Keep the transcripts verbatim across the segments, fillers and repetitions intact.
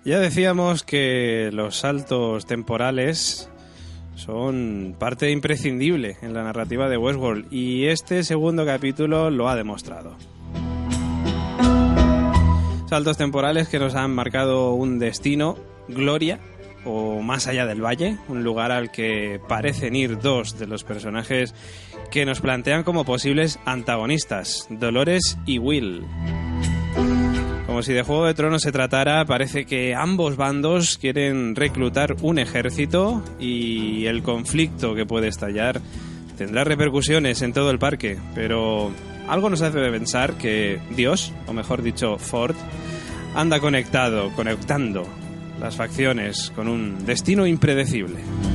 Ya decíamos que los saltos temporales son parte imprescindible en la narrativa de Westworld y este segundo capítulo lo ha demostrado. Saltos temporales que nos han marcado un destino, Gloria, o más allá del valle, un lugar al que parecen ir dos de los personajes que nos plantean como posibles antagonistas, Dolores y Will. Como si de Juego de Tronos se tratara, parece que ambos bandos quieren reclutar un ejército y el conflicto que puede estallar tendrá repercusiones en todo el parque, pero algo nos hace pensar que Dios, o mejor dicho, Ford, anda conectado, conectando las facciones con un destino impredecible.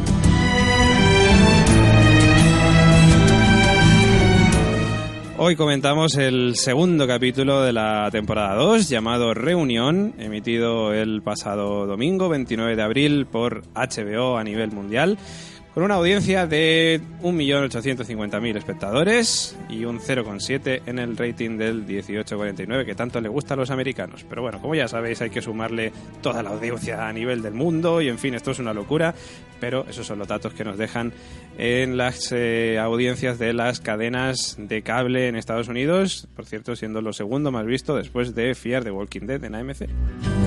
Hoy comentamos el segundo capítulo de la temporada dos, llamado Reunión, emitido el pasado domingo, veintinueve de abril, por H B O a nivel mundial, con una audiencia de un millón ochocientos cincuenta mil espectadores y un cero coma siete en el rating del dieciocho cuarenta y nueve, que tanto le gusta a los americanos. Pero bueno, como ya sabéis, hay que sumarle toda la audiencia a nivel del mundo y, en fin, esto es una locura, pero esos son los datos que nos dejan en las eh, audiencias de las cadenas de cable en Estados Unidos, por cierto, siendo lo segundo más visto después de Fear the Walking Dead en A M C.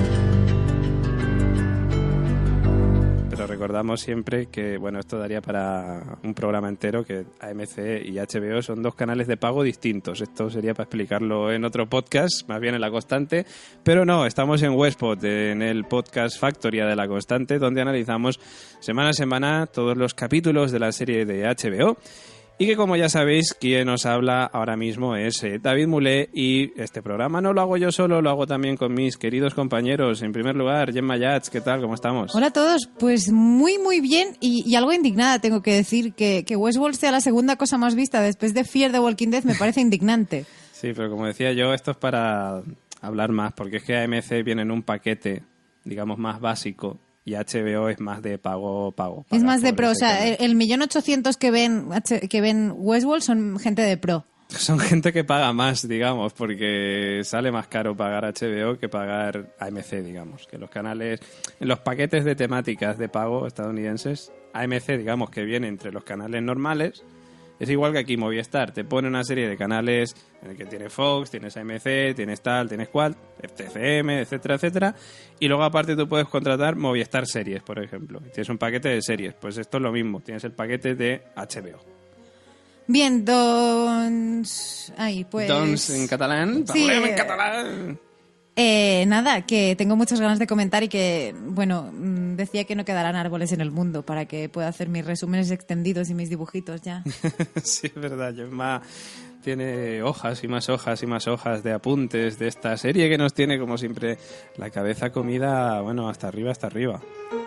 Pero recordamos siempre que, bueno, esto daría para un programa entero, que A M C y H B O son dos canales de pago distintos. Esto sería para explicarlo en otro podcast, más bien en La Constante. Pero no, estamos en Westpod, en el podcast Factoría de La Constante, donde analizamos semana a semana todos los capítulos de la serie de H B O. Y que, como ya sabéis, quien os habla ahora mismo es eh, David Mulé, y este programa no lo hago yo solo, lo hago también con mis queridos compañeros. En primer lugar, Gemma Yats, ¿qué tal? ¿Cómo estamos? Hola a todos, pues muy muy bien y, y algo indignada tengo que decir, que, que Westworld sea la segunda cosa más vista después de Fear the Walking Dead me parece indignante. Sí, pero como decía yo, esto es para hablar más, porque es que A M C viene en un paquete, digamos, más básico, y H B O es más de pago, pago. Es más de pro, o sea, el, el millón ochocientos que ven que ven Westworld son gente de pro. Son gente que paga más, digamos, porque sale más caro pagar H B O que pagar A M C, digamos. Que los canales, en los paquetes de temáticas de pago estadounidenses, A M C, digamos, que viene entre los canales normales. Es igual que aquí Movistar, te pone una serie de canales en el que tiene Fox, tienes A M C, tienes tal, tienes cual, T C M, etcétera, etcétera. Y luego aparte tú puedes contratar Movistar Series, por ejemplo. Tienes un paquete de series, pues esto es lo mismo, tienes el paquete de H B O. Bien, Dons... Ay, pues... Dons en catalán, sí, en catalán. Eh, nada, que tengo muchas ganas de comentar y que, bueno, decía que no quedarán árboles en el mundo para que pueda hacer mis resúmenes extendidos y mis dibujitos ya. Sí, es verdad, Gemma tiene hojas y más hojas y más hojas de apuntes de esta serie que nos tiene, como siempre, la cabeza comida, bueno, hasta arriba, hasta arriba.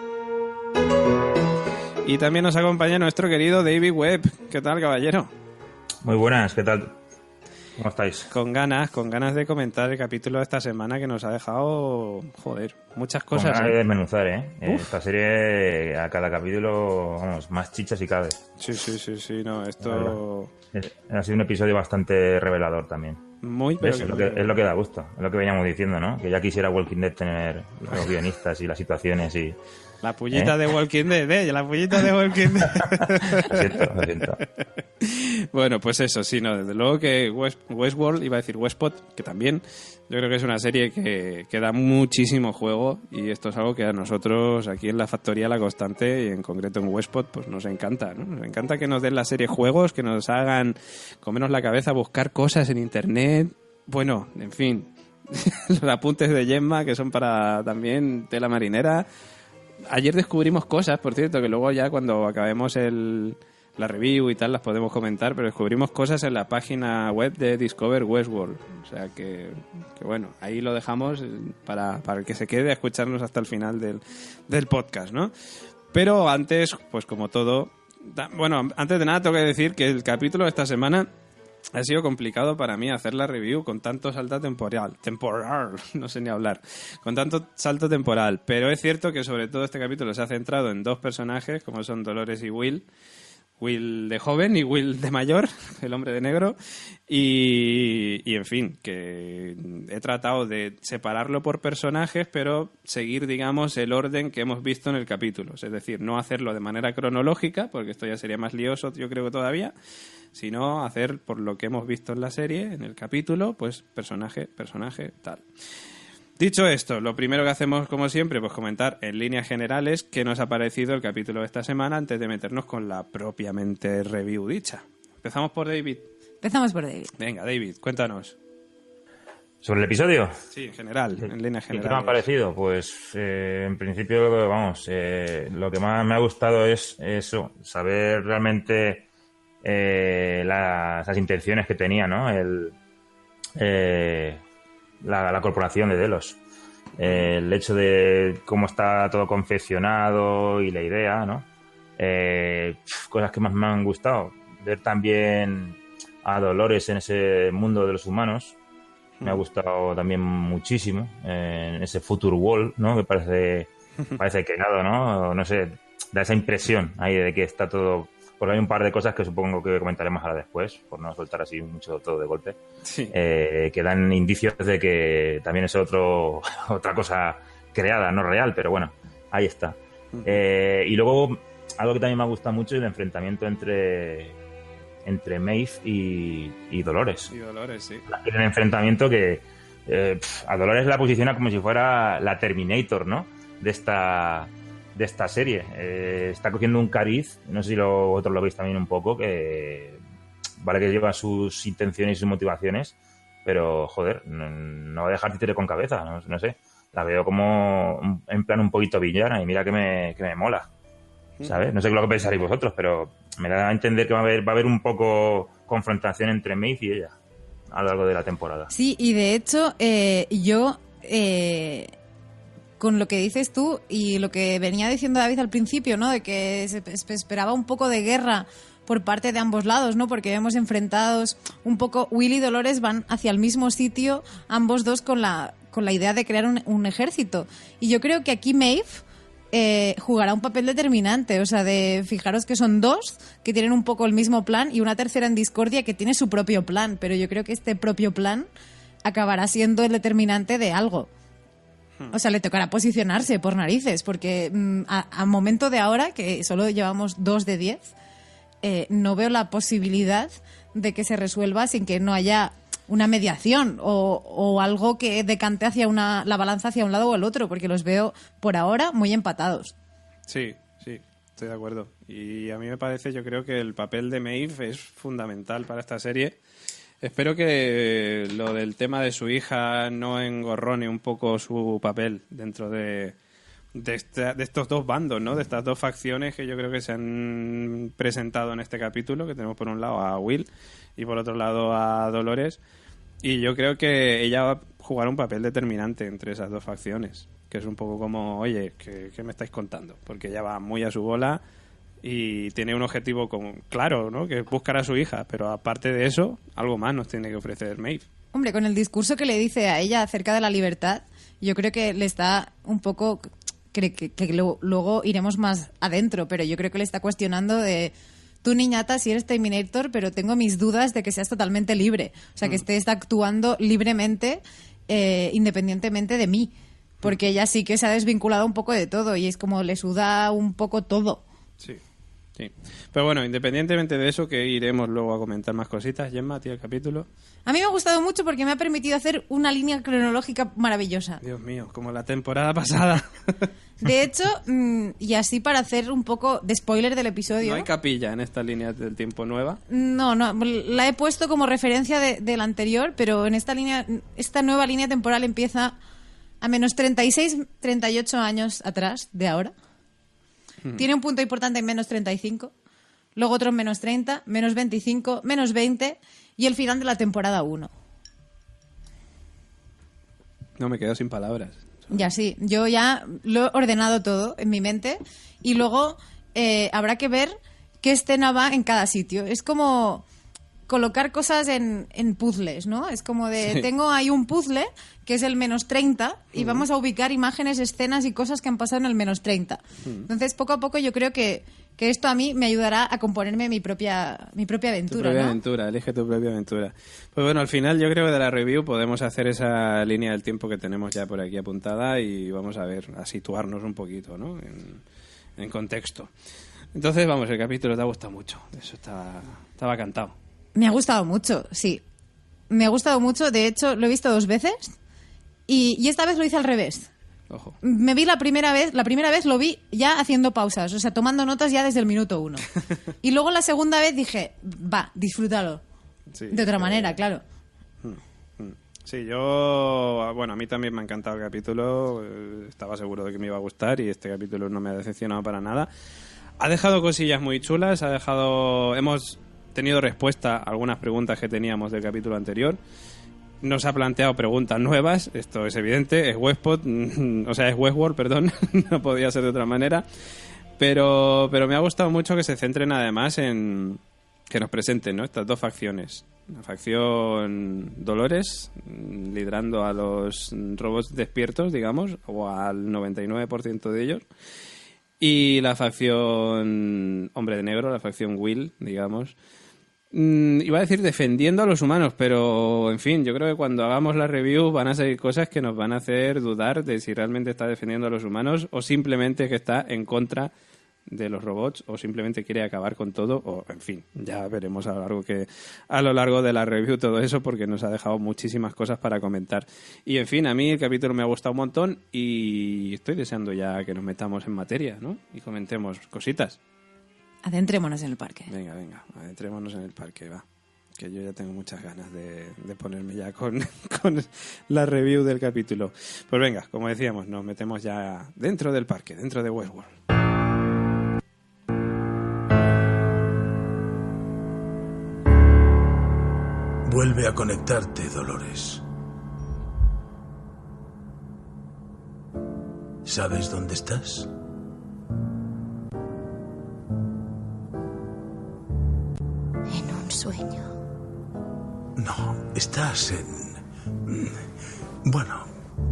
Y también nos acompaña nuestro querido David Webb. ¿Qué tal, caballero? Muy buenas, ¿qué tal? ¿Cómo estáis? Con ganas, con ganas de comentar el capítulo de esta semana que nos ha dejado, joder, muchas cosas. Con ganas ¿eh? de desmenuzar, ¿eh? Uf. Esta serie, a cada capítulo, vamos, más chichas y cabe. Sí, sí, sí, sí, no, esto... Es, ha sido un episodio bastante revelador también. Muy, pero es, lo que, es lo que da gusto, es lo que veníamos diciendo, ¿no? Que ya quisiera Walking Dead tener los guionistas y las situaciones y... La pullita ¿Eh? de Walking Dead, ¿eh? La pullita de Walking Dead. Lo siento, lo siento. Bueno, pues eso, sí, no, desde luego que West, Westworld, iba a decir Westpod, que también, yo creo que es una serie que, que da muchísimo juego y esto es algo que a nosotros aquí en la Factoría La Constante y en concreto en Westpod, pues nos encanta, ¿no? Nos encanta que nos den la serie juegos, que nos hagan comernos la cabeza, buscar cosas en internet, bueno, en fin, los apuntes de Gemma que son para también tela marinera. Ayer descubrimos cosas, por cierto, que luego ya cuando acabemos el, la review y tal las podemos comentar, pero descubrimos cosas en la página web de Discover Westworld. O sea que, que bueno, ahí lo dejamos para, para el que se quede a escucharnos hasta el final del, del podcast, ¿no? Pero antes, pues como todo... Da, bueno, antes de nada tengo que decir que el capítulo de esta semana... Ha sido complicado para mí hacer la review con tanto salto temporal, temporal, no sé ni hablar, con tanto salto temporal, pero es cierto que sobre todo este capítulo se ha centrado en dos personajes como son Dolores y Will, Will de joven y Will de mayor, el hombre de negro, y, y en fin, que he tratado de separarlo por personajes, pero seguir, digamos, el orden que hemos visto en el capítulo, es decir, no hacerlo de manera cronológica, porque esto ya sería más lioso, yo creo que todavía, sino hacer por lo que hemos visto en la serie, en el capítulo, pues personaje, personaje, tal. Dicho esto, lo primero que hacemos, como siempre, pues comentar en líneas generales qué nos ha parecido el capítulo de esta semana antes de meternos con la propiamente review dicha. Empezamos por David. Empezamos por David. Venga, David, cuéntanos. ¿Sobre el episodio? Sí, en general, en líneas ¿Qué generales. me ha parecido? Pues, eh, en principio, vamos, eh, lo que más me ha gustado es eso, saber realmente eh, las, las intenciones que tenía, ¿no? El... Eh, La, la corporación de Delos. Eh, el hecho de cómo está todo confeccionado y la idea, ¿no? Eh, cosas que más me han gustado. Ver también a Dolores en ese mundo de los humanos. Me ha gustado también muchísimo. Eh, en ese Future World, ¿no? Que parece, parece creado, ¿no? No sé, da esa impresión ahí de que está todo... Porque hay un par de cosas que supongo que comentaremos ahora después, por no soltar así mucho todo de golpe, Sí. eh, que dan indicios de que también es otro otra cosa creada, no real, pero bueno, ahí está. Uh-huh. Eh, y luego, algo que también me ha gustado mucho es el enfrentamiento entre, entre Maeve y, y Dolores. Y Dolores, sí. El enfrentamiento que eh, a Dolores la posiciona como si fuera la Terminator, ¿no? De esta... de esta serie. Eh, está cogiendo un cariz, no sé si lo, vosotros lo veis también un poco, que vale que lleva sus intenciones y sus motivaciones, pero joder, no, no va a dejar títere con cabeza, no, no sé. La veo como en plan un poquito villana y mira que me, que me mola, ¿sabes? No sé lo que pensaréis vosotros, pero me da a entender que va a haber, va a haber un poco confrontación entre Maeve y ella a lo largo de la temporada. Sí, y de hecho, eh, yo... Eh... con lo que dices tú y lo que venía diciendo David al principio, ¿no? De que se esperaba un poco de guerra por parte de ambos lados, ¿no? Porque vemos enfrentados un poco... Will y Dolores van hacia el mismo sitio, ambos dos con la, con la idea de crear un, un ejército. Y yo creo que aquí Maeve eh, jugará un papel determinante. O sea, de fijaros que son dos que tienen un poco el mismo plan y una tercera en discordia que tiene su propio plan. Pero yo creo que este propio plan acabará siendo el determinante de algo. O sea, le tocará posicionarse por narices, porque mm, a, a momento de ahora, que solo llevamos dos de diez, eh, no veo la posibilidad de que se resuelva sin que no haya una mediación o, o algo que decante hacia una, la balanza hacia un lado o el otro, porque los veo por ahora muy empatados. Sí, sí, estoy de acuerdo. Y a mí me parece, yo creo que el papel de Maeve es fundamental para esta serie. Espero que lo del tema de su hija no engorrone un poco su papel dentro de, de, esta, de estos dos bandos, ¿no? De estas dos facciones que yo creo que se han presentado en este capítulo, que tenemos por un lado a Will y por otro lado a Dolores. Y yo creo que ella va a jugar un papel determinante entre esas dos facciones, que es un poco como, oye, ¿qué, qué me estáis contando? Porque ella va muy a su bola y tiene un objetivo como, claro, ¿no? Que es buscar a su hija, pero aparte de eso, algo más nos tiene que ofrecer Maeve. Hombre, con el discurso que le dice a ella acerca de la libertad, yo creo que le está un poco... Que, que, que luego iremos más adentro, pero yo creo que le está cuestionando de... Tú, niñata, si eres Terminator, pero tengo mis dudas de que seas totalmente libre. O sea, que estés actuando libremente, eh, independientemente de mí. Porque ella sí que se ha desvinculado un poco de todo y es como le suda un poco todo. Sí. Sí. Pero bueno, independientemente de eso, que iremos luego a comentar más cositas. Gemma, a ti el capítulo. A mí me ha gustado mucho porque me ha permitido hacer una línea cronológica maravillosa. Dios mío, como la temporada pasada. De hecho, y así para hacer un poco de spoiler del episodio... No hay capilla en esta línea del tiempo nueva. No, no, la he puesto como referencia de, de la anterior, pero en esta línea, esta nueva línea temporal empieza a menos treinta y seis, treinta y ocho años atrás de ahora. Tiene un punto importante en menos treinta y cinco, luego otro en menos treinta, menos veinticinco, menos veinte y el final de la temporada uno. No, me quedo sin palabras. Ya sí, yo ya lo he ordenado todo en mi mente y luego eh, habrá que ver qué escena va en cada sitio. Es como, colocar cosas en, en puzzles, ¿no? Es como de, Sí. tengo ahí un puzzle que es el menos treinta y Mm. vamos a ubicar imágenes, escenas y cosas que han pasado en el menos treinta. Mm. Entonces, poco a poco yo creo que, que esto a mí me ayudará a componerme mi propia, mi propia Tu aventura, propia ¿no? aventura, elige tu propia aventura. Pues bueno, al final yo creo que de la review podemos hacer esa línea del tiempo que tenemos ya por aquí apuntada y vamos a ver, a situarnos un poquito, ¿no? En, en contexto. Entonces, vamos, el capítulo te ha gustado mucho. Eso estaba, estaba cantado. Me ha gustado mucho, sí. Me ha gustado mucho, de hecho lo he visto dos veces y, y esta vez lo hice al revés. Ojo. Me vi la primera vez, la primera vez lo vi ya haciendo pausas, o sea, tomando notas ya desde el minuto uno. Y luego la segunda vez dije, va, disfrútalo. Sí, De otra eh, manera, claro. Sí, yo... Bueno, a mí también me ha encantado el capítulo. eh, Estaba seguro de que me iba a gustar y este capítulo no me ha decepcionado para nada. Ha dejado cosillas muy chulas, ha dejado... Hemos tenido respuesta a algunas preguntas que teníamos del capítulo anterior. Nos ha planteado preguntas nuevas, esto es evidente, es Westpod, o sea, es Westworld, perdón, no podía ser de otra manera. Pero, pero me ha gustado mucho que se centren además en... que nos presenten, ¿no? Estas dos facciones. La facción Dolores, mm, liderando a los robots despiertos, digamos, o al noventa y nueve por ciento de ellos. Y la facción Hombre de Negro, la facción Will, digamos. Mm, iba a decir defendiendo a los humanos, pero en fin, yo creo que cuando hagamos la review van a salir cosas que nos van a hacer dudar de si realmente está defendiendo a los humanos o simplemente que está en contra de los robots o simplemente quiere acabar con todo o en fin, ya veremos a lo largo que a lo largo de la review todo eso porque nos ha dejado muchísimas cosas para comentar. Y en fin, a mí el capítulo me ha gustado un montón y estoy deseando ya que nos metamos en materia, ¿no? Y comentemos cositas. Adentrémonos en el parque. Venga, venga, adentrémonos en el parque, va. Que yo ya tengo muchas ganas de, de ponerme ya con, con la review del capítulo. Pues venga, como decíamos, nos metemos ya dentro del parque, dentro de Westworld. Vuelve a conectarte, Dolores. ¿Sabes dónde estás? En un sueño. No, estás en... Bueno,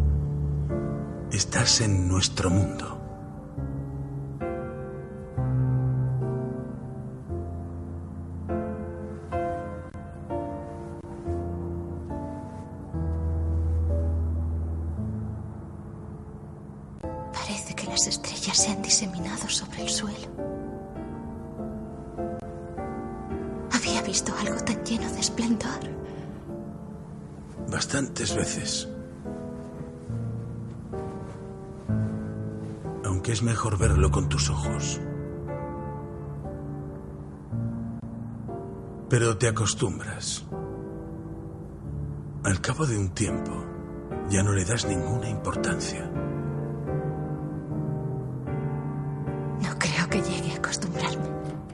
estás en nuestro mundo. Parece que las estrellas se han diseminado sobre el suelo. Había visto algo tan lleno de esplendor. Bastantes veces. Aunque es mejor verlo con tus ojos. Pero te acostumbras. Al cabo de un tiempo, ya no le das ninguna importancia. No creo que llegue a acostumbrarme.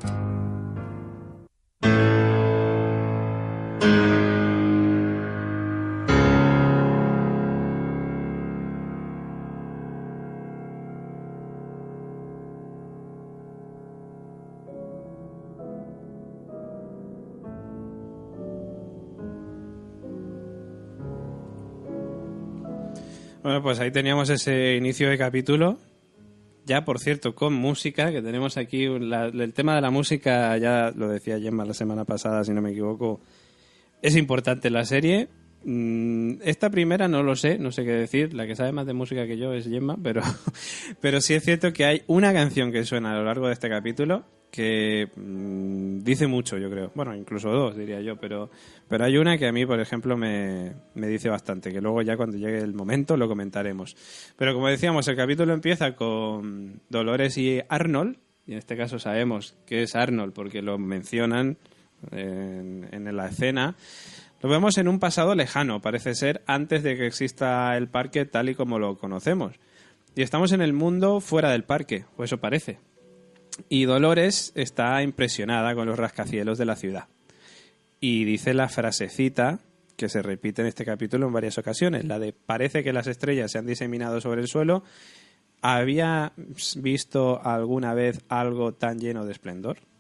Bueno, pues ahí teníamos ese inicio de capítulo. Ya, por cierto, con música, que tenemos aquí... la- el tema de la música, ya lo decía Gemma la semana pasada, si no me equivoco, es importante en la serie. Mm, Esta primera no lo sé, no sé qué decir. La que sabe más de música que yo es Gemma, pero, pero sí es cierto que hay una canción que suena a lo largo de este capítulo que mm, dice mucho, yo creo. Bueno, incluso dos, diría yo, pero, pero hay una que a mí, por ejemplo, me, me dice bastante, que luego ya cuando llegue el momento lo comentaremos. Pero como decíamos, el capítulo empieza con Dolores y Arnold, y en este caso sabemos que es Arnold porque lo mencionan en, en la escena. Lo vemos en un pasado lejano, parece ser antes de que exista el parque tal y como lo conocemos. Y estamos en el mundo fuera del parque, o eso parece. Y Dolores está impresionada con los rascacielos de la ciudad. Y dice la frasecita que se repite en este capítulo en varias ocasiones, la de parece que las estrellas se han diseminado sobre el suelo. ¿Había visto alguna vez algo tan lleno de esplendor?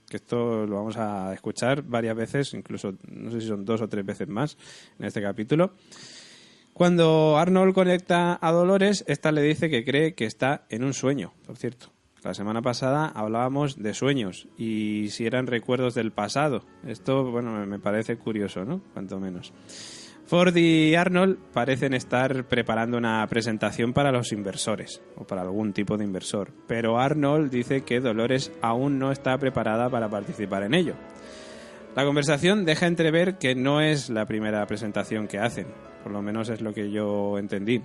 que esto lo vamos a escuchar varias veces, incluso no sé si son dos o tres veces más en este capítulo. Cuando Arnold conecta a Dolores, esta le dice que cree que está en un sueño, por cierto. La semana pasada hablábamos de sueños y si eran recuerdos del pasado. Esto, bueno, me parece curioso, ¿no? Cuanto menos. Ford y Arnold parecen estar preparando una presentación para los inversores o para algún tipo de inversor, pero Arnold dice que Dolores aún no está preparada para participar en ello. La conversación deja entrever que no es la primera presentación que hacen, por lo menos es lo que yo entendí.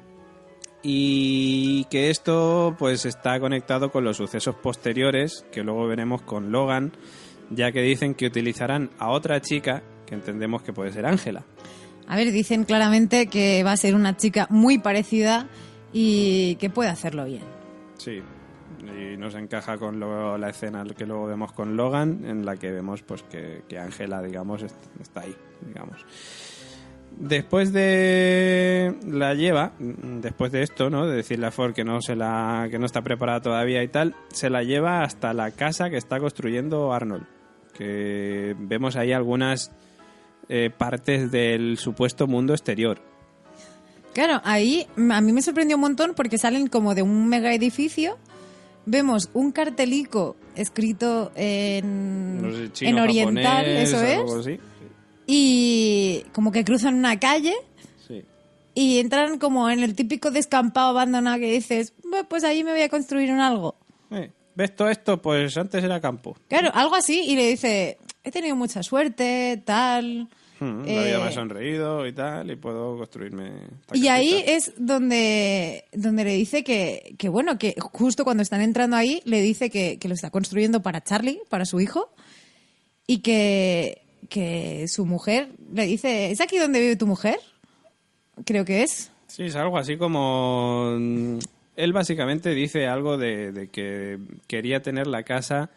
Y que esto pues está conectado con los sucesos posteriores que luego veremos con Logan, ya que dicen que utilizarán a otra chica que entendemos que puede ser Ángela. A ver, dicen claramente que va a ser una chica muy parecida y que puede hacerlo bien. Sí, y nos encaja con lo, la escena que luego vemos con Logan, en la que vemos pues que, que Ángela, digamos, está ahí, digamos. Después de la lleva, después de esto, ¿no? De decirle a Ford que no se la, que no está preparada todavía y tal, se la lleva hasta la casa que está construyendo Arnold. Que vemos ahí algunas eh, partes del supuesto mundo exterior. Claro, ahí a mí me sorprendió un montón porque salen como de un mega edificio. Vemos un cartelico escrito en, no sé, chino, en oriental, japonés, eso algo es. así. Y como que cruzan una calle Sí. y entran como en el típico descampado abandonado que dices, pues allí me voy a construir un algo. Eh, ¿Ves todo esto? Pues antes era campo. Claro, algo así, y le dice, he tenido mucha suerte, tal. Hmm, la eh, vida me ha sonreído y tal, y puedo construirme esta Y ahí casita. es donde, donde le dice que, que, bueno, que justo cuando están entrando ahí, le dice que, que lo está construyendo para Charlie, para su hijo, y que, que su mujer le dice, ¿es aquí donde vive tu mujer? Creo que es. Sí, es algo así como... mm, Él básicamente dice algo de, de que quería tener la casa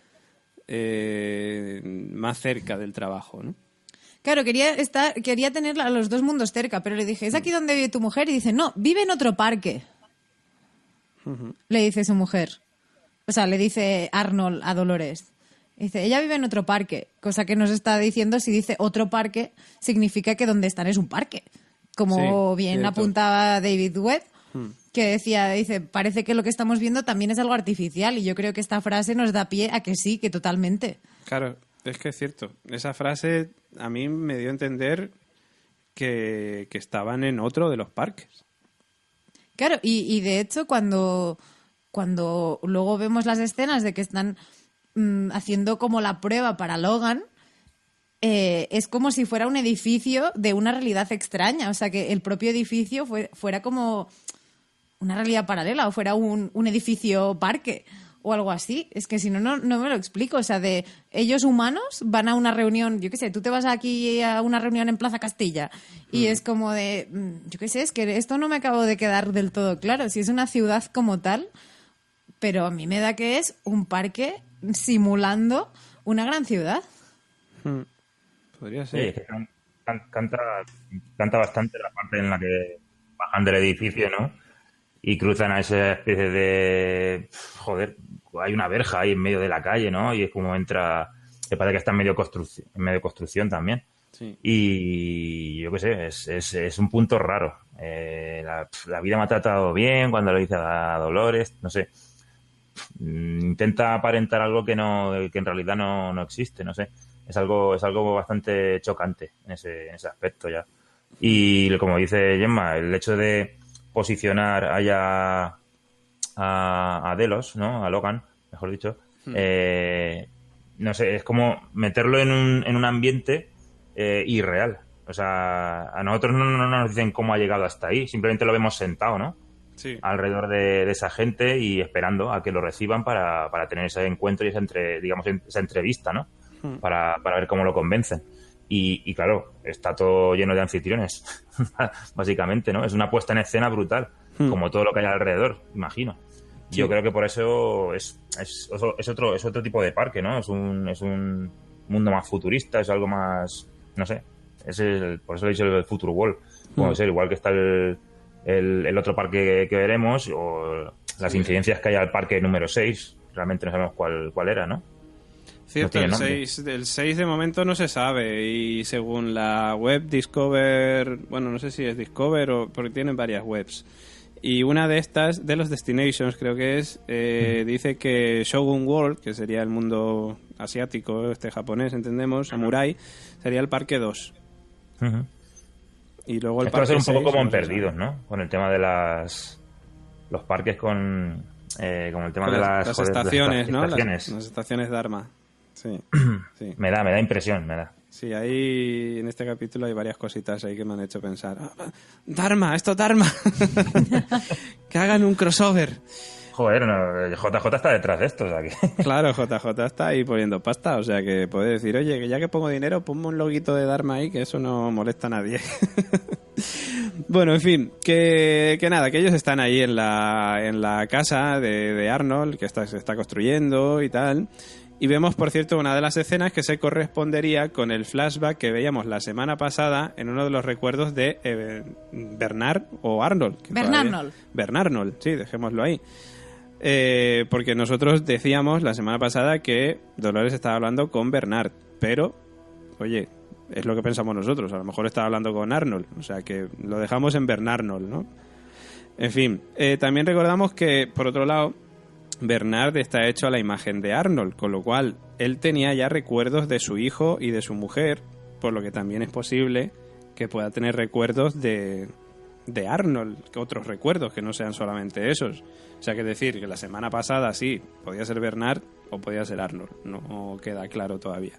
eh, más cerca del trabajo, ¿no? Claro, quería estar, quería tener a los dos mundos cerca, pero le dije, ¿es aquí donde vive tu mujer? Y dice, no, vive en otro parque. Uh-huh. Le dice su mujer. O sea, le dice Arnold a Dolores. Dice, ella vive en otro parque, cosa que nos está diciendo, si dice otro parque, significa que donde están es un parque. Como Sí, bien cierto. apuntaba David Webb, Hmm. que decía, dice, parece que lo que estamos viendo también es algo artificial, y yo creo que esta frase nos da pie a que sí, que totalmente. Claro, es que es cierto. Esa frase a mí me dio a entender que, que estaban en otro de los parques. Claro, y, y de hecho cuando, cuando luego vemos las escenas de que están mm, haciendo como la prueba para Logan, eh, es como si fuera un edificio de una realidad extraña, o sea que el propio edificio fue, fuera como una realidad paralela o fuera un, un edificio parque o algo así. Es que si no, no, no me lo explico. O sea, de ellos humanos van a una reunión, yo qué sé, tú te vas aquí a una reunión en Plaza Castilla y mm. es como de, yo qué sé, es que esto no me acabo de quedar del todo claro. Si es una ciudad como tal, pero a mí me da que es un parque simulando una gran ciudad. Hmm. Podría ser. Sí, es que can, can, canta, canta bastante la parte en la que bajan del edificio, ¿no? Y cruzan a esa especie de... Joder, hay una verja ahí en medio de la calle, ¿no? Y es como entra... Me parece que está en medio, constru- en medio construcción también. Sí. Y yo qué sé, es, es, es un punto raro. Eh, la, la vida me ha tratado bien cuando lo dice a Dolores, no sé. Intenta aparentar algo que no que en realidad no, no existe, no sé. Es algo es algo bastante chocante en ese, en ese aspecto ya. Y como dice Gemma, el hecho de posicionar allá a, a Delos, ¿no? A Logan, mejor dicho, hmm. eh, no sé, es como meterlo en un, en un ambiente eh, irreal. O sea, a nosotros no, no nos dicen cómo ha llegado hasta ahí, simplemente lo vemos sentado, ¿no? Sí. Alrededor de, de esa gente y esperando a que lo reciban para, para tener ese encuentro y esa, entre, digamos, esa entrevista, ¿no? Hmm. Para, para ver cómo lo convencen. Y, y claro, está todo lleno de anfitriones, básicamente, ¿no? Es una puesta en escena brutal, hmm. como todo lo que hay alrededor, imagino. Sí. Yo creo que por eso es, es, es, otro, es otro tipo de parque, ¿no? Es un, es un mundo más futurista, es algo más, no sé, es el, por eso le he dicho el Future World. Puede hmm. ser igual que está el, el, el otro parque que, que veremos, o las sí. incidencias que hay al parque número seis, realmente no sabemos cuál, cuál era, ¿no? Cierto, No el tiene nombre. seis, el seis de momento no se sabe y según la web Discover, bueno, no sé si es Discover o porque tienen varias webs. Y una de estas, de los Destinations creo que es, eh, dice que Shogun World, que sería el mundo asiático, este japonés, entendemos, Samurai, sería el parque dos. Ujú. Y luego el Esto va a parque ser un poco seis como en no se sabe. Perdidos, ¿no? Con el tema de las... Los parques con... Eh, con el tema Con de las, las... las joder, las estaciones, ¿no? Las, estaciones. las estaciones Dharma. Sí, sí. Me da, me da impresión, me da. Sí, ahí en este capítulo hay varias cositas ahí que me han hecho pensar. "Ah, Dharma, esto Dharma. Que hagan un crossover. Joder, no, J J está detrás de esto, o sea que... Claro, J J está ahí poniendo pasta, o sea que puede decir, oye, que ya que pongo dinero, ponme un loguito de Dharma ahí, que eso no molesta a nadie. Bueno, en fin, que, que nada, que ellos están ahí en la, en la casa de, de Arnold, que está, se está construyendo y tal. Y vemos, por cierto, una de las escenas que se correspondería con el flashback que veíamos la semana pasada en uno de los recuerdos de eh, Bernard o Arnold. que Bernarnold. todavía- Bernarnold, sí, dejémoslo ahí. Eh, porque nosotros decíamos la semana pasada que Dolores estaba hablando con Bernard, pero, oye, es lo que pensamos nosotros, a lo mejor estaba hablando con Arnold, o sea que lo dejamos en Bernarnold, ¿no? En fin, eh, también recordamos que, por otro lado, Bernard está hecho a la imagen de Arnold, con lo cual él tenía ya recuerdos de su hijo y de su mujer, por lo que también es posible que pueda tener recuerdos de, de Arnold, que otros recuerdos que no sean solamente esos. O sea, que decir que la semana pasada sí, podía ser Bernard o podía ser Arnold, no queda claro todavía.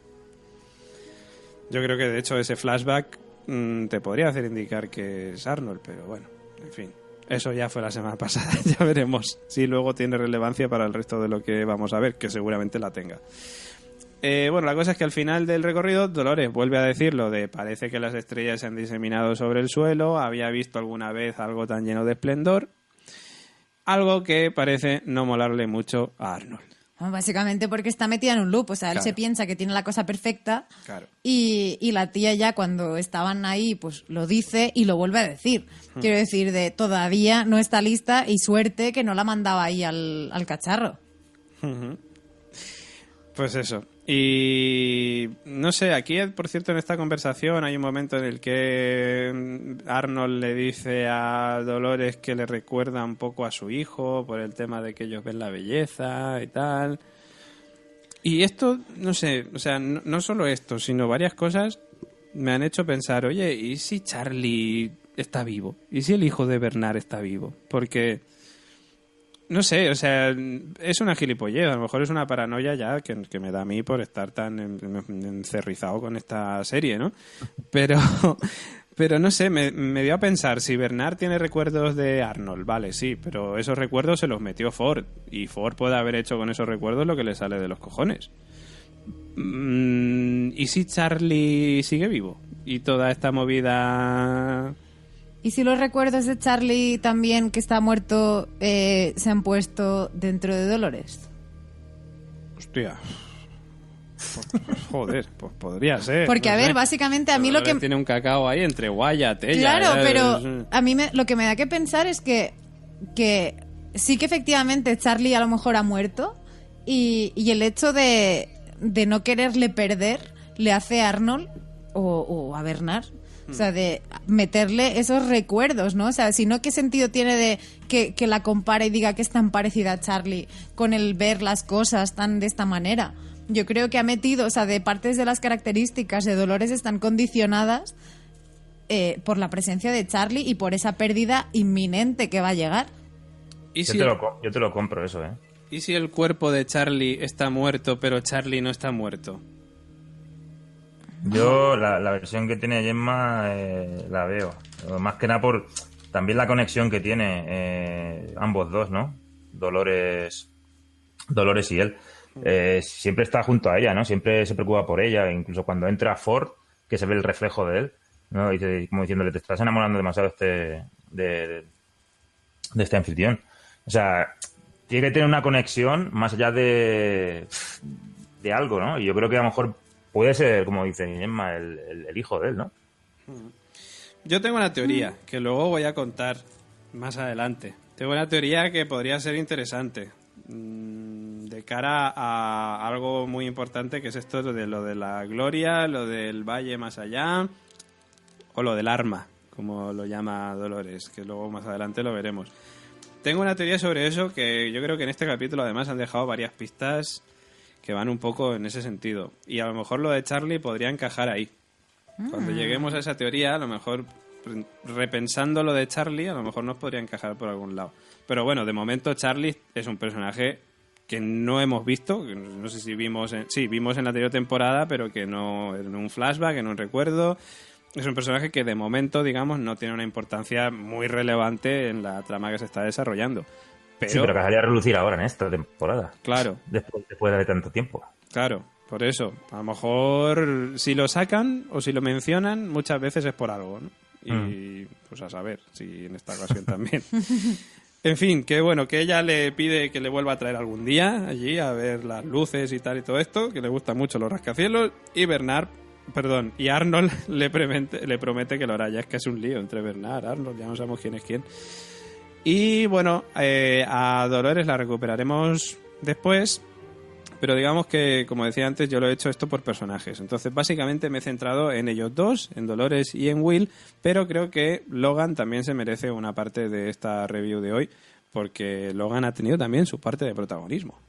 Yo creo que de hecho ese flashback mmm, te podría hacer indicar que es Arnold, pero bueno, en fin. Eso ya fue la semana pasada, ya veremos si luego tiene relevancia para el resto de lo que vamos a ver, que seguramente la tenga. Eh, bueno, la cosa es que al final del recorrido Dolores vuelve a decir lo de parece que las estrellas se han diseminado sobre el suelo, había visto alguna vez algo tan lleno de esplendor, algo que parece no molarle mucho a Arnold. Básicamente porque está metida en un loop, o sea, él Claro. se piensa que tiene la cosa perfecta Claro. y, y la tía ya cuando estaban ahí pues lo dice y lo vuelve a decir. Quiero decir, de todavía no está lista y suerte que no la mandaba ahí al, al cacharro. Pues eso. Y no sé, aquí, por cierto, en esta conversación hay un momento en el que Arnold le dice a Dolores que le recuerda un poco a su hijo por el tema de que ellos ven la belleza y tal. Y esto, no sé, o sea, no, no solo esto, sino varias cosas me han hecho pensar, oye, ¿y si Charlie está vivo? ¿Y si el hijo de Bernard está vivo? Porque... No sé, o sea, es una gilipollez, a lo mejor es una paranoia ya que, que me da a mí por estar tan en- en- encerrizado con esta serie, ¿no? Pero, pero no sé, me, me dio a pensar, si Bernard tiene recuerdos de Arnold, vale, sí, pero esos recuerdos se los metió Ford, y Ford puede haber hecho con esos recuerdos lo que le sale de los cojones. Mm, ¿y si Charlie sigue vivo? Y toda esta movida... Y si los recuerdos de Charlie también, que está muerto, eh, se han puesto dentro de Dolores. Hostia... Pues, joder, pues podría ser. Porque, no a ver, sé. básicamente a mí lo Dolores que... tiene un cacao ahí entre Wyatt, ella. Claro, eh, pero a mí me- lo que me da que pensar es que, que sí que efectivamente Charlie a lo mejor ha muerto y, y el hecho de, de no quererle perder le hace a Arnold o, o a Bernard, o sea, de meterle esos recuerdos, ¿no? O sea, si no, ¿qué sentido tiene de que, que la compare y diga que es tan parecida a Charlie con el ver las cosas tan de esta manera? Yo creo que ha metido, o sea, de partes de las características de Dolores están condicionadas eh, por la presencia de Charlie y por esa pérdida inminente que va a llegar. ¿Y Yo si, te, lo, co- yo te lo compro eso, ¿eh? ¿Y si el cuerpo de Charlie está muerto, pero Charlie no está muerto? Yo la, la versión que tiene Gemma eh, la veo. Más que nada por también la conexión que tiene eh, ambos dos, ¿no? Dolores, Dolores y él. Eh, siempre está junto a ella, ¿no? Siempre se preocupa por ella. Incluso cuando entra Ford, que se ve el reflejo de él, ¿no? Y te- como diciéndole, te estás enamorando demasiado este, de, de, de este anfitrión. O sea, tiene que tener una conexión más allá de, de algo, ¿no? Y yo creo que a lo mejor puede ser, como dice Gemma, el, el, el hijo de él, ¿no? Yo tengo una teoría que luego voy a contar más adelante. Tengo una teoría que podría ser interesante. Mm, de cara a algo muy importante, que es esto de lo de la gloria, lo del valle más allá, o lo del arma, como lo llama Dolores, que luego más adelante lo veremos. Tengo una teoría sobre eso, que yo creo que en este capítulo además han dejado varias pistas que van un poco en ese sentido. Y a lo mejor lo de Charlie podría encajar ahí. Cuando lleguemos a esa teoría, a lo mejor repensando lo de Charlie, a lo mejor nos podría encajar por algún lado. Pero bueno, de momento Charlie es un personaje que no hemos visto, que no sé si vimos en, sí, vimos en la anterior temporada, pero que no en un flashback, en un recuerdo. Es un personaje que de momento, digamos, no tiene una importancia muy relevante en la trama que se está desarrollando. Pero, sí, pero que salía a relucir ahora en esta temporada. Claro. Después, después de tanto tiempo. Claro, por eso. A lo mejor si lo sacan o si lo mencionan, muchas veces es por algo, ¿no? Y mm. pues a saber si en esta ocasión también. En fin, que bueno, que ella le pide que le vuelva a traer algún día allí a ver las luces y tal y todo esto, que le gustan mucho los rascacielos, y Bernard, perdón, y Arnold le promete, le promete que lo hará. Ya es que es un lío entre Bernard y Arnold, ya no sabemos quién es quién. Y bueno, eh, a Dolores la recuperaremos después, pero digamos que, como decía antes, yo lo he hecho esto por personajes. Entonces, básicamente me he centrado en ellos dos, en Dolores y en Will, pero creo que Logan también se merece una parte de esta review de hoy, porque Logan ha tenido también su parte de protagonismo.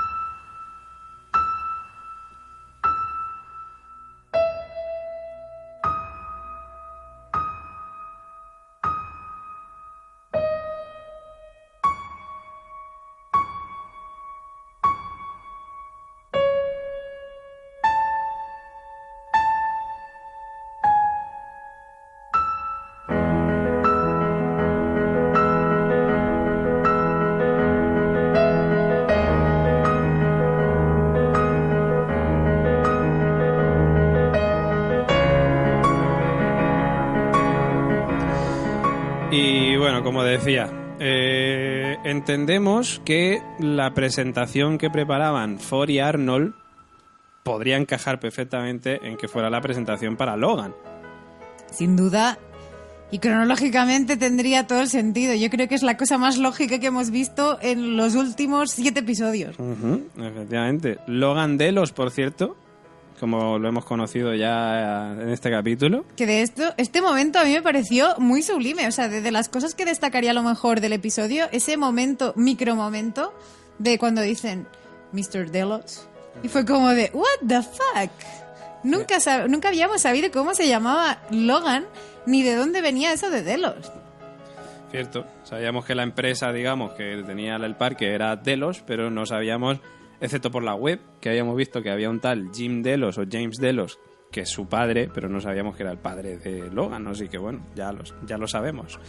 Como decía, eh, entendemos que la presentación que preparaban Ford y Arnold podría encajar perfectamente en que fuera la presentación para Logan. Sin duda, y cronológicamente tendría todo el sentido. Yo creo que es la cosa más lógica que hemos visto en los últimos siete episodios. Uh-huh, efectivamente. Logan Delos, por cierto, como lo hemos conocido ya en este capítulo. Que de esto, este momento a mí me pareció muy sublime. O sea, de, de las cosas que destacaría a lo mejor del episodio, ese momento, micromomento, de cuando dicen mister Delos. Y fue como de, what the fuck? Nunca, sab- nunca habíamos sabido cómo se llamaba Logan, ni de dónde venía eso de Delos. Cierto. Sabíamos que la empresa, digamos, que tenía el parque era Delos, pero no sabíamos... excepto por la web, que habíamos visto que había un tal Jim Delos o James Delos, que es su padre, pero no sabíamos que era el padre de Logan, ¿no? Así que bueno, ya, los, ya lo sabemos.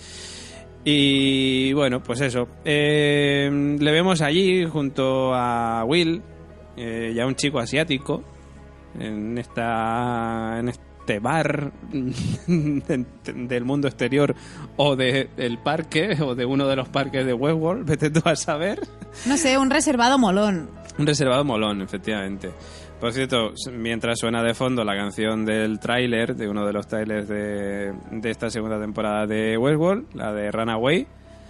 Y bueno, pues eso. Eh, le vemos allí junto a Will, eh, ya un chico asiático, en, esta, en este bar del mundo exterior o de, del parque, o de uno de los parques de Westworld, vete tú a saber. No sé, un reservado molón. Un reservado molón, efectivamente. Por cierto, mientras suena de fondo la canción del tráiler, de uno de los trailers de, de esta segunda temporada de Westworld, la de Runaway,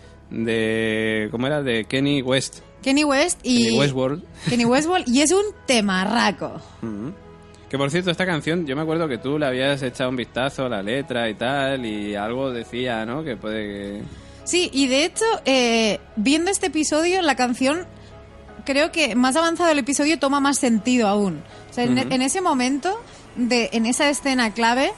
de... ¿cómo era? De Kenny West. Kenny West y... Kenny Westworld. Kenny Westworld, y es un temarraco. Uh-huh. Que por cierto, esta canción, yo me acuerdo que tú le habías echado un vistazo a la letra y tal, y algo decía, ¿no? Que puede que... Sí, y de hecho, eh, viendo este episodio, la canción... creo que más avanzado el episodio toma más sentido aún. O sea, uh-huh. en, en ese momento, de, en esa escena clave,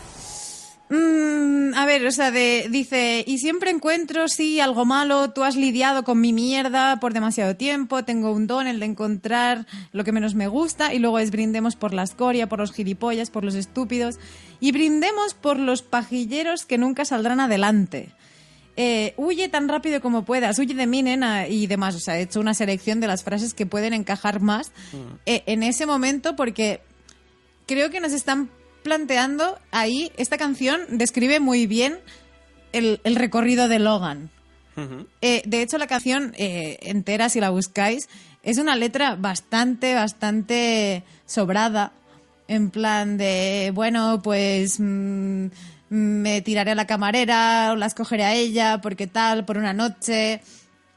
mmm, a ver, o sea, de, dice, y siempre encuentro, sí, algo malo, tú has lidiado con mi mierda por demasiado tiempo, tengo un don, el de encontrar lo que menos me gusta, y luego es brindemos por la escoria, por los gilipollas, por los estúpidos, y brindemos por los pajilleros que nunca saldrán adelante. Eh, huye tan rápido como puedas, huye de mí, nena, y demás. O sea, he hecho una selección de las frases que pueden encajar más eh, en ese momento, porque creo que nos están planteando ahí, esta canción describe muy bien el, el recorrido de Logan. Uh-huh. Eh, de hecho, la canción eh, entera, si la buscáis, es una letra bastante, bastante sobrada, en plan de, bueno, pues... Mmm, me tiraré a la camarera o la escogeré a ella porque tal, por una noche,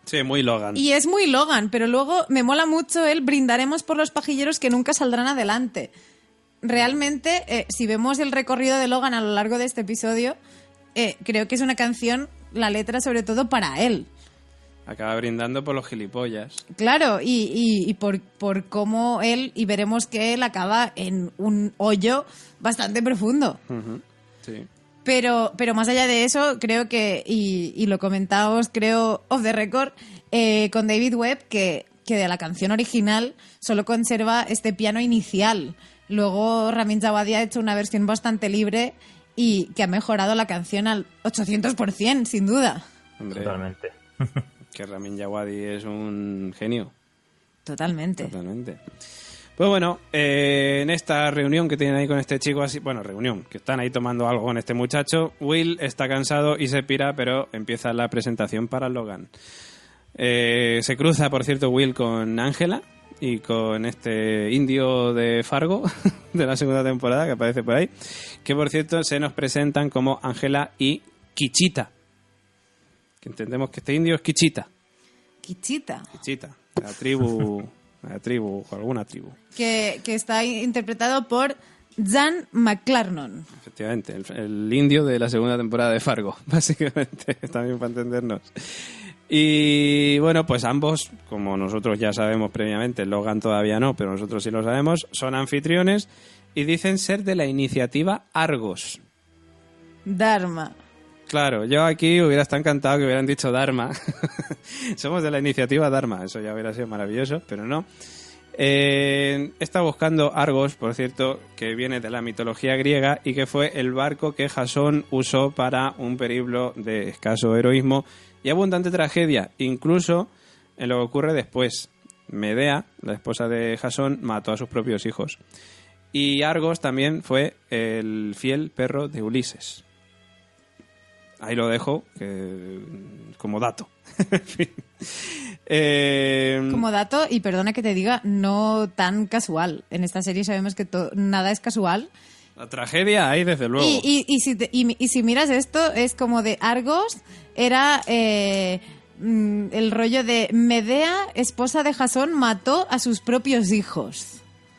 Sí, muy Logan. Y es muy Logan, pero luego me mola mucho el brindaremos por los pajilleros que nunca saldrán adelante. Realmente, eh, si vemos el recorrido de Logan a lo largo de este episodio, eh, creo que es una canción, la letra sobre todo para él. Acaba brindando por los gilipollas. Claro, y, y, y por, por cómo él, y veremos que él acaba en un hoyo bastante profundo. Uh-huh. Sí. Pero, pero más allá de eso, creo que, y, y lo comentábamos, creo, off the record, eh, con David Webb, que, que de la canción original solo conserva este piano inicial. Luego Ramin Djawadi ha hecho una versión bastante libre y que ha mejorado la canción al ochocientos por ciento, sin duda. Hombre, Totalmente. que Ramin Djawadi es un genio. Totalmente. Totalmente. Pues bueno, eh, en esta reunión que tienen ahí con este chico, así, bueno, reunión, que están ahí tomando algo con este muchacho, Will está cansado y se pira, pero empieza la presentación para Logan. Eh, se cruza, por cierto, Will con Angela y con este indio de Fargo de la segunda temporada que aparece por ahí, que por cierto se nos presentan como Angela y Kichita. Que entendemos que este indio es Kichita. Kichita. Kichita, la tribu... la tribu, o alguna tribu. Que, que está interpretado por Jan McClarnon. Efectivamente, el, el indio de la segunda temporada de Fargo, básicamente, también para entendernos. Y bueno, pues ambos, como nosotros ya sabemos previamente, Logan todavía no, pero nosotros sí lo sabemos, son anfitriones y dicen ser de la iniciativa Argos. Dharma. Claro, yo aquí hubiera estado encantado que hubieran dicho Dharma. Somos de la iniciativa Dharma, eso ya hubiera sido maravilloso, pero no. Eh, está buscando Argos, por cierto, que viene de la mitología griega y que fue el barco que Jasón usó para un periplo de escaso heroísmo y abundante tragedia, incluso en lo que ocurre después. Medea, la esposa de Jasón, mató a sus propios hijos. Y Argos también fue el fiel perro de Ulises. Ahí lo dejo que, como dato. En fin. eh, Como dato, y perdona que te diga, no tan casual. En esta serie sabemos que to- nada es casual. La tragedia hay, desde luego. Y, y, y, si te- y, y si miras esto, es como de Argos, era eh, mm, el rollo de Medea, esposa de Jasón, mató a sus propios hijos.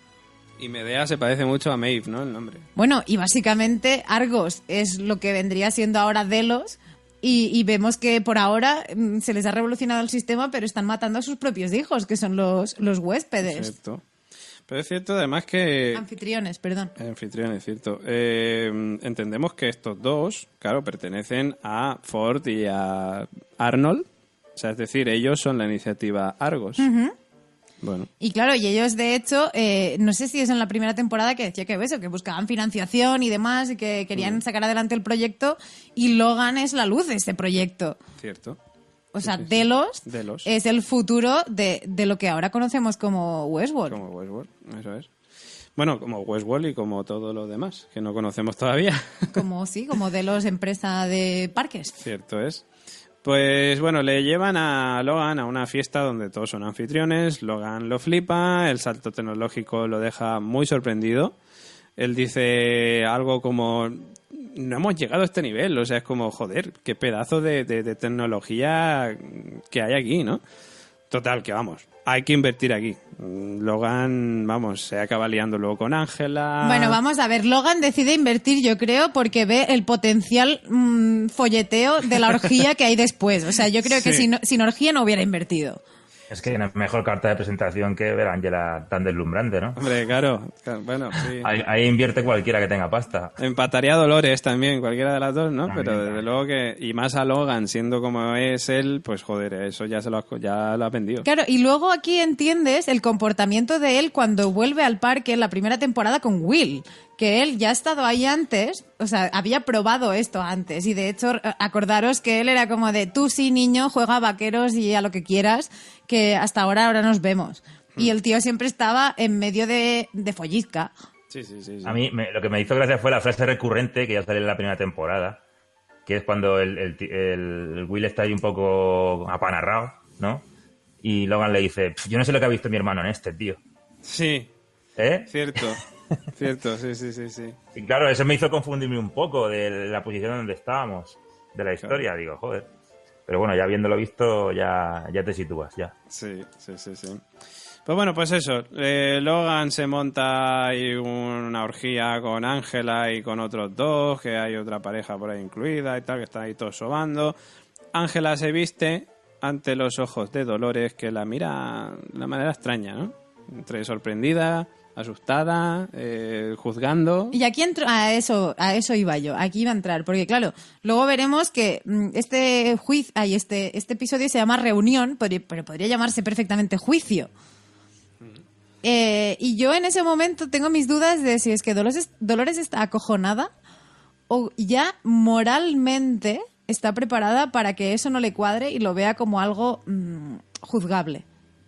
Y Medea se parece mucho a Maeve, ¿no? El nombre. Bueno, y básicamente Argos es lo que vendría siendo ahora Delos, y, y vemos que por ahora mm, se les ha revolucionado el sistema, pero están matando a sus propios hijos, que son los, los huéspedes. Cierto. Pero es cierto además que... Anfitriones, perdón. Anfitriones, cierto. Eh, entendemos que estos dos, claro, pertenecen a Ford y a Arnold. O sea, es decir, ellos son la iniciativa Argos. Ujú. Bueno, Y claro, y ellos de hecho, eh, no sé si es en la primera temporada que decía que eso, que buscaban financiación y demás y que querían sacar adelante el proyecto, y Logan es la luz de este proyecto. cierto. O sea, Sí, sí, sí. Delos, Delos. es el futuro de, de lo que ahora conocemos como Westworld. Como Westworld, eso es. Bueno, como Westworld y como todo lo demás, que no conocemos todavía. Como sí, como Delos, empresa de parques. Cierto es. Pues bueno, le llevan a Logan a una fiesta donde todos son anfitriones. Logan lo flipa, el salto tecnológico lo deja muy sorprendido. Él dice algo como: no hemos llegado a este nivel. O sea, es como, joder, qué pedazo de, de, de tecnología que hay aquí, ¿no? Total, que vamos, hay que invertir aquí. Logan, vamos, se acaba liando luego con Angela. Bueno, vamos a ver, Logan decide invertir, yo creo, porque ve el potencial mmm, folleteo de la orgía que hay después. O sea, yo creo que Sí. sin, sin orgía no hubiera invertido. Es que no es mejor carta de presentación que ver a Angela tan deslumbrante, ¿no? Hombre, claro, claro, bueno, sí. Ahí, ahí invierte cualquiera que tenga pasta. Empataría a Dolores también, cualquiera de las dos, ¿no? También, Pero desde también. luego que... Y más a Logan, siendo como es él, pues joder, eso ya se lo has, ya lo has vendido. Claro, y luego aquí entiendes el comportamiento de él cuando vuelve al parque en la primera temporada con Will, que él ya ha estado ahí antes, o sea, había probado esto antes, y de hecho, acordaros que él era como de, tú sí, niño, juega a vaqueros y a lo que quieras, que hasta ahora, ahora nos vemos. Y el tío siempre estaba en medio de, de follisca. Sí, sí, sí. sí. A mí me- lo que me hizo gracia fue la frase recurrente que ya sale en la primera temporada, que es cuando el, el ti- el- el Will está ahí un poco apanarrado, ¿no? Y Logan le dice: "Pf, yo no sé lo que ha visto mi hermano en este, tío". Sí, ¿Eh? cierto. Cierto, sí, sí, sí, sí. Y claro, eso me hizo confundirme un poco de la posición donde estábamos, de la historia. Digo, joder. pero bueno, ya habiéndolo visto, ya, ya te sitúas, ya. Sí, sí, sí, sí. Pues bueno, pues eso. Eh, Logan se monta ahí una orgía con Ángela y con otros dos, que hay otra pareja por ahí incluida y tal, que están ahí todos sobando. Ángela se viste ante los ojos de Dolores, que la mira de una manera extraña, ¿no? Entre sorprendida, asustada, eh, juzgando. Y aquí entro, a eso, a eso iba yo, aquí iba a entrar, porque claro, luego veremos que mm, este juicio, ay, este, este episodio se llama Reunión, pero, pero podría llamarse perfectamente Juicio. Eh, y yo en ese momento tengo mis dudas de si es que Dolores, Dolores está acojonada o ya moralmente está preparada para que eso no le cuadre y lo vea como algo mmm, juzgable.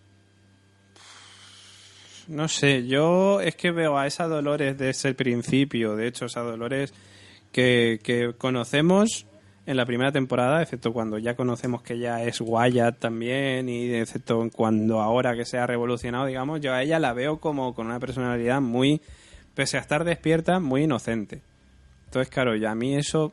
No sé, yo es que veo a esa Dolores de ese principio, de hecho, esa Dolores que, que conocemos en la primera temporada, excepto cuando ya conocemos que ella es Wyatt también, y excepto cuando ahora que se ha revolucionado, digamos, yo a ella la veo como con una personalidad muy, pese a estar despierta, muy inocente. Entonces, claro, ya a mí eso,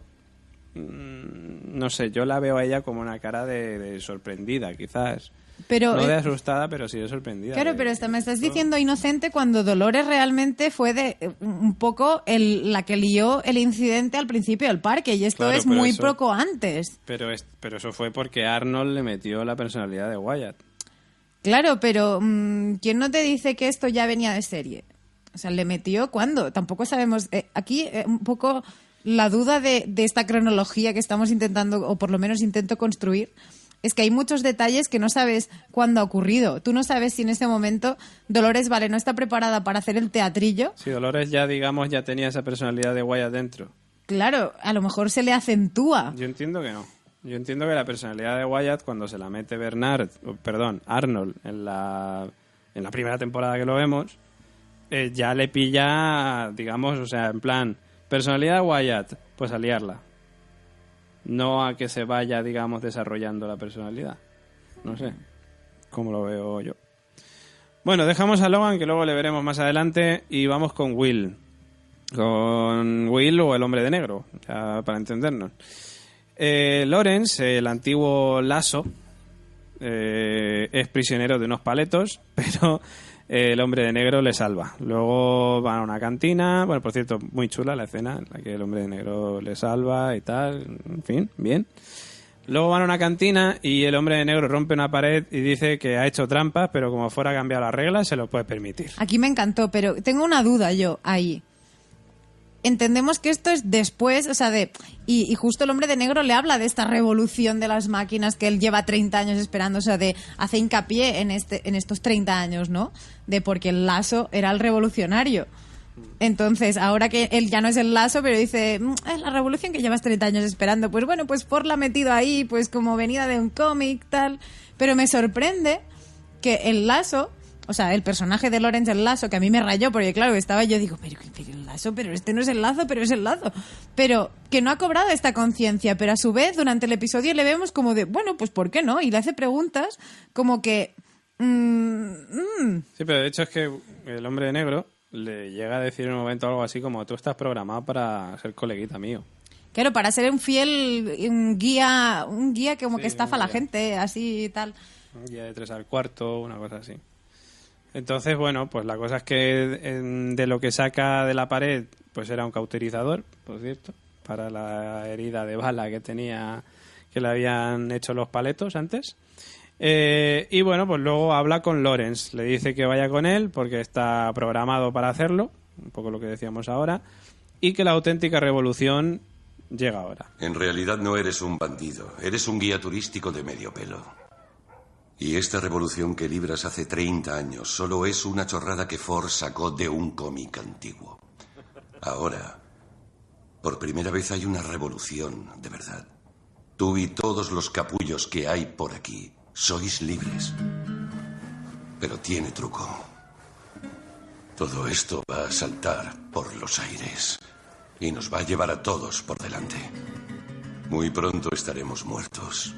mmm, no sé, yo la veo a ella como una cara de, de sorprendida, quizás. Pero, no de eh, asustada, pero sí de sorprendida. Claro, de, pero esta, me estás diciendo inocente cuando Dolores realmente fue de un poco el, la que lió el incidente al principio del parque, y esto Claro, es pero muy eso- poco antes. Pero, es, pero eso fue porque Arnold le metió la personalidad de Wyatt. Claro, pero mm, ¿quién no te dice que esto ya venía de serie? O sea, ¿le metió cuándo? Tampoco sabemos. Eh, aquí eh, un poco la duda de, de esta cronología que estamos intentando, o por lo menos intento construir, es que hay muchos detalles que no sabes cuándo ha ocurrido. Tú no sabes si en este momento Dolores, vale, no está preparada para hacer el teatrillo. Si Dolores ya, digamos, ya tenía esa personalidad de Wyatt dentro. Claro, a lo mejor se le acentúa. Yo entiendo que no. Yo entiendo que la personalidad de Wyatt, cuando se la mete Bernard, o, perdón, Arnold, en la, en la primera temporada que lo vemos, eh, ya le pilla, digamos, o sea, en plan, personalidad de Wyatt, pues a liarla. No a que se vaya, digamos, desarrollando la personalidad. No sé cómo lo veo yo. Bueno, dejamos a Logan, que luego le veremos más adelante, y vamos con Will. Con Will o el hombre de negro, ya para entendernos. Eh, Lawrence, el antiguo Lasso, eh, es prisionero de unos paletos, pero eh, el hombre de negro le salva. Luego van a una cantina, bueno, por cierto, muy chula la escena en la que el hombre de negro le salva y tal, en fin, bien. Luego van a una cantina y el hombre de negro rompe una pared y dice que ha hecho trampas, pero como fuera a cambiar las reglas, se lo puede permitir. Aquí me encantó, pero tengo una duda yo ahí. Entendemos que esto es después, o sea, de y, y justo el hombre de negro le habla de esta revolución de las máquinas que él lleva treinta años esperando, o sea, de hace hincapié en este en estos treinta años, ¿no? De porque el Lasso era el revolucionario. Entonces, ahora que él ya no es el Lasso, pero dice, es la revolución que llevas treinta años esperando. Pues bueno, pues Ford la ha metido ahí, pues como venida de un cómic, tal. Pero me sorprende que el Lasso, o sea, el personaje de Lawrence el Lasso, que a mí me rayó, porque claro, estaba yo, digo, pero, pero el Lasso, pero este no es el Lazo, pero es el Lazo. Pero que no ha cobrado esta conciencia, pero a su vez, durante el episodio le vemos como de, bueno, pues ¿por qué no? Y le hace preguntas como que... Mmm, mmm. Sí, pero de hecho es que el hombre de negro le llega a decir en un momento algo así como, tú estás programado para ser coleguita mío. Claro, para ser un fiel un guía, un guía como Sí, que estafa a la guía. gente, así y tal. Un día de tres al cuarto, una cosa así. Entonces, bueno, pues la cosa es que en- de lo que saca de la pared, pues era un cauterizador, por cierto, para la herida de bala que tenía, que le habían hecho los paletos antes. Eh, y bueno, pues luego habla con Lawrence, le dice que vaya con él porque está programado para hacerlo, un poco lo que decíamos ahora, y que la auténtica revolución llega ahora. En realidad no eres un bandido, eres un guía turístico de medio pelo. Y esta revolución que libras hace treinta años solo es una chorrada que Ford sacó de un cómic antiguo. Ahora, por primera vez hay una revolución de verdad. Tú y todos los capullos que hay por aquí sois libres. Pero tiene truco. Todo esto va a saltar por los aires y nos va a llevar a todos por delante. Muy pronto estaremos muertos.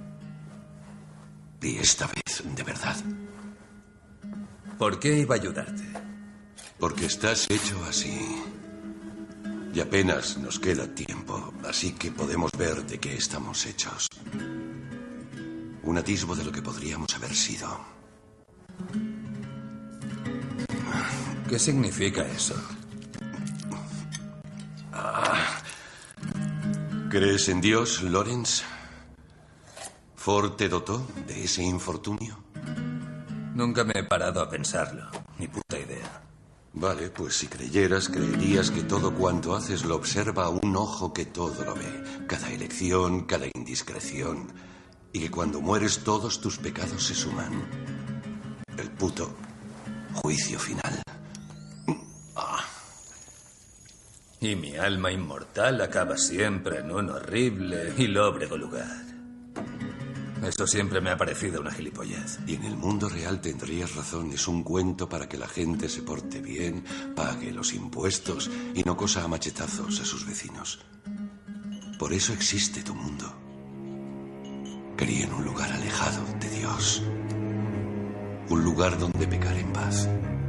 Y esta vez, de verdad. ¿Por qué iba a ayudarte? Porque estás hecho así. Y apenas nos queda tiempo, así que podemos ver de qué estamos hechos. Un atisbo de lo que podríamos haber sido. ¿Qué significa eso? ¿Crees en Dios, Lawrence? ¿Ford te dotó de ese infortunio? Nunca me he parado a pensarlo. Ni puta idea. Vale, pues si creyeras, creerías que todo cuanto haces lo observa un ojo que todo lo ve. Cada elección, cada indiscreción. Y que cuando mueres todos tus pecados se suman. El puto juicio final. Y mi alma inmortal acaba siempre en un horrible y lóbrego lugar. Eso siempre me ha parecido una gilipollez. Y en el mundo real tendrías razón. Es un cuento para que la gente se porte bien, pague los impuestos y no cosa a machetazos a sus vecinos. Por eso existe tu mundo. Quería en un lugar alejado de Dios. Un lugar donde pecar en paz.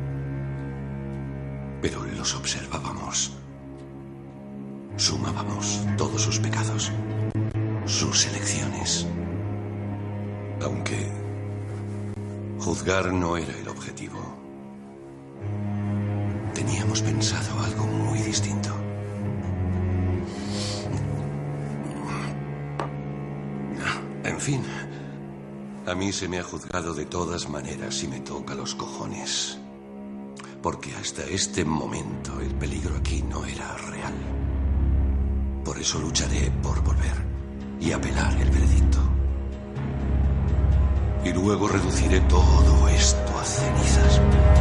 Pero los observábamos. Sumábamos todos sus pecados, sus elecciones. Aunque juzgar no era el objetivo. Teníamos pensado algo muy distinto. En fin, a mí se me ha juzgado de todas maneras y me toca los cojones. Porque hasta este momento el peligro aquí no era real. Por eso lucharé por volver y apelar el veredicto. Y luego reduciré todo esto a cenizas.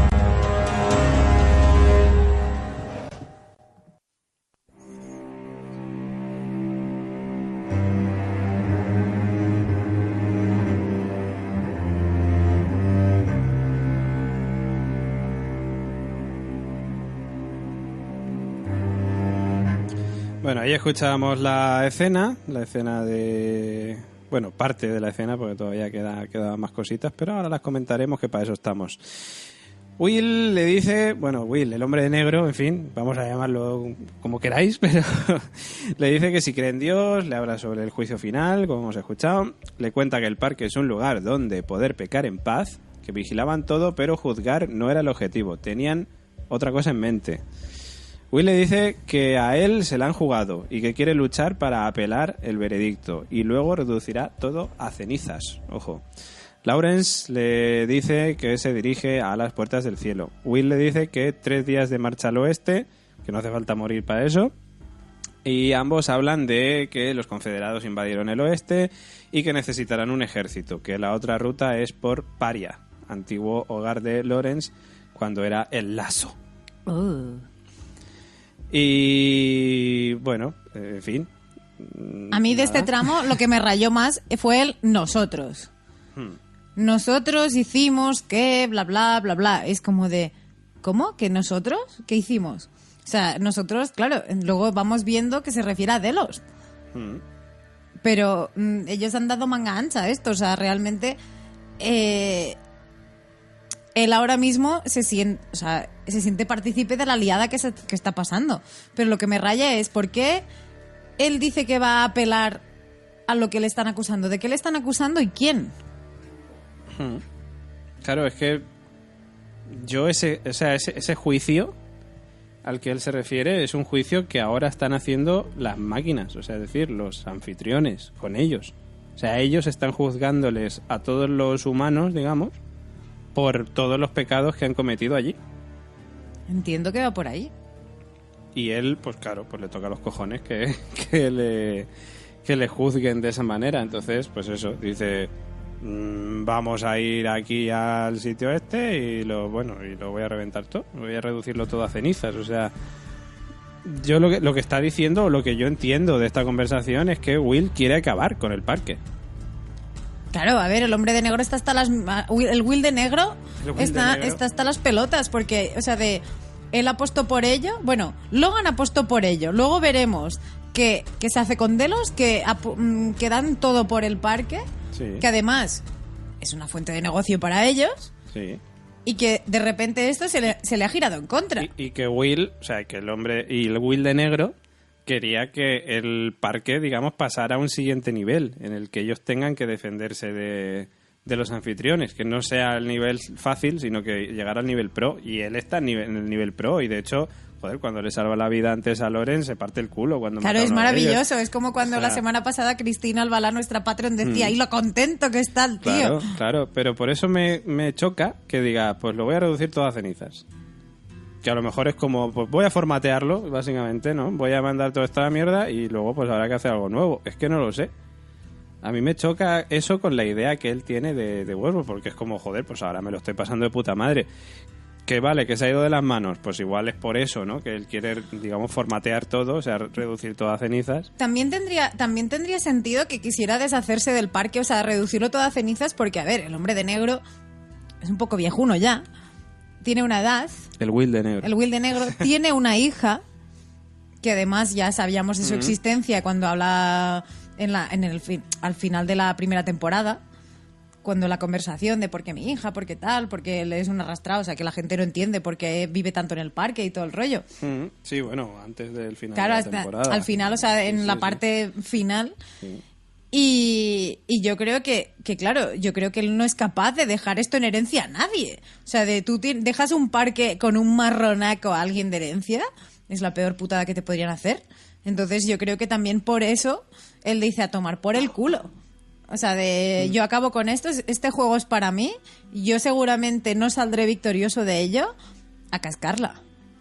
Bueno, ahí escuchábamos la escena, la escena de... Bueno, parte de la escena, porque todavía queda, quedan más cositas, pero ahora las comentaremos, que para eso estamos. Will le dice, bueno, Will, el hombre de negro, en fin, vamos a llamarlo como queráis, pero le dice que si cree en Dios, le habla sobre el juicio final, como hemos escuchado, le cuenta que el parque es un lugar donde poder pecar en paz, que vigilaban todo, pero juzgar no era el objetivo, tenían otra cosa en mente. Will le dice que a él se la han jugado y que quiere luchar para apelar el veredicto y luego reducirá todo a cenizas. Ojo. Lawrence le dice que se dirige a las puertas del cielo. Will le dice que tres días de marcha al oeste, que no hace falta morir para eso. Y ambos hablan de que los confederados invadieron el oeste y que necesitarán un ejército, que la otra ruta es por Paria, antiguo hogar de Lawrence cuando era el Lazo. Uh. Y bueno, en fin. A mí de nada. este tramo lo que me rayó más fue el nosotros. Hmm. Nosotros hicimos que bla bla bla bla. Es como de, ¿cómo? ¿Que nosotros? ¿Qué hicimos? O sea, nosotros, claro, luego vamos viendo que se refiere a Delos. Hmm. Pero mm, ellos han dado manga ancha a esto. O sea, realmente eh, él ahora mismo se siente, o sea, se siente partícipe de la liada que, se, que está pasando. Pero lo que me raya es por qué él dice que va a apelar a lo que le están acusando. ¿De qué le están acusando y quién? Hmm. Claro, es que yo ese, o sea, ese, ese juicio al que él se refiere es un juicio que ahora están haciendo las máquinas, o sea, es decir, los anfitriones con ellos. O sea, ellos están juzgándoles a todos los humanos, digamos, por todos los pecados que han cometido allí. Entiendo que va por ahí. Y él, pues claro, pues le toca a los cojones que, que le que le juzguen de esa manera. Entonces, pues eso, dice, mmm, vamos a ir aquí al sitio este y lo bueno y lo voy a reventar todo, voy a reducirlo todo a cenizas. O sea, yo lo que lo que está diciendo, o lo que yo entiendo de esta conversación es que Will quiere acabar con el parque. Claro, a ver, el hombre de negro está hasta las... El Will de negro, El Will está, de negro. está hasta las pelotas, porque, o sea, de... Él apostó por ello, bueno, Logan apostó por ello, luego veremos que, que se hace con Delos, que, ap- que dan todo por el parque, Sí. que además es una fuente de negocio para ellos, Sí. y que de repente esto se le, se le ha girado en contra. Y, y que Will, o sea, que el hombre y el Will de negro quería que el parque, digamos, pasara a un siguiente nivel, en el que ellos tengan que defenderse de, de los anfitriones, que no sea el nivel fácil, sino que llegara al nivel pro, y él está en, nivel, en el nivel pro, y de hecho, joder, cuando le salva la vida antes a Loren, se parte el culo cuando Claro, mata a es uno de maravilloso, ellos. es como cuando O sea, la semana pasada Cristina Albalá, nuestra Patreon, decía, Mm. y lo contento que está el tío. Claro, claro, pero por eso me, me choca que diga, pues lo voy a reducir todo a cenizas. Que a lo mejor es como, pues voy a formatearlo, básicamente, ¿no? Voy a mandar toda esta mierda y luego pues habrá que hacer algo nuevo. Es que no lo sé. A mí me choca eso con la idea que él tiene de, de Westworld, porque es como, joder, pues ahora me lo estoy pasando de puta madre. Que vale, que se ha ido de las manos, pues igual es por eso, ¿no? Que él quiere, digamos, formatear todo, o sea, reducir todo a cenizas. También tendría, también tendría sentido que quisiera deshacerse del parque, o sea, reducirlo todo a cenizas, porque, a ver, el hombre de negro es un poco viejuno ya, tiene una edad, El Will de negro. el Will de negro tiene una hija, que además ya sabíamos de su Ujú. existencia cuando habla en la, en el fin, al final de la primera temporada, cuando la conversación de por qué mi hija, por qué tal, porque él es un arrastrado, o sea, que la gente no entiende por qué vive tanto en el parque y todo el rollo. Mm, sí, bueno, antes del final Claro, de la hasta- temporada. al final, o sea, en Sí, la sí, parte final. sí. Y, y yo creo que, que, claro, yo creo que él no es capaz de dejar esto en herencia a nadie. O sea, de tú ti- dejas un parque con un marronaco a alguien de herencia, es la peor putada que te podrían hacer. Entonces yo creo que también por eso él dice a tomar por el culo. O sea, de yo acabo con esto, este juego es para mí, yo seguramente no saldré victorioso de ello, a cascarla.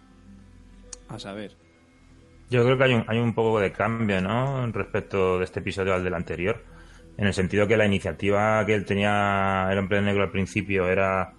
A saber. Yo creo que hay un, hay un poco de cambio, ¿no? Respecto de este episodio al del anterior. En el sentido que la iniciativa que él tenía, el hombre de negro al principio, era.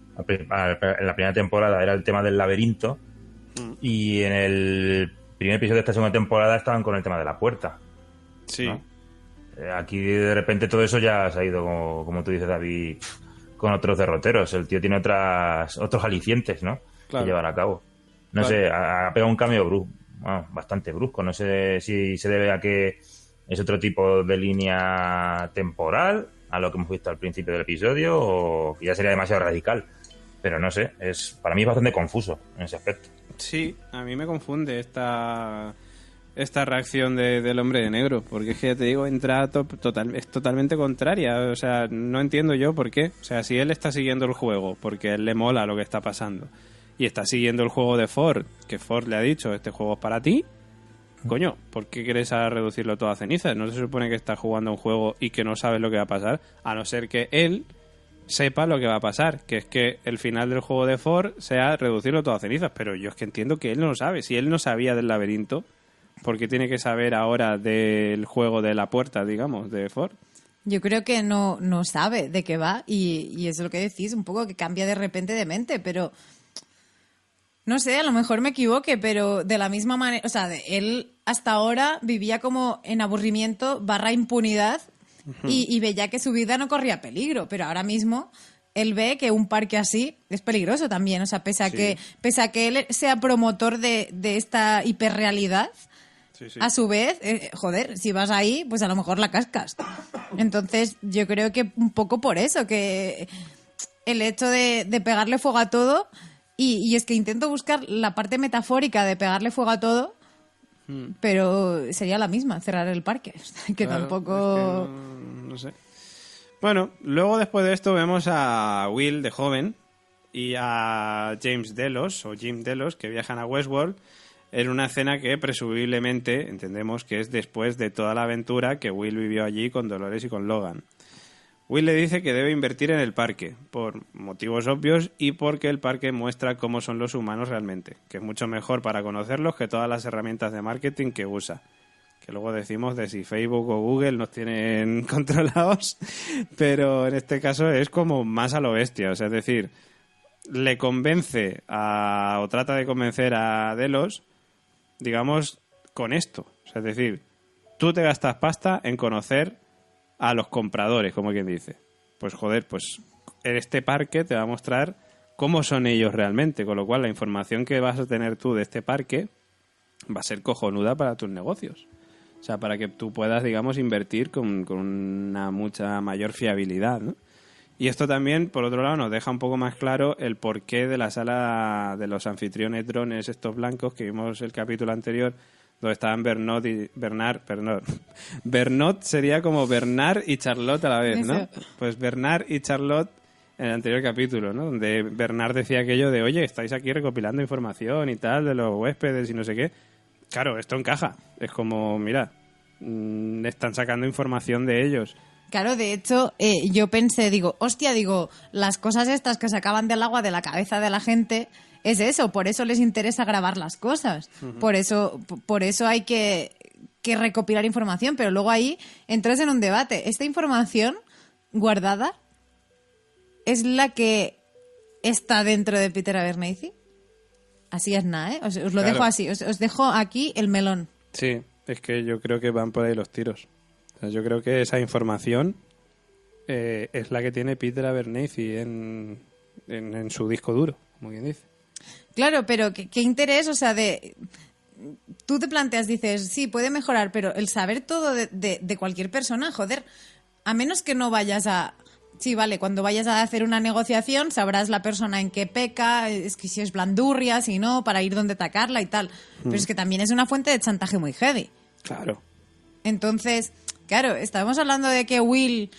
En la primera temporada era el tema del laberinto. Mm. Y en el primer episodio de esta segunda temporada estaban con el tema de la puerta. Sí. ¿no? Eh, Aquí de repente todo eso ya se ha ido, como, como tú dices, David, con otros derroteros. El tío tiene otras otros alicientes, ¿no? Claro. Que llevar a cabo. No Claro. sé, ha, ha pegado un cambio brusco. Bueno, bastante brusco. No sé si se debe a que es otro tipo de línea temporal a lo que hemos visto al principio del episodio o que ya sería demasiado radical. Pero no sé, es para mí es bastante confuso en ese aspecto. Sí, a mí me confunde esta esta reacción de, del hombre de negro, porque es que ya te digo, entra to- total, es totalmente contraria. O sea, no entiendo yo por qué. O sea, si él está siguiendo el juego porque a él le mola lo que está pasando y está siguiendo el juego de Ford, que Ford le ha dicho, este juego es para ti, coño, ¿por qué quieres a reducirlo todo a cenizas? ¿No se supone que estás jugando un juego y que no sabes lo que va a pasar? A no ser que él sepa lo que va a pasar, que es que el final del juego de Ford sea reducirlo todo a cenizas, pero yo es que entiendo que él no lo sabe. Si él no sabía del laberinto, ¿por qué tiene que saber ahora del juego de la puerta, digamos, de Ford? Yo creo que no, no sabe de qué va y, y es lo que decís, un poco que cambia de repente de mente, pero no sé, a lo mejor me equivoque, pero de la misma manera, o sea, de- él hasta ahora vivía como en aburrimiento barra impunidad y, y veía que su vida no corría peligro, pero ahora mismo él ve que un parque así es peligroso también, o sea, pese a, Sí. que, pese a que él sea promotor de, de esta hiperrealidad, Sí, sí. a su vez, eh, joder, si vas ahí, pues a lo mejor la cascas. Entonces, yo creo que un poco por eso, que el hecho de, de pegarle fuego a todo, y, y es que intento buscar la parte metafórica de pegarle fuego a todo, pero sería la misma, cerrar el parque. Que Claro, tampoco... es que no, no sé. Bueno, luego después de esto vemos a Will de joven y a James Delos, o Jim Delos, que viajan a Westworld en una escena que presumiblemente entendemos que es después de toda la aventura que Will vivió allí con Dolores y con Logan. Will le dice que debe invertir en el parque, por motivos obvios y porque el parque muestra cómo son los humanos realmente, que es mucho mejor para conocerlos que todas las herramientas de marketing que usa. Que luego decimos de si Facebook o Google nos tienen controlados, pero en este caso es como más a lo bestia, o sea, es decir, le convence a, o trata de convencer a Delos, digamos, con esto, o sea, es decir, tú te gastas pasta en conocer a los compradores, como quien dice. Pues joder, pues en este parque te va a mostrar cómo son ellos realmente, con lo cual la información que vas a tener tú de este parque va a ser cojonuda para tus negocios. O sea, para que tú puedas, digamos, invertir con, con una mucha mayor fiabilidad, ¿no? Y esto también, por otro lado, nos deja un poco más claro el porqué de la sala de los anfitriones drones estos blancos que vimos el capítulo anterior, donde estaban Bernard y Bernard, Bernard. Bernard sería como Bernard y Charlotte a la vez, ¿no? Eso. Pues Bernard y Charlotte en el anterior capítulo, ¿no? Donde Bernard decía aquello de, oye, estáis aquí recopilando información y tal de los huéspedes y no sé qué. Claro, esto encaja. Es como, mira, mmm, están sacando información de ellos. Claro, de hecho, eh, yo pensé, digo, hostia, digo, las cosas estas que sacaban del agua de la cabeza de la gente es eso, por eso les interesa grabar las cosas. Uh-huh. Por eso, por eso hay que, que recopilar información, pero luego ahí entras en un debate. Esta información guardada es la que está dentro de Peter Abernathy. Así es nada, ¿eh? Os, os lo claro. dejo así, os, os dejo aquí el melón. Sí, es que yo creo que van por ahí los tiros. O sea, yo creo que esa información eh, es la que tiene Peter Abernathy en, en, en su disco duro, como quien dice. Claro, pero ¿qué, qué interés? O sea, de tú te planteas, dices, sí, puede mejorar, pero el saber todo de, de, de cualquier persona, joder, a menos que no vayas a... Sí, vale, cuando vayas a hacer una negociación sabrás la persona en qué peca, es que si es blandurria, si no, para ir donde atacarla y tal. Mm. Pero es que también es una fuente de chantaje muy heavy. Claro. Entonces, claro, estamos hablando de que Will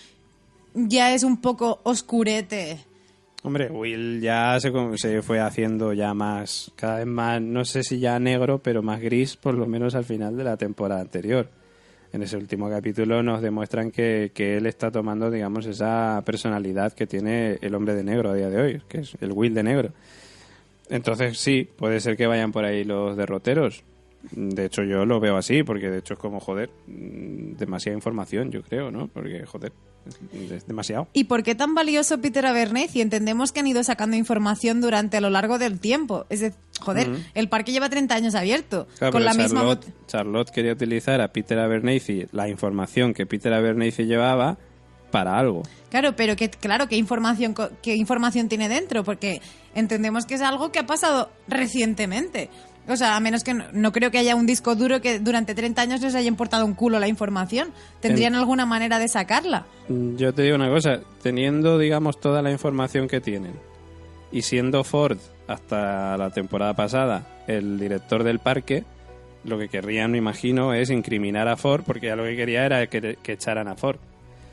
ya es un poco oscurete. Hombre, Will ya se, se fue haciendo ya más, cada vez más, no sé si ya negro, pero más gris, por lo menos al final de la temporada anterior. En ese último capítulo nos demuestran que, que él está tomando, digamos, esa personalidad que tiene el hombre de negro a día de hoy, que es el Will de negro. Entonces sí, puede ser que vayan por ahí los derroteros. De hecho yo lo veo así, porque de hecho es como, joder, demasiada información, yo creo, ¿no? Porque, joder, es demasiado. ¿Y por qué tan valioso Peter Abernathy? Entendemos que han ido sacando información durante a lo largo del tiempo. Es decir, joder, uh-huh. el parque lleva treinta años abierto. Claro, con la Charlotte, misma... Charlotte quería utilizar a Peter Abernathy, la información que Peter Abernathy llevaba, para algo. Claro, pero que, claro, ¿qué información, qué información tiene dentro? Porque entendemos que es algo que ha pasado recientemente. O sea, a menos que no, no creo que haya un disco duro que durante treinta años les haya importado un culo la información. ¿Tendrían en, alguna manera de sacarla? Yo te digo una cosa, teniendo, digamos, toda la información que tienen y siendo Ford, hasta la temporada pasada, el director del parque, lo que querrían, me imagino, es incriminar a Ford, porque ya lo que quería era que, que echaran a Ford.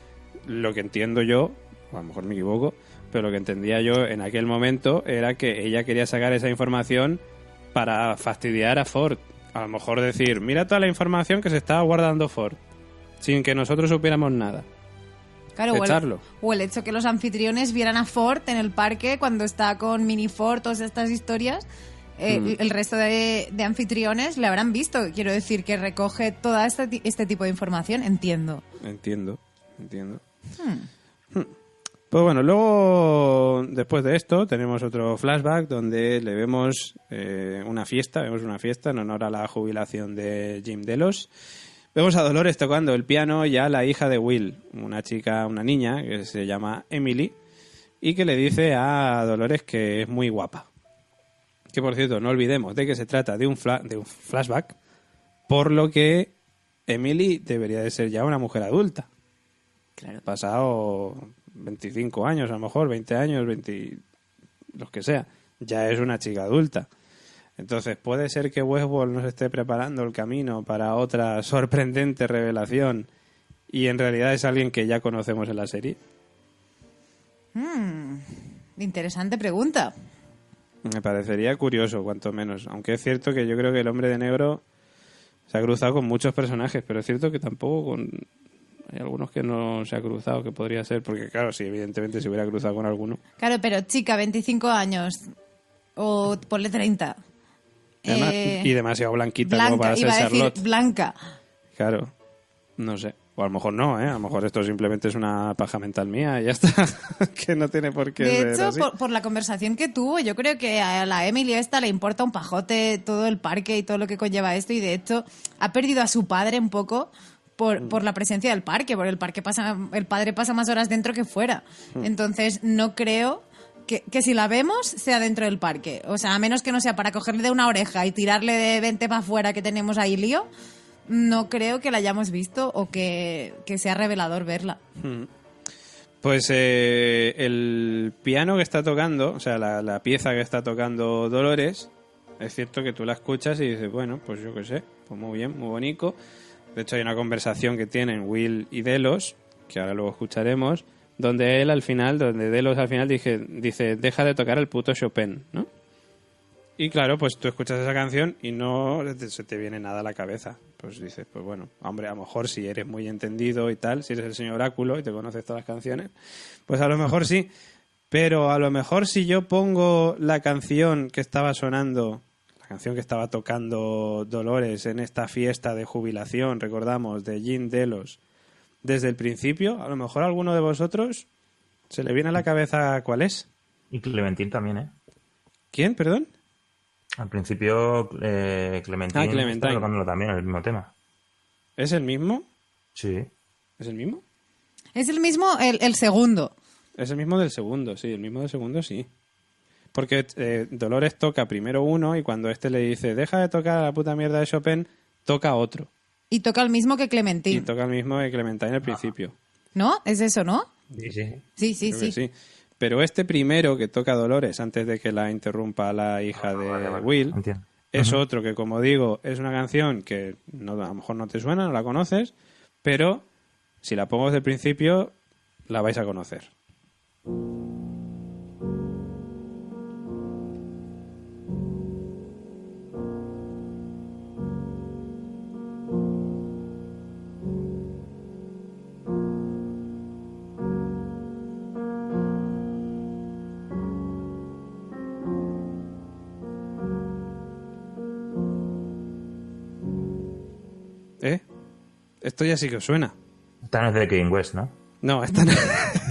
Lo que entiendo yo, a lo mejor me equivoco, pero lo que entendía yo en aquel momento era que ella quería sacar esa información para fastidiar a Ford. A lo mejor decir, mira toda la información que se estaba guardando Ford, sin que nosotros supiéramos nada. Claro, echarlo. O el, o el hecho que los anfitriones vieran a Ford en el parque cuando está con Mini Ford, todas estas historias. Eh, mm. El resto de, de anfitriones le habrán visto. Quiero decir que recoge todo este, este tipo de información. Entiendo. Entiendo, entiendo. Hmm. Hmm. Pues bueno, luego, después de esto, tenemos otro flashback donde le vemos eh, una fiesta, vemos una fiesta en honor a la jubilación de Jim Delos. Vemos a Dolores tocando el piano y a la hija de Will, una chica, una niña que se llama Emily, y que le dice a Dolores que es muy guapa. Que, por cierto, no olvidemos de que se trata de un, fla- de un flashback, por lo que Emily debería de ser ya una mujer adulta. Claro. Pasado veinticinco años, a lo mejor, veinte años, veinte, los que sea. Ya es una chica adulta. Entonces, ¿puede ser que Westworld nos esté preparando el camino para otra sorprendente revelación y en realidad es alguien que ya conocemos en la serie? Hmm, interesante pregunta. Me parecería curioso, cuanto menos. Aunque es cierto que yo creo que el hombre de negro se ha cruzado con muchos personajes, pero es cierto que tampoco con... Hay algunos que no se ha cruzado, que podría ser, porque claro, sí, evidentemente se hubiera cruzado con alguno. Claro, pero chica, veinticinco años, o ponle treinta. Además, eh, y demasiado blanquita blanca, como para ser iba a decir Charlotte. blanca. Claro, no sé. O a lo mejor no, ¿eh? A lo mejor esto simplemente es una paja mental mía y ya está. Que no tiene por qué de ser hecho, así. por, por la conversación que tuvo, yo creo que a la Emily esta le importa un pajote todo el parque y todo lo que conlleva esto, y de hecho ha perdido a su padre un poco por, mm. por la presencia del parque, porque el parque pasa, el padre pasa más horas dentro que fuera. Mm. Entonces no creo que, que si la vemos sea dentro del parque. O sea, a menos que no sea para cogerle de una oreja y tirarle de vente para afuera, que tenemos ahí lío, no creo que la hayamos visto o que, que sea revelador verla. Mm. Pues eh, el piano que está tocando, o sea, la, la pieza que está tocando Dolores, es cierto que tú la escuchas y dices, bueno, pues yo qué sé, pues muy bien, muy bonito. De hecho hay una conversación que tienen Will y Delos, que ahora luego escucharemos, donde él al final, donde Delos al final dice, dice deja de tocar el puto Chopin, ¿no? Y claro, pues tú escuchas esa canción y no se te viene nada a la cabeza. Pues dices, pues bueno, hombre, a lo mejor si eres muy entendido y tal, si eres el señor Oráculo y te conoces todas las canciones, pues a lo mejor sí. Pero a lo mejor si yo pongo la canción que estaba sonando, la canción que estaba tocando Dolores en esta fiesta de jubilación, recordamos, de Jim Delos, desde el principio, a lo mejor a alguno de vosotros se le viene a la cabeza cuál es. Y Clementine también, ¿eh? ¿Quién, perdón? Al principio, eh, Clementine, Ah, Clementine. está tocándolo también, el mismo tema. ¿Es el mismo? Sí. ¿Es el mismo? Es el mismo, el, el segundo. Es el mismo del segundo, sí, el mismo del segundo, sí. Porque eh, Dolores toca primero uno y cuando este le dice deja de tocar la puta mierda de Chopin, toca otro. Y toca el mismo que Y Clementine. toca el mismo de Clementine al principio. ¿No? ¿Es eso, no? Sí, sí. Sí, sí, Creo que sí. sí. Pero este primero que toca Dolores antes de que la interrumpa la hija de Vale, vale, Will entiendo. es Ujú. otro que, como digo, es una canción que no, a lo mejor no te suena, no la conoces, pero si la pongo desde el principio la vais a conocer. ¿Eh? Esto ya sí que os suena. Esta no es de Kanye West, ¿no? No, esta no.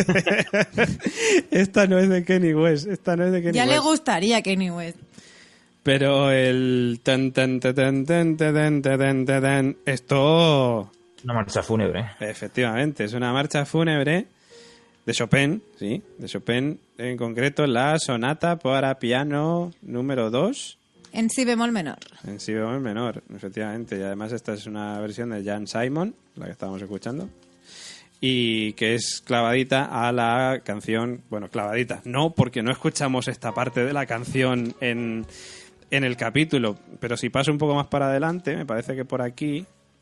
Esta no es de Kanye West. Esta no es de Kanye Ya West. le gustaría Kanye West. Pero el tan tan tan tan tan tan tan tan tan esto Una marcha fúnebre. efectivamente es una marcha fúnebre de Chopin, sí, de Chopin, en concreto la sonata para piano número dos En si bemol menor. en si bemol menor, efectivamente, y además esta es una versión de Jan Simon, la que estábamos escuchando. Y que es clavadita a la canción, bueno, clavadita, no, porque no escuchamos esta parte de la canción en, en el capítulo, pero si paso un poco más para adelante, me parece que por aquí...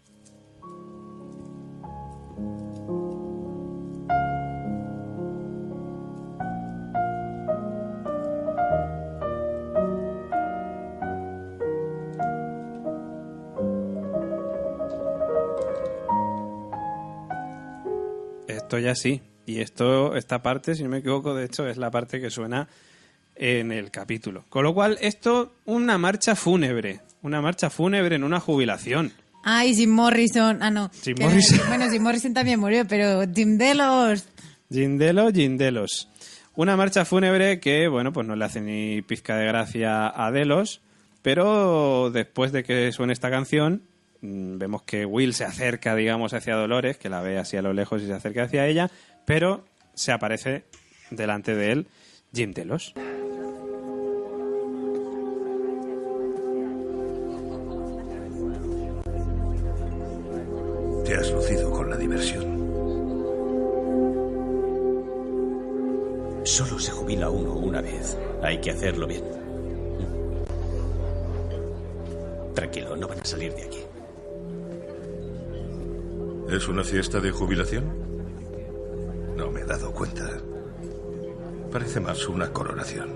Esto ya sí. Y esto, esta parte, si no me equivoco, de hecho, es la parte que suena en el capítulo. Con lo cual, esto, una marcha fúnebre. Una marcha fúnebre en una jubilación. Ay, Jim Morrison. Ah, no. Jim Que- Morrison. Bueno, Jim Morrison también murió, pero Jim Delos. Gindelo, Gindelos. Una marcha fúnebre que, bueno, pues no le hace ni pizca de gracia a Delos, pero después de que suene esta canción, mmm, vemos que Will se acerca, digamos, hacia Dolores, que la ve así a lo lejos y se acerca hacia ella, pero se aparece delante de él Jim Delos. Te has lucido con la diversión. Solo se jubila uno una vez. Hay que hacerlo bien. Tranquilo, no van a salir de aquí. ¿Es una fiesta de jubilación? No me he dado cuenta. Parece más una coronación.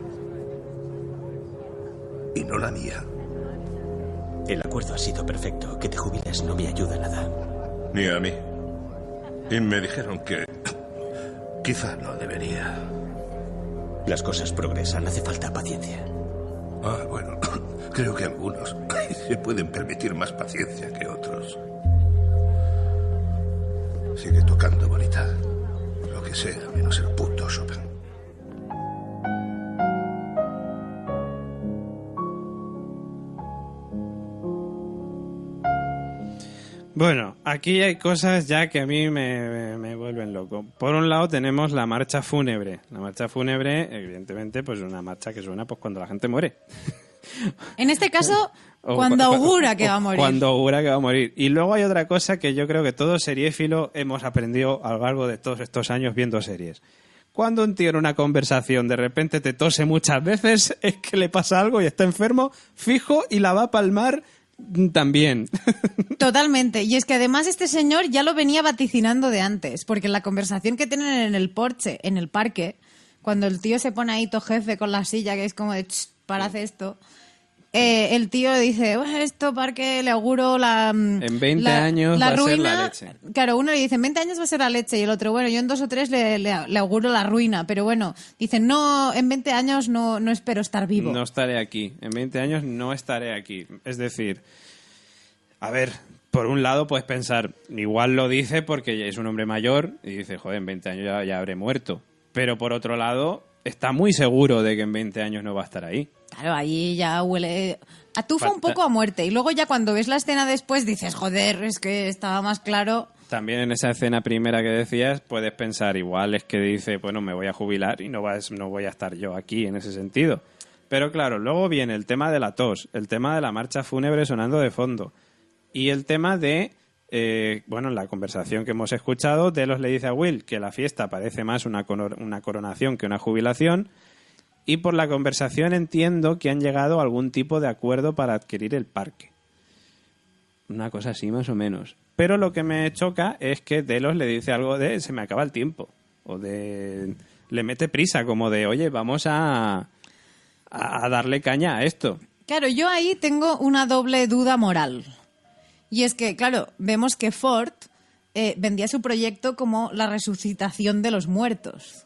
Y no la mía. El acuerdo ha sido perfecto. Que te jubiles no me ayuda nada. Ni a mí. Y me dijeron que... quizá no debería. Las cosas progresan. Hace falta paciencia. Ah, bueno. Creo que algunos se pueden permitir más paciencia que otros. Sigue tocando, bonita. Lo que sea, menos el puto Chopin. Bueno, aquí hay cosas ya que a mí me, me, me vuelven loco. Por un lado tenemos la marcha fúnebre. La marcha fúnebre, evidentemente, pues es una marcha que suena pues cuando la gente muere. En este caso, O cuando cu- augura que o va a morir. Cuando augura que va a morir. Y luego hay otra cosa que yo creo que todo seriéfilo hemos aprendido a lo largo de todos estos años viendo series. Cuando un tío en una conversación de repente te tose muchas veces, es que le pasa algo y está enfermo, fijo, y la va a palmar también. Totalmente. Y es que además este señor ya lo venía vaticinando de antes, porque en la conversación que tienen en el porche, en el parque, cuando el tío se pone ahí to jefe con la silla, que es como de, para hacer esto, eh, el tío dice, bueno, esto parque le auguro la... En veinte la, años la va ruina. a ser la leche. Claro, uno le dice, en veinte años va a ser la leche, y el otro, bueno, yo en dos o tres le, le, le auguro la ruina, pero bueno, dicen, no, en veinte años no, no espero estar vivo. No estaré aquí. En veinte años no estaré aquí. Es decir, a ver, por un lado puedes pensar, igual lo dice porque es un hombre mayor y dice, joder, en veinte años ya, ya habré muerto. Pero por otro lado, está muy seguro de que en veinte años no va a estar ahí. Claro, ahí ya huele... Atufa Falta- un poco a muerte. Y luego ya cuando ves la escena después dices, joder, es que estaba más claro... También en esa escena primera que decías, puedes pensar, igual es que dice, bueno, me voy a jubilar y no, vas, no voy a estar yo aquí en ese sentido. Pero claro, luego viene el tema de la tos, el tema de la marcha fúnebre sonando de fondo y el tema de, eh, bueno, en la conversación que hemos escuchado, Delos le dice a Will que la fiesta parece más una, coro- una coronación que una jubilación. Y por la conversación entiendo que han llegado a algún tipo de acuerdo para adquirir el parque. Una cosa así más o menos. Pero lo que me choca es que Delos le dice algo de se me acaba el tiempo. O de... le mete prisa, como de oye, vamos a, a darle caña a esto. Claro, yo ahí tengo una doble duda moral. Y es que, claro, vemos que Ford eh, vendía su proyecto como la resucitación de los muertos.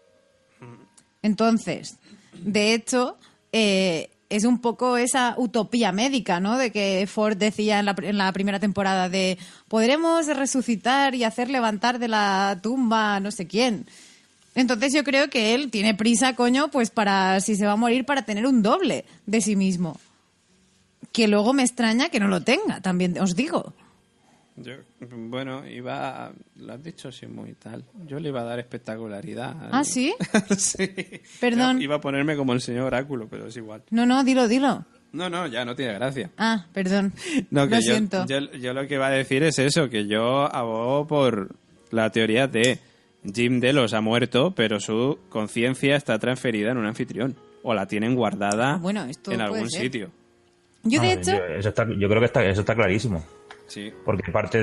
Entonces, de hecho, eh, es un poco esa utopía médica, ¿no? De que Ford decía en la, en la primera temporada de podremos resucitar y hacer levantar de la tumba a no sé quién. Entonces yo creo que él tiene prisa, coño, pues para, si se va a morir, para tener un doble de sí mismo. Que luego me extraña que no lo tenga, también os digo. Yo, bueno, iba... Lo has dicho así muy tal. Yo le iba a dar espectacularidad. ¿Ah, sí? Sí. Perdón. Iba a ponerme como el señor Oráculo, pero es igual. No, no, dilo, dilo. No, no, ya no tiene gracia. Ah, perdón. No, que Lo yo, siento. Yo, yo lo que iba a decir es eso, que yo abogo por la teoría de Jim Delos ha muerto, pero su conciencia está transferida en un anfitrión. O la tienen guardada Bueno, esto en puede algún ser. sitio. Yo, de Ah, hecho... yo, eso está, yo creo que está, eso está clarísimo. Sí. Porque parte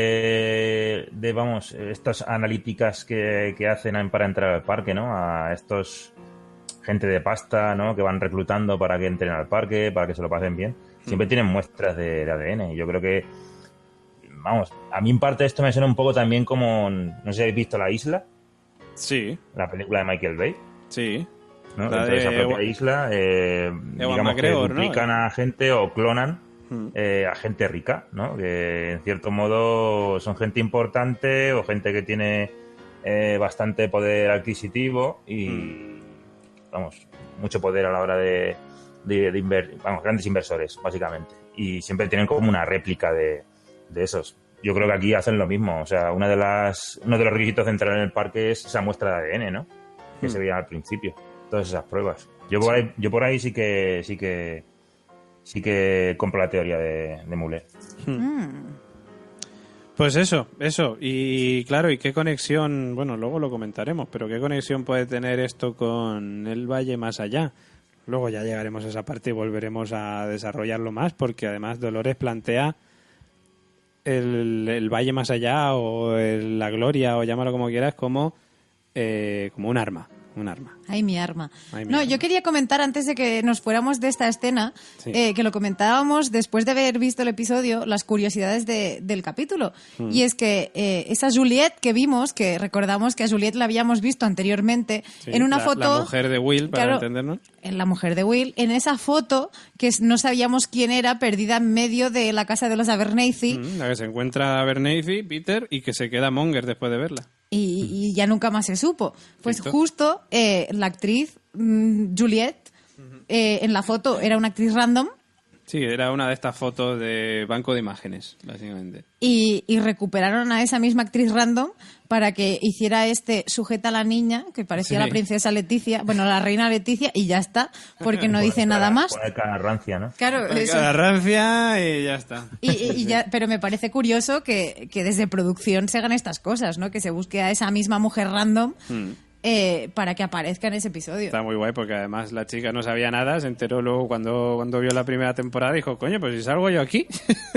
de, de vamos, estas analíticas que, que hacen para entrar al parque, ¿no? A estos gente de pasta, ¿no? Que van reclutando para que entren al parque, para que se lo pasen bien. Siempre tienen muestras de, de A D N. Y yo creo que, vamos, a mí en parte esto me suena un poco también como, no sé si habéis visto La Isla, Sí, la película de Michael Bay, sí. ¿no? La Dentro de esa de propia Ewan- isla, eh, digamos McGregor, que ¿no? duplican a gente o clonan Mm. eh, a gente rica, ¿no? Que en cierto modo son gente importante o gente que tiene eh, bastante poder adquisitivo y, Mm. vamos, mucho poder a la hora de, de, de inver- vamos, grandes inversores, básicamente. Y siempre tienen como una réplica de, de esos. Yo creo que aquí hacen lo mismo. O sea, una de las, uno de los requisitos de entrar en el parque es esa muestra de A D N, ¿no? Que Mm. se veía al principio. Todas esas pruebas. Yo por ahí, yo por ahí sí que sí que sí que compro la teoría de, de Muller. Pues eso, eso. Y claro, ¿y qué conexión? Bueno, luego lo comentaremos, pero ¿qué conexión puede tener esto con el Valle Más Allá? Luego ya llegaremos a esa parte y volveremos a desarrollarlo más, porque además Dolores plantea el, el Valle Más Allá o el- la Gloria, o llámalo como quieras, como, eh, como un arma. Un arma. Ay, mi arma. Ay, mi no, arma. yo quería comentar antes de que nos fuéramos de esta escena, Sí. eh, que lo comentábamos después de haber visto el episodio, las curiosidades de- del capítulo. Mm. Y es que eh, esa Juliette que vimos, que recordamos que a Juliette la habíamos visto anteriormente, Sí, en una la- foto... La mujer de Will, para Claro, entendernos. en la mujer de Will, en esa foto que es- no sabíamos quién era, perdida en medio de la casa de los Abernathy, Mm, la que se encuentra a Bernays, Peter, y que se queda Monger después de verla. y, y ya nunca más se supo. Pues ¿Visto? justo eh, la actriz mm, Juliette, eh, en la foto era una actriz random Sí, era una de estas fotos de banco de imágenes, básicamente. y, y recuperaron a esa misma actriz random para que hiciera este sujeta a la niña, que parecía Sí. la princesa Leticia, bueno, la reina Leticia, y ya está, porque no dice nada más. Poner cara rancia, ¿no? Claro, eso. La rancia y ya está. Y, y- y ya, pero me parece curioso que, que desde producción se hagan estas cosas, ¿no? Que se busque a esa misma mujer random Hmm. eh, para que aparezca en ese episodio. Está muy guay porque además la chica no sabía nada, se enteró luego cuando, cuando vio la primera temporada y dijo, coño, pues si salgo yo aquí.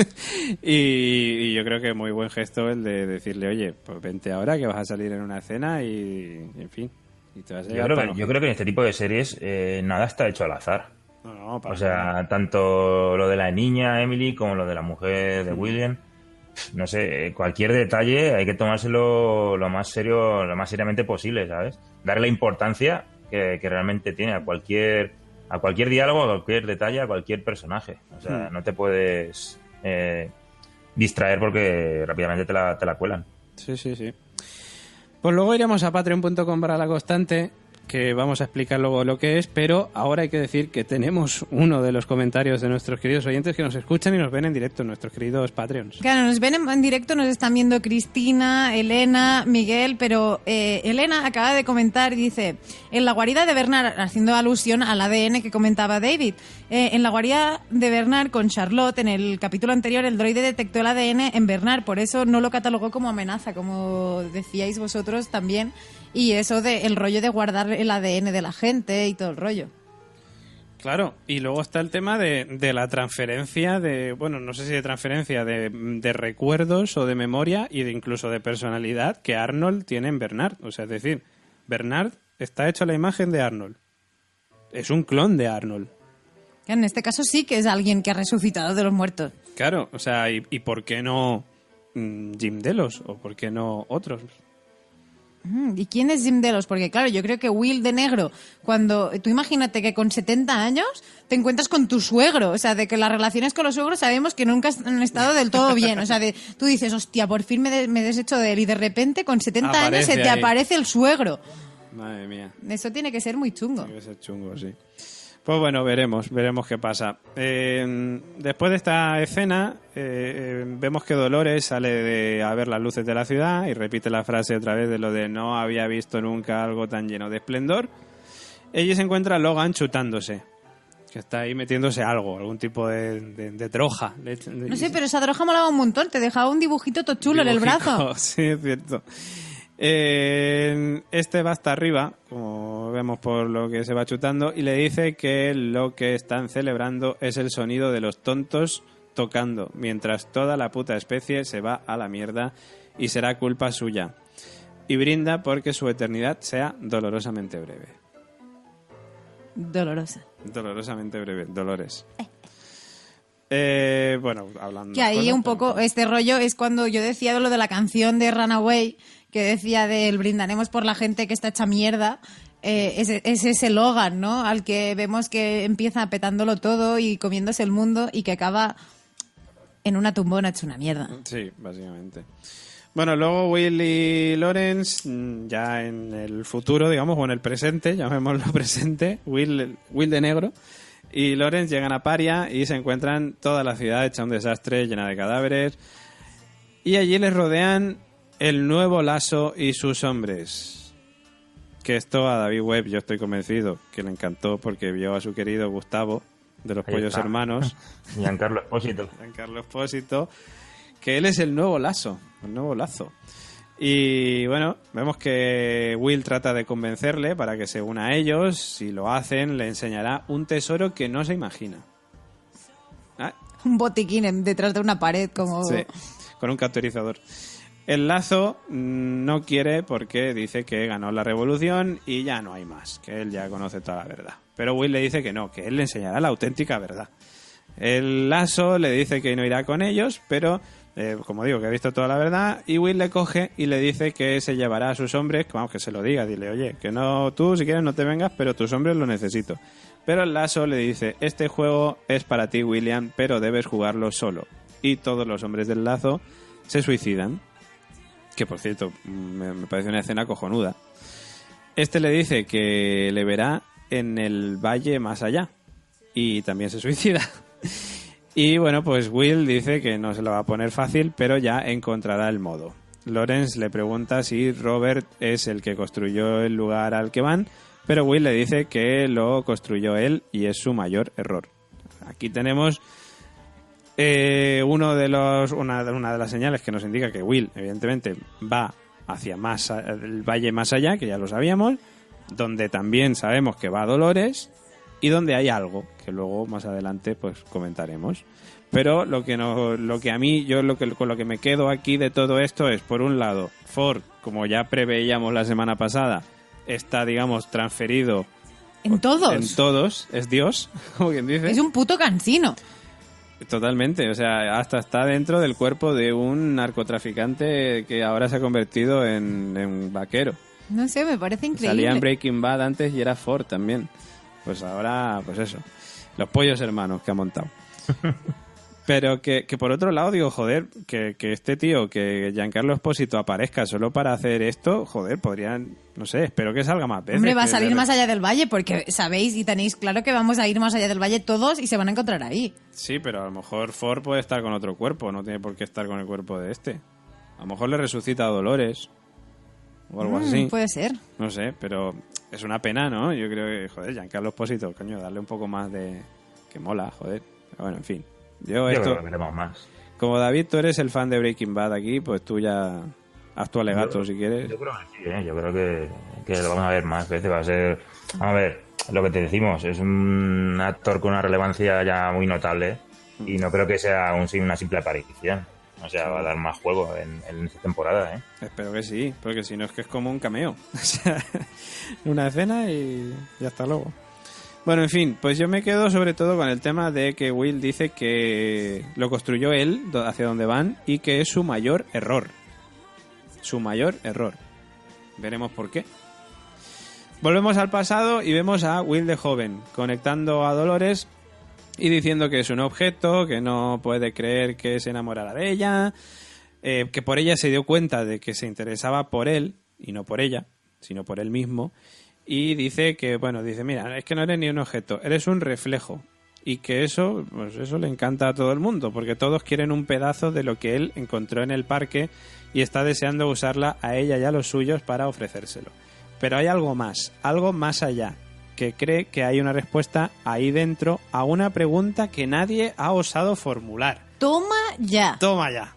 y, y yo creo que muy buen gesto el de decirle, oye, pues vente ahora que vas a salir en una escena y, y en fin. Y te vas a Yo llegar creo, para que, los- yo creo que en este tipo de series eh, nada está hecho al azar. No, no, para O sea, tanto lo de la niña Emily como lo de la mujer de William, no sé, cualquier detalle hay que tomárselo lo más serio, lo más seriamente posible, ¿sabes? Darle la importancia que, que realmente tiene a cualquier a cualquier diálogo, a cualquier detalle, a cualquier personaje. O sea, Hmm. no te puedes eh, distraer porque rápidamente te la, te la cuelan. Sí, sí, sí. Pues luego iremos a patreon punto com barra la constante, que vamos a explicar luego lo que es, pero ahora hay que decir que tenemos uno de los comentarios de nuestros queridos oyentes que nos escuchan y nos ven en directo, nuestros queridos Patreons. Claro, nos ven en, en directo, nos están viendo Cristina, Elena, Miguel, pero eh, Elena acaba de comentar y dice, en la guarida de Bernard, haciendo alusión al A D N que comentaba David, eh, en la guarida de Bernard con Charlotte, en el capítulo anterior, el droide detectó el A D N en Bernard, por eso no lo catalogó como amenaza, como decíais vosotros también, y eso de el rollo de guardar el A D N de la gente y todo el rollo. Claro, y luego está el tema de, de la transferencia de, bueno, no sé si de transferencia de, de recuerdos o de memoria y de incluso de personalidad que Arnold tiene en Bernard. O sea, es decir, Bernard está hecho a la imagen de Arnold. Es un clon de Arnold. En este caso sí que es alguien que ha resucitado de los muertos. Claro, o sea, ¿y, y por qué no mm, Jim Delos? ¿O por qué no otros? Mm, ¿Y quién es Jim Delos? Porque claro, yo creo que Will de negro, cuando tú imagínate que con setenta años te encuentras con tu suegro, o sea, de que las relaciones con los suegros sabemos que nunca han estado del todo bien, o sea, de, tú dices, hostia, por fin me, de- me deshecho de él y de repente con setenta años Aparece se te ahí. aparece el suegro. Madre mía. Eso tiene que ser muy chungo. Tiene que ser chungo, sí. Pues bueno, veremos, veremos qué pasa. Eh, después de esta escena, eh, eh, vemos que Dolores sale de, a ver las luces de la ciudad y repite la frase otra vez de lo de no había visto nunca algo tan lleno de esplendor. Ella se encuentra a Logan chutándose, que está ahí metiéndose algo, algún tipo de, de, de droga. Le- le- No sé, pero esa droga molaba un montón, te dejaba un dibujito todo chulo en el dibujico. brazo. Sí, es cierto. Eh, este va hasta arriba, como vemos por lo que se va chutando, y le dice que lo que están celebrando es el sonido de los tontos tocando, mientras toda la puta especie se va a la mierda y será culpa suya. Y brinda porque su eternidad sea dolorosamente breve. Dolorosa. Dolorosamente breve, Dolores. Eh, bueno, hablando... Que ahí cosas, un pero- poco este rollo es cuando yo decía lo de la canción de Runaway, que decía del brindaremos por la gente que está hecha mierda. Eh, es, es ese Logan, ¿no? Al que vemos que empieza petándolo todo y comiéndose el mundo y que acaba en una tumbona hecho una mierda. Sí, básicamente. Bueno, luego Will y Lawrence, mm, ya en el futuro, digamos, o en el presente, llamémoslo presente, Will, Will de negro y Lawrence llegan a Paria y se encuentran toda la ciudad hecha un desastre, llena de cadáveres. Y allí les rodean el nuevo Lasso y sus hombres. Que esto a David Webb, yo estoy convencido que le encantó porque vio a su querido Gustavo de los Ahí Pollos está. Hermanos, Giancarlo Espósito. Giancarlo Espósito, que él es el nuevo Lasso, el nuevo Lazo. Y bueno, vemos que Will trata de convencerle para que se una a ellos. Si lo hacen, le enseñará un tesoro que no se imagina. Ah, Un botiquín en- detrás de una pared como... sí, con un cauterizador. El Lazo mm, no quiere porque dice que ganó la revolución y ya no hay más, que él ya conoce toda la verdad. Pero Will le dice que no, que él le enseñará la auténtica verdad. El Lasso le dice que no irá con ellos, pero eh, como digo, que ha visto toda la verdad, y Will le coge y le dice que se llevará a sus hombres, que vamos, que se lo diga, dile, oye, que no, tú si quieres no te vengas, pero tus hombres lo necesito. Pero el Lasso le dice, este juego es para ti, William, pero debes jugarlo solo. Y todos los hombres del Lazo se suicidan. Que por cierto, me, me parece una escena cojonuda. Este le dice que le verá en el valle más allá. Y también se suicida. Y bueno, pues Will dice que no se lo va a poner fácil, pero ya encontrará el modo. Lawrence le pregunta si Robert es el que construyó el lugar al que van, pero Will le dice que lo construyó él y es su mayor error. Aquí tenemos eh, uno de los una, una de las señales que nos indica que Will, evidentemente, va hacia más a- el valle más allá, que ya lo sabíamos, donde también sabemos que va Dolores y donde hay algo que luego más adelante pues comentaremos. Pero lo que no, lo que a mí, yo lo que con lo que me quedo aquí de todo esto es, por un lado, Ford, como ya preveíamos la semana pasada, está, digamos, transferido En todos. en todos, es Dios, como quien dice. Es un puto cansino. Totalmente, o sea, hasta está dentro del cuerpo de un narcotraficante que ahora se ha convertido en, en vaquero. No sé, me parece increíble. Salía en Breaking Bad antes y era Ford también. Pues ahora, pues eso, los pollos hermanos que ha montado. Pero que, que por otro lado digo, joder, que, que este tío, que Giancarlo Espósito aparezca solo para hacer esto, joder, podrían, no sé, espero que salga más veces. Hombre, va a que salir de- más allá del valle porque sabéis y tenéis claro que vamos a ir más allá del valle todos y se van a encontrar ahí. Sí, pero a lo mejor Ford puede estar con otro cuerpo, no tiene por qué estar con el cuerpo de este. A lo mejor le resucita a Dolores o algo Mm, así. Puede ser. No sé, pero es una pena, ¿no? Yo creo que, joder, Giancarlo Espósito, coño, darle un poco más de... que mola, joder. Pero bueno, en fin. Yo Yo esto... creo que veremos más. Como David, tú eres el fan de Breaking Bad aquí, pues tú ya haz tu alegato Yo- si quieres. Yo creo que sí, ¿eh? Yo creo que, que lo vamos a ver más veces. Va a ser. Vamos a ver, lo que te decimos, es un actor con una relevancia ya muy notable y no creo que sea un, una simple aparición. O sea, va a dar más juego en, en esta temporada, ¿eh? Espero que sí, porque si no es que es como un cameo. O sea, una escena y ya está luego. Bueno, en fin, pues yo me quedo sobre todo con el tema de que Will dice que lo construyó él, do- hacia donde van, y que es su mayor error. Su mayor error. Veremos por qué. Volvemos al pasado y vemos a Will de joven, conectando a Dolores y diciendo que es un objeto, que no puede creer que se enamorara de ella, eh, que por ella se dio cuenta de que se interesaba por él, y no por ella, sino por él mismo, y dice que, bueno, dice, mira, es que no eres ni un objeto, eres un reflejo, y que eso, pues eso le encanta a todo el mundo, porque todos quieren un pedazo de lo que él encontró en el parque y está deseando usarla a ella y a los suyos para ofrecérselo. Pero hay algo más, algo más allá, que cree que hay una respuesta ahí dentro a una pregunta que nadie ha osado formular. Toma ya. Toma ya.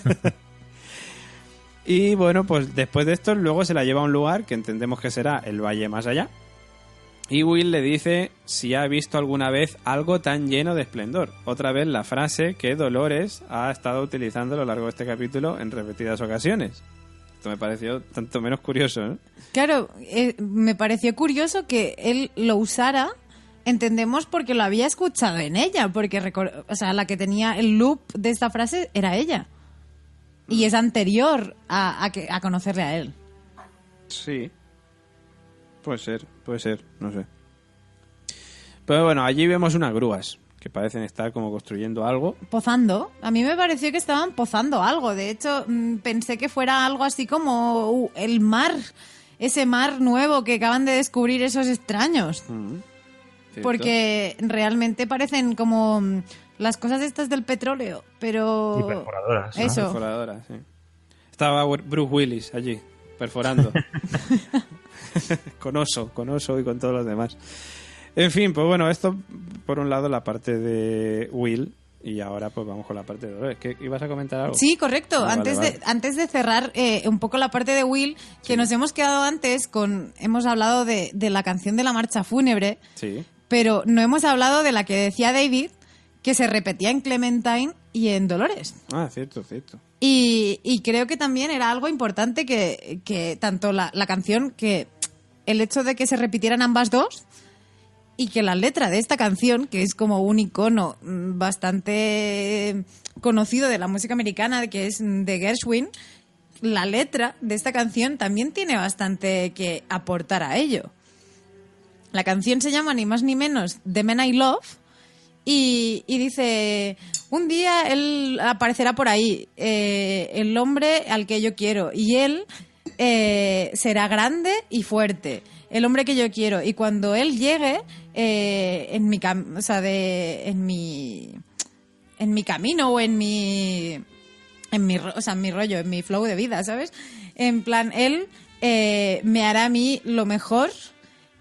Y bueno, pues después de esto luego se la lleva a un lugar que entendemos que será el valle más allá. Y Will le dice si ha visto alguna vez algo tan lleno de esplendor. Otra vez la frase que Dolores ha estado utilizando a lo largo de este capítulo en repetidas ocasiones. Esto me pareció tanto menos curioso, ¿no? Claro, eh, me pareció curioso que él lo usara, entendemos porque lo había escuchado en ella, porque recor- o sea, la que tenía el loop de esta frase era ella. Y es anterior a, a, que, a conocerle a él. Sí. Puede ser, puede ser, no sé. Pero bueno, allí vemos unas grúas que parecen estar como construyendo algo. Pozando. A mí me pareció que estaban pozando algo. De hecho, mm, pensé que fuera algo así como uh, el mar. Ese mar nuevo que acaban de descubrir esos extraños. Mm, ¿cierto? Porque realmente parecen como mm, las cosas estas del petróleo. Pero... Y perforadoras, ¿no? Eso. Perforadora, sí. Estaba Bruce Willis allí, perforando. Con oso, con oso y con todos los demás. En fin, pues bueno, esto por un lado la parte de Will y ahora pues vamos con la parte de Dolores. ¿Qué, ¿Ibas a comentar algo? Sí, correcto. Ah, vale, antes, vale. De, antes de cerrar eh, un poco la parte de Will, que nos hemos quedado antes con... Hemos hablado de, de la canción de la marcha fúnebre, Sí. pero no hemos hablado de la que decía David, que se repetía en Clementine y en Dolores. Ah, cierto, cierto. Y, y creo que también era algo importante que, que tanto la, la canción, que el hecho de que se repitieran ambas dos y que la letra de esta canción, que es como un icono mm, bastante conocido de la música americana, que es de Gershwin, la letra de esta canción también tiene bastante que aportar a ello. La canción se llama ni más ni menos The Man I Love. Y, y dice, un día él aparecerá por ahí, eh, el hombre al que yo quiero, y él eh, será grande y fuerte, el hombre que yo quiero. Y cuando él llegue eh, en mi cam- o sea, de, en mi en mi camino o en mi en mi ro- o sea, en mi rollo, en mi flow de vida, ¿sabes? En plan, él eh, me hará a mí lo mejor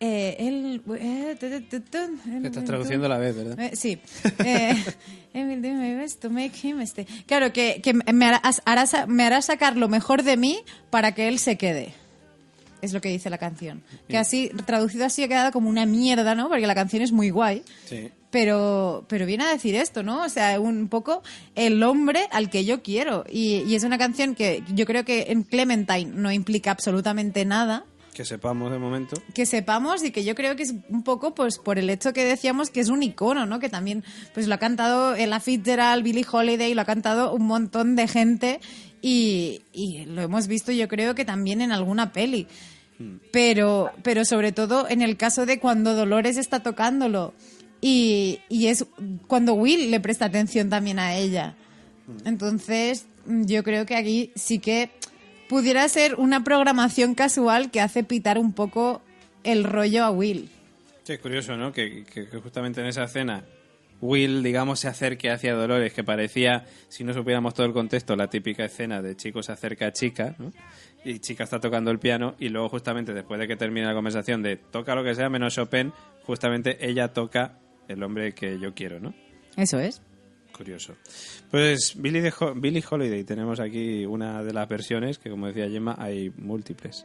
Eh, él, eh, tu, tu, tu, tu, él- Estás traduciendo a la vez, ¿verdad? Eh, sí. Eh, I will do my best to make him stay. Claro, que, que me, hará, hará sa- me hará sacar lo mejor de mí para que él se quede. Es lo que dice la canción. Que así, traducido así, ha quedado como una mierda, ¿no? Porque la canción es muy guay. Sí. Pero, pero viene a decir esto, ¿no? O sea, un poco el hombre al que yo quiero. Y, y es una canción que yo creo que en Clementine no implica absolutamente nada. Que sepamos de momento. Que sepamos y que yo creo que es un poco pues por el hecho que decíamos que es un icono, ¿no? Que también pues lo ha cantado Ella Fitzgerald, Billie Holiday, lo ha cantado un montón de gente y, y lo hemos visto yo creo que también en alguna peli. Pero, pero sobre todo en el caso de cuando Dolores está tocándolo y, y es cuando Will le presta atención también a ella. Entonces yo creo que aquí sí que pudiera ser una programación casual que hace pitar un poco el rollo a Will. Sí, es curioso, ¿no? Que, que- que justamente en esa escena Will, digamos, se acerque hacia Dolores, que parecía, si no supiéramos todo el contexto, la típica escena de chico se acerca a chica, ¿no? Y chica está tocando el piano y luego justamente después de que termine la conversación de toca lo que sea menos Chopin, justamente ella toca el hombre que yo quiero, ¿no? Eso es. Curioso. Pues Billie, de Ho- Billie Holiday, tenemos aquí una de las versiones que, como decía Gemma, hay múltiples.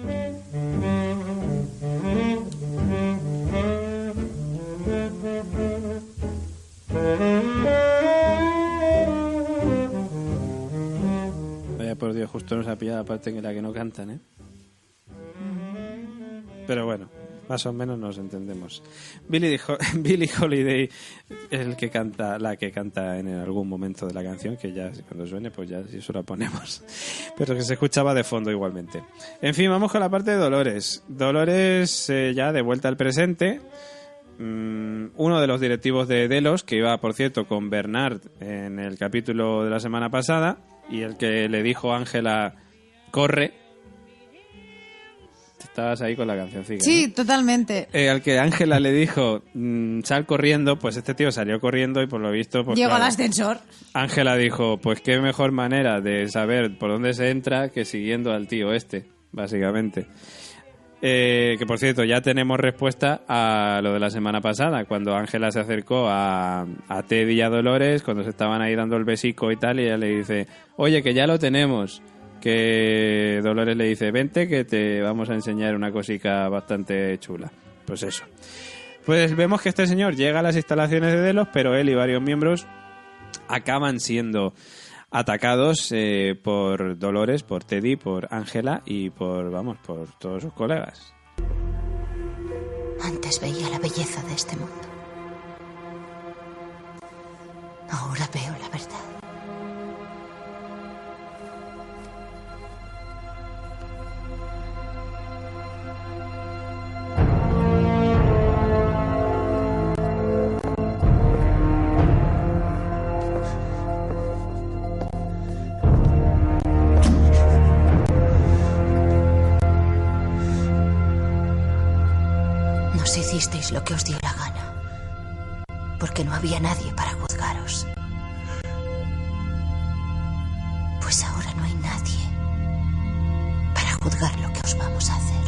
Vaya por Dios, justo nos ha pillado la parte en la que no cantan, ¿eh? Pero bueno, más o menos nos entendemos. Billie, de Ho- Billie Holiday es el que canta, la que canta en algún momento de la canción, que ya cuando suene, pues ya si eso la ponemos. Pero que se escuchaba de fondo igualmente. En fin, vamos con la parte de Dolores. Dolores eh, ya de vuelta al presente. Mm, uno de los directivos de Delos, que iba, por cierto, con Bernard en el capítulo de la semana pasada, y el que le dijo a Ángela, corre. Estabas ahí con la cancioncita. Sí, ¿no? totalmente. Eh, al que Ángela le dijo, mm, sal corriendo, pues este tío salió corriendo y por lo visto... Pues, Llegó claro, al ascensor. Ángela dijo, pues qué mejor manera de saber por dónde se entra que siguiendo al tío este, básicamente. Eh, que por cierto, ya tenemos respuesta a lo de la semana pasada, cuando Ángela se acercó a, a Teddy y a Dolores, cuando se estaban ahí dando el besico y tal, y ella le dice, oye, que ya lo tenemos. Que Dolores le dice, vente que te vamos a enseñar una cosica bastante chula. Pues eso. Pues vemos que este señor llega a las instalaciones de Delos, pero él y varios miembros acaban siendo atacados eh, por Dolores, por Teddy, por Ángela y por, vamos, por todos sus colegas. Antes veía la belleza de este mundo. Ahora veo la verdad. Nos hicisteis lo que os dio la gana, porque no había nadie para juzgaros. Pues ahora no hay nadie para juzgar lo que os vamos a hacer.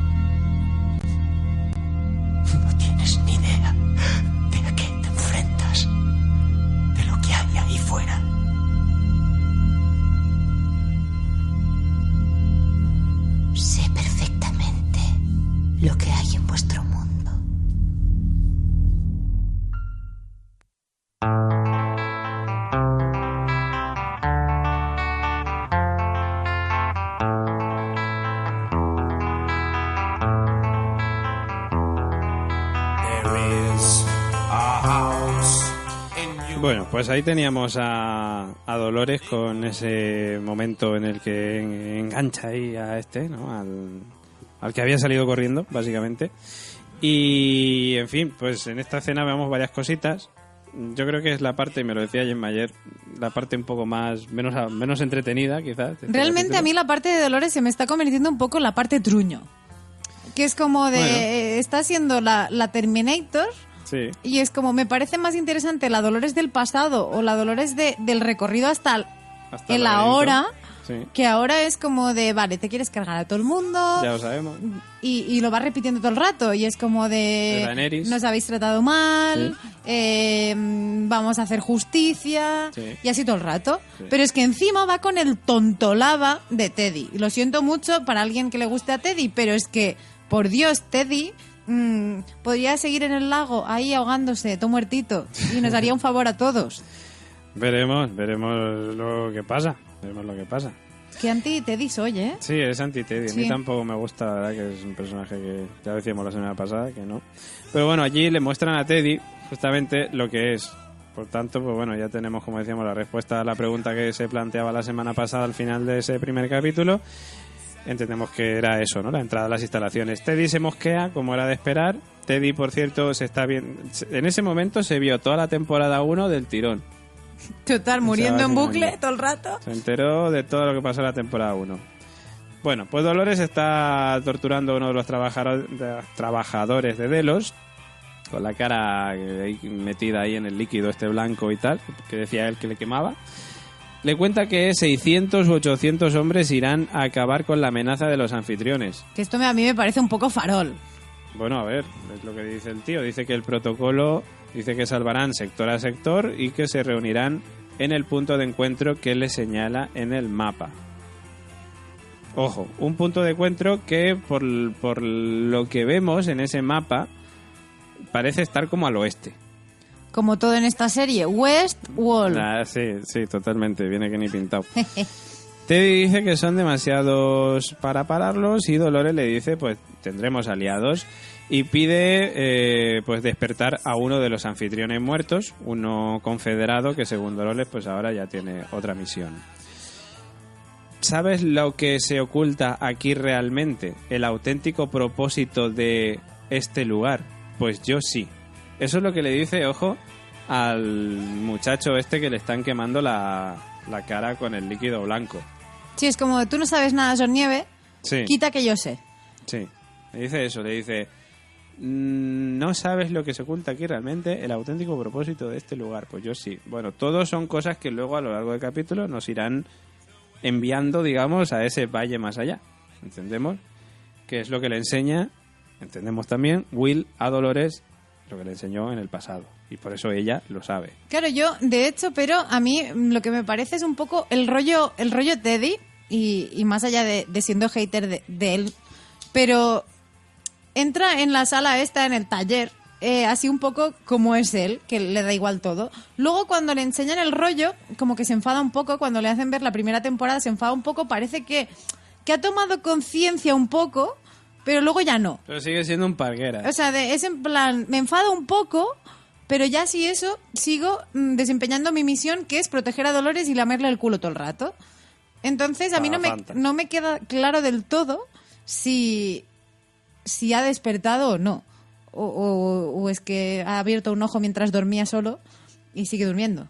No tienes ni idea de a qué te enfrentas, de lo que hay ahí fuera. Sé perfectamente lo que hay en vuestro mundo. Bueno, pues ahí teníamos a, a Dolores con ese momento en el que en- engancha ahí a este, ¿no? Al, al que había salido corriendo, básicamente. Y, en fin, pues en esta escena vemos varias cositas. Yo creo que es la parte, me lo decía Gemma ayer, la parte un poco más, menos, menos entretenida, quizás. de este Realmente capítulo. a mí la parte de Dolores se me está convirtiendo un poco en la parte truño. Que es como de... Bueno. eh, está siendo la, la Terminator... Sí. Y es como, me parece más interesante la Dolores del pasado o la Dolores de, del recorrido hasta, el- Hasta el el laberinto. ahora Sí. Que ahora es como de, vale, te quieres cargar a todo el mundo. Ya lo sabemos. Y, y lo vas repitiendo todo el rato. Y es como de, De Daenerys. nos habéis tratado mal, Sí. eh, vamos a hacer justicia. Sí. Y así todo el rato. Sí. Pero es que encima va con el tontolaba de Teddy. Y lo siento mucho para alguien que le guste a Teddy, pero es que, por Dios, Teddy... Mm, podría seguir en el lago ahí ahogándose, todo muertito, y nos haría un favor a todos. Veremos, veremos lo que pasa. Veremos lo que pasa. Qué anti-Teddy soy, ¿eh? Sí, es anti-Teddy. A mí Sí. tampoco me gusta, la verdad, que es un personaje que ya decíamos la semana pasada que no. Pero bueno, allí le muestran a Teddy justamente lo que es. Por tanto, pues bueno, ya tenemos, como decíamos, la respuesta a la pregunta que se planteaba la semana pasada al final de ese primer capítulo. Entendemos que era eso, ¿no? La entrada a las instalaciones. Teddy se mosquea, como era de esperar. Teddy, por cierto, se está bien. En ese momento se vio toda la temporada uno del tirón. Total, muriendo O sea, en bucle básicamente. todo el rato. Se enteró de todo lo que pasó en la temporada uno. Bueno, pues Dolores está torturando a uno de los trabajador- de- trabajadores de Delos, con la cara ahí metida ahí en el líquido este blanco y tal, que decía él que le quemaba. Le cuenta que seiscientos u ochocientos hombres irán a acabar con la amenaza de los anfitriones. Que esto me- a mí me parece un poco farol. Bueno, a ver, es lo que dice el tío. Dice que el protocolo dice que salvarán sector a sector y que se reunirán en el punto de encuentro que le señala en el mapa. Ojo, un punto de encuentro que por, por lo que vemos en ese mapa parece estar como al oeste. Como todo en esta serie, Westworld. Ah, sí, sí, totalmente, viene que ni pintado. Teddy dice que son demasiados para pararlos y Dolores le dice, pues tendremos aliados, y pide eh, pues despertar a uno de los anfitriones muertos, uno confederado que según Dolores pues ahora ya tiene otra misión. ¿Sabes lo que se oculta aquí realmente? El auténtico propósito de este lugar. Pues yo sí. Eso es lo que le dice, ojo, al muchacho este que le están quemando la, la cara con el líquido blanco. Sí, es como, tú no sabes nada, Son Nieve, Sí, quita que yo sé. sí. Le dice eso, le dice... "Mm, ¿No sabes lo que se oculta aquí realmente? El auténtico propósito de este lugar. Pues yo sí. Bueno, todo son cosas que luego a lo largo del capítulo nos irán enviando, digamos, a ese valle más allá. ¿Entendemos? Que es lo que le enseña, entendemos también, Will a Dolores, lo que le enseñó en el pasado. Y por eso ella lo sabe. Claro, yo, de hecho, pero a mí mm, lo que me parece es un poco el rollo, el rollo Teddy, y, y más allá de, de siendo hater de, de él, pero entra en la sala esta, en el taller, eh, así un poco como es él, que le da igual todo. Luego cuando le enseñan el rollo, como que se enfada un poco, cuando le hacen ver la primera temporada, se enfada un poco, parece que, que ha tomado conciencia un poco, pero luego ya no. Pero sigue siendo un parguera. O sea, de, es en plan, me enfado un poco, pero ya si eso, sigo mm, desempeñando mi misión, que es proteger a Dolores y lamerle el culo todo el rato. Entonces, a mí no me, Fanta. no me queda claro del todo si, si ha despertado o no. O, o- o es que ha abierto un ojo mientras dormía solo y sigue durmiendo.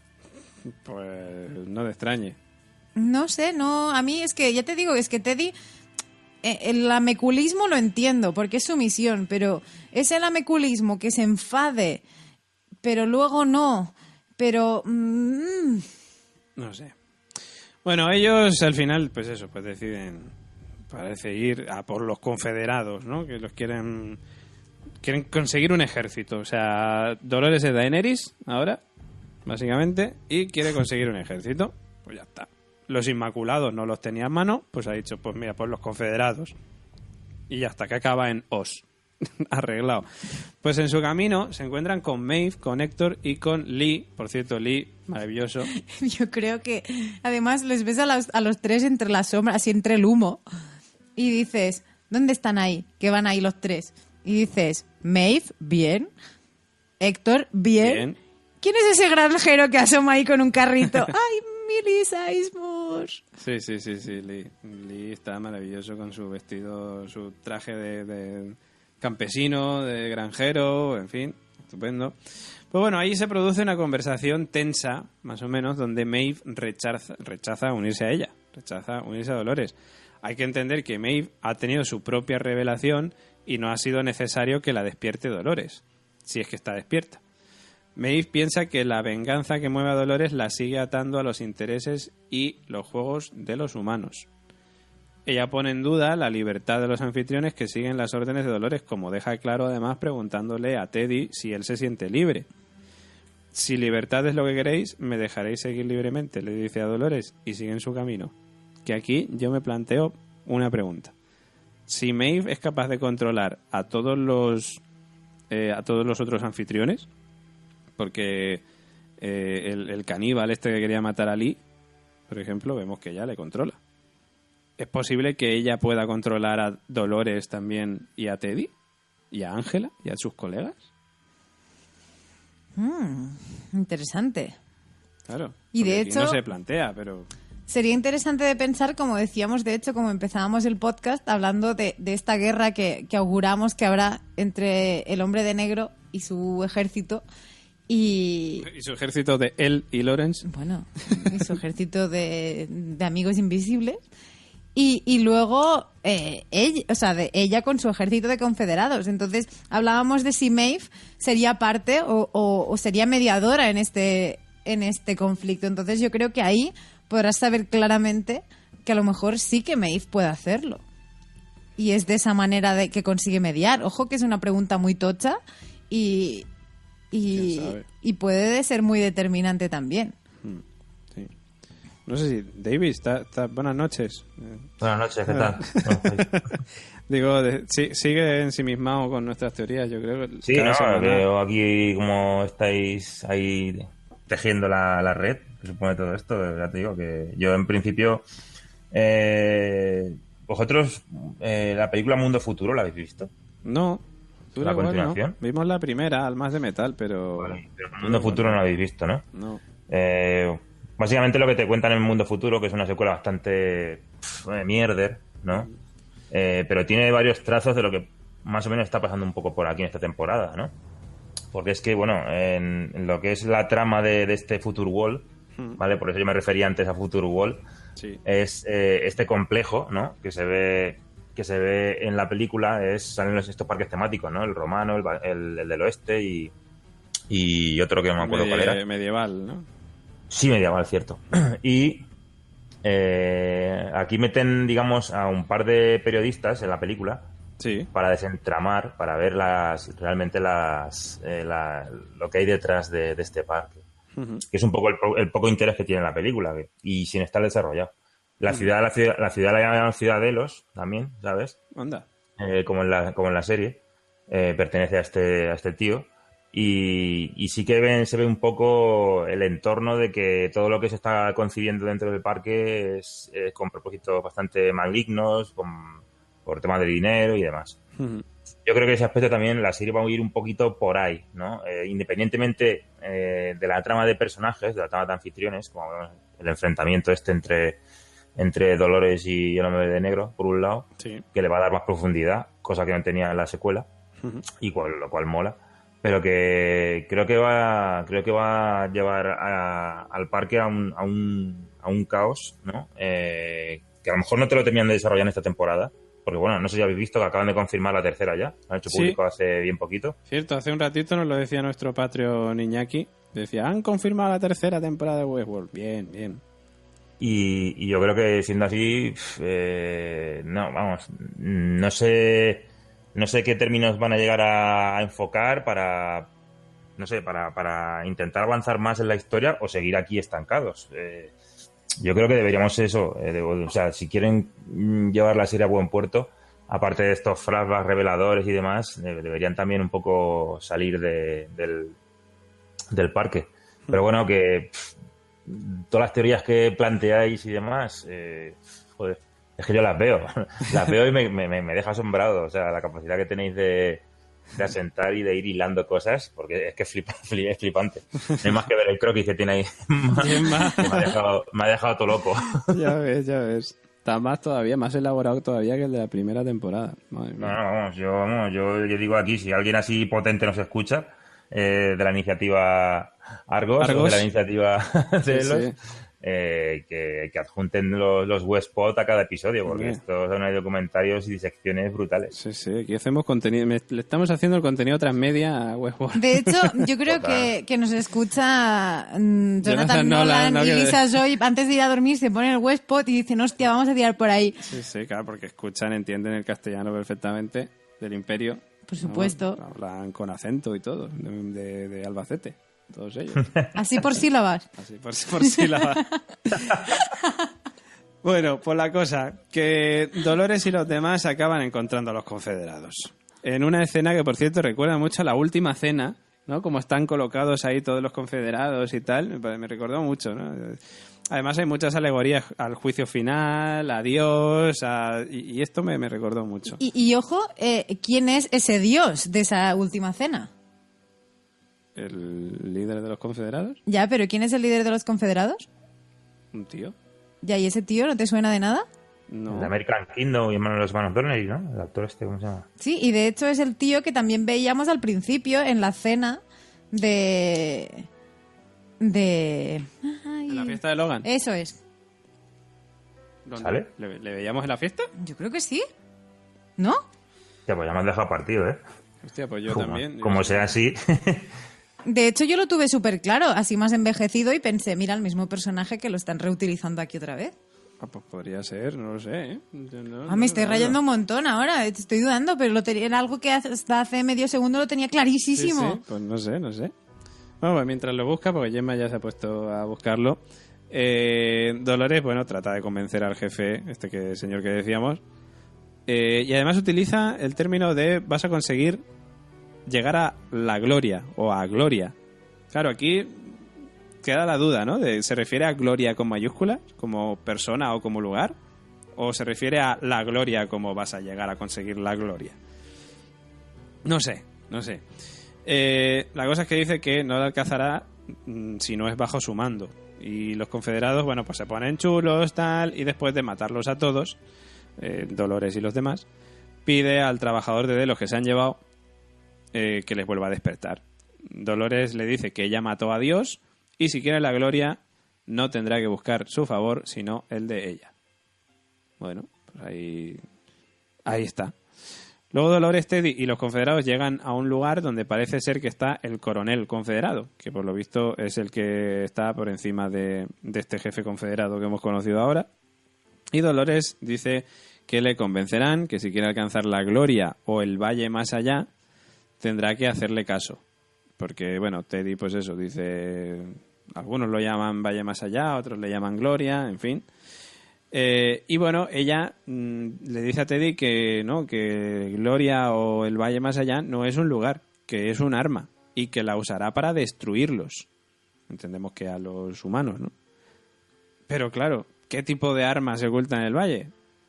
Pues no te extrañe. No sé, no, a mí es que, ya te digo, es que Teddy, eh, el ameculismo lo entiendo, porque es su misión, pero es el ameculismo que se enfade, pero luego no, pero... mm, No sé. Bueno, ellos al final, pues eso, pues deciden, parece ir a por los confederados, ¿no? Que los quieren, quieren conseguir un ejército. O sea, Dolores es Daenerys ahora, básicamente, y quiere conseguir un ejército. Pues ya está. Los Inmaculados no los tenía en mano, pues ha dicho, pues mira, pues los confederados. Y ya está, que acaba en Os. Arreglado. Pues en su camino se encuentran con Maeve, con Héctor y con Lee. Por cierto, Lee, maravilloso. yo creo que además les ves a los, a los tres entre las sombras, así entre el humo, y dices, ¿dónde están ahí? Que van ahí los tres. Y dices, Maeve, bien. Héctor, bien. Bien. ¿Quién es ese granjero que asoma ahí con un carrito? ¡Ay, Millie Sizemore! Sí, sí, sí, sí, Lee. Lee está maravilloso con su vestido, su traje de, de campesino, de granjero, en fin, estupendo. Pues bueno, ahí se produce una conversación tensa, más o menos, donde Maeve rechaza, rechaza unirse a ella, rechaza unirse a Dolores. Hay que entender que Maeve ha tenido su propia revelación y no ha sido necesario que la despierte Dolores, si es que está despierta. Maeve piensa que la venganza que mueve a Dolores la sigue atando a los intereses y los juegos de los humanos. Ella pone en duda la libertad de los anfitriones que siguen las órdenes de Dolores, como deja claro además preguntándole a Teddy si él se siente libre. Si libertad es lo que queréis, me dejaréis seguir libremente, le dice a Dolores, y siguen su camino. Que aquí yo me planteo una pregunta. Si Maeve es capaz de controlar a todos los eh, a todos los otros anfitriones, porque eh, el, el caníbal este que quería matar a Lee, por ejemplo, vemos que ya le controla. ¿Es posible que ella pueda controlar a Dolores también y a Teddy? ¿Y a Ángela? ¿Y a sus colegas? Mm, interesante. Claro. Y de aquí hecho... no se plantea, pero... Sería interesante de pensar, como decíamos, de hecho, como empezábamos el podcast, hablando de, de esta guerra que, que auguramos que habrá entre el hombre de negro y su ejército. Y, y su ejército de él y Lawrence. Bueno, y su ejército de, de amigos invisibles. Y, y luego eh, ella, o sea, de ella con su ejército de confederados. Entonces, hablábamos de si Maeve sería parte o, o, o sería mediadora en este, en este conflicto. Entonces, yo creo que ahí podrás saber claramente que a lo mejor sí que Maeve puede hacerlo. Y es de esa manera de que consigue mediar. Ojo que es una pregunta muy tocha y, y, y puede ser muy determinante también. Sí. No sé si... David, está, está... buenas noches. Buenas noches, ¿qué tal? Digo, de, sí, sigue ensimismado con nuestras teorías, yo creo. Que sí, no, semana... veo aquí como estáis ahí tejiendo la, la red, que supone todo esto. Ya te digo que yo en principio... Eh, ¿Vosotros eh, la película Mundo Futuro la habéis visto? No. ¿La continuación? No. Vimos la primera, Almas de Metal, pero... Vale, pero Mundo Futuro no la habéis visto, ¿no? No. Eh, básicamente lo que te cuentan en Mundo Futuro, que es una secuela bastante pff, eh, mierder, ¿no? Eh, pero tiene varios trazos de lo que más o menos está pasando un poco por aquí en esta temporada, ¿no? Porque es que, bueno, en, en lo que es la trama de, de este Future World, hmm. ¿vale? Por eso yo me refería antes a Future World. Sí. Es eh, este complejo, ¿no? Que se ve que se ve en la película, es salen estos parques temáticos, ¿no? El romano, el, el, el del oeste y, y otro que no me acuerdo Medie- cuál era. Medieval, ¿no? Sí, medieval, cierto. Y eh, aquí meten, digamos, a un par de periodistas en la película sí. para desentramar, para ver las realmente las eh, la, lo que hay detrás de, de este parque. Uh-huh. Que es un poco el, el poco interés que tiene la película y sin estar desarrollado. La uh-huh. ciudad, la ciudad, la ciudad la llaman Ciudadelos también, ¿sabes? Anda. Eh, como en la, como en la serie. Eh, pertenece a este, a este tío. Y, y sí que ven, se ve un poco el entorno de que todo lo que se está concibiendo dentro del parque es, es con propósitos bastante malignos, con, por temas de dinero y demás. Uh-huh. Yo creo que ese aspecto también la serie va a ir un poquito por ahí, ¿no? Eh, independientemente eh, de la trama de personajes, de la trama de anfitriones, como el enfrentamiento este entre, entre Dolores y el hombre de negro, por un lado, sí. que le va a dar más profundidad, cosa que no tenía en la secuela, uh-huh. y cual, lo cual mola. Pero que creo que va creo que va a llevar a, al parque a un, a un, a un caos, ¿no? Eh, que a lo mejor no te lo terminan de desarrollar en esta temporada. Porque, bueno, no sé si habéis visto que acaban de confirmar la tercera ya. Han hecho público sí. hace bien poquito. Cierto, hace un ratito nos lo decía nuestro Patreon Iñaki. Decía, han confirmado la tercera temporada de Westworld. Bien, bien. Y, y yo creo que siendo así, eh, no, vamos, no sé, no sé qué términos van a llegar a, a enfocar para, no sé, para, para intentar avanzar más en la historia o seguir aquí estancados. Eh, Yo creo que deberíamos eso, eh, de, o sea, si quieren llevar la serie a buen puerto, aparte de estos flashbacks reveladores y demás, eh, deberían también un poco salir de, del, del parque. Pero bueno, que pff, todas las teorías que planteáis y demás, eh, joder, es que yo las veo, las veo y me, me, me deja asombrado, o sea, la capacidad que tenéis de, de asentar y de ir hilando cosas, porque es que es, flipa, es flipante. No hay más que ver el croquis que tiene ahí. me, ha dejado, me ha dejado todo loco. Ya ves, ya ves. Está más todavía, más elaborado todavía que el de la primera temporada. Madre mía. No, no, vamos, yo, vamos, yo, yo digo aquí, si alguien así potente nos escucha, eh, de la iniciativa Argos, Argos. o de la iniciativa Celos, sí, sí. eh, que, que adjunten los, los Westpod a cada episodio, porque Hombre. estos son hay documentarios y disecciones brutales. Sí, sí, aquí hacemos contenido, me- le estamos haciendo el contenido transmedia a Westworld. De hecho, yo creo que, que nos escucha mm, Jonathan, Jonathan Nolan, Nolan, ¿no? y Que- Lisa Joy. Antes de ir a dormir se ponen el Westpod y dicen, hostia, vamos a tirar por ahí. Sí, sí, claro, porque escuchan, entienden el castellano perfectamente del Imperio. Por supuesto. Vamos, hablan con acento y todo, de, de- de Albacete, todos ellos. Así por sílabas. Así, por, por sílaba. Bueno, pues la cosa, que Dolores y los demás acaban encontrando a los confederados. En una escena que, por cierto, recuerda mucho a la última cena, ¿no? Como están colocados ahí todos los confederados y tal, me, pare- me recordó mucho, ¿no? Además hay muchas alegorías al juicio final, a Dios, a- y, y esto me, me recordó mucho. Y, y ojo, eh, ¿quién es ese dios de esa última cena? ¿El líder de los confederados? Ya, pero ¿quién es el líder de los confederados? ¿Un tío? Ya, ¿y ese tío no te suena de nada? No. De American Kingdom y hermano de los hermanos Donnelly, ¿no? El actor este, ¿cómo se llama? Sí, y de hecho es el tío que también veíamos al principio en la cena de... de... Ay, ¿En la fiesta de Logan? Eso es. ¿Dónde? ¿Sale? ¿Le, le veíamos en la fiesta? Yo creo que sí. ¿No? Ya, pues ya me han dejado partido, ¿eh? Hostia, pues yo como, también. Como Yo- sea así. De hecho, yo lo tuve súper claro, así más envejecido, y pensé, mira, el mismo personaje que lo están reutilizando aquí otra vez. Ah, pues podría ser, no lo sé, ¿eh? Yo no- Ah, no- me estoy no- rayando no. un montón ahora, estoy dudando, pero lo tenía, era algo que hasta hace medio segundo lo tenía Sí, clarísimo. sí, pues no sé, no sé. Bueno, pues mientras lo busca, porque Gemma ya se ha puesto a buscarlo, eh, Dolores, bueno, trata de convencer al jefe, este que señor que decíamos, eh, y además utiliza el término de vas a conseguir llegar a la gloria, o a gloria. Claro, aquí queda la duda, ¿no? De, ¿se refiere a gloria con mayúsculas, como persona o como lugar? ¿O se refiere a la gloria como vas a llegar a conseguir la gloria? No sé, no sé. Eh, la cosa es que dice que no le alcanzará mm, si no es bajo su mando. Y los confederados, bueno, pues se ponen chulos, tal, y después de matarlos a todos, eh, Dolores y los demás, pide al trabajador de Delos que se han llevado eh, que les vuelva a despertar. Dolores le dice que ella mató a Dios y si quiere la gloria no tendrá que buscar su favor, sino el de ella. Bueno, pues ahí, ahí está. Luego Dolores, Teddy y los confederados llegan a un lugar donde parece ser que está el coronel confederado, que por lo visto es el que está por encima de, de este jefe confederado que hemos conocido ahora. Y Dolores dice que le convencerán que si quiere alcanzar la gloria o el valle más allá, tendrá que hacerle caso. Porque, bueno, Teddy, pues eso, dice... Algunos lo llaman valle más allá, otros le llaman gloria, en fin... Eh, y bueno, ella mmm, le dice a Teddy que no, que Gloria o el Valle Más Allá no es un lugar, que es un arma y que la usará para destruirlos. Entendemos que a los humanos, ¿no? Pero claro, ¿qué tipo de arma se oculta en el valle?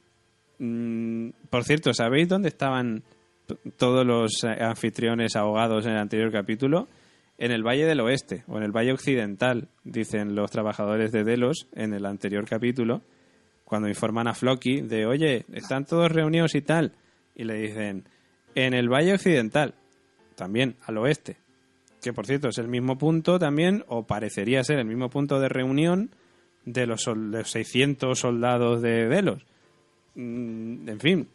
Mm, por cierto, ¿sabéis dónde estaban t- todos los eh, anfitriones ahogados en el anterior capítulo? En el Valle del Oeste o en el Valle Occidental, dicen los trabajadores de Delos en el anterior capítulo, cuando informan a Floki de, oye, están todos reunidos y tal, y le dicen, en el Valle Occidental, también al oeste, que por cierto es el mismo punto también, o parecería ser el mismo punto de reunión de los, sol- de los seiscientos soldados de Delos. Mm, en fin,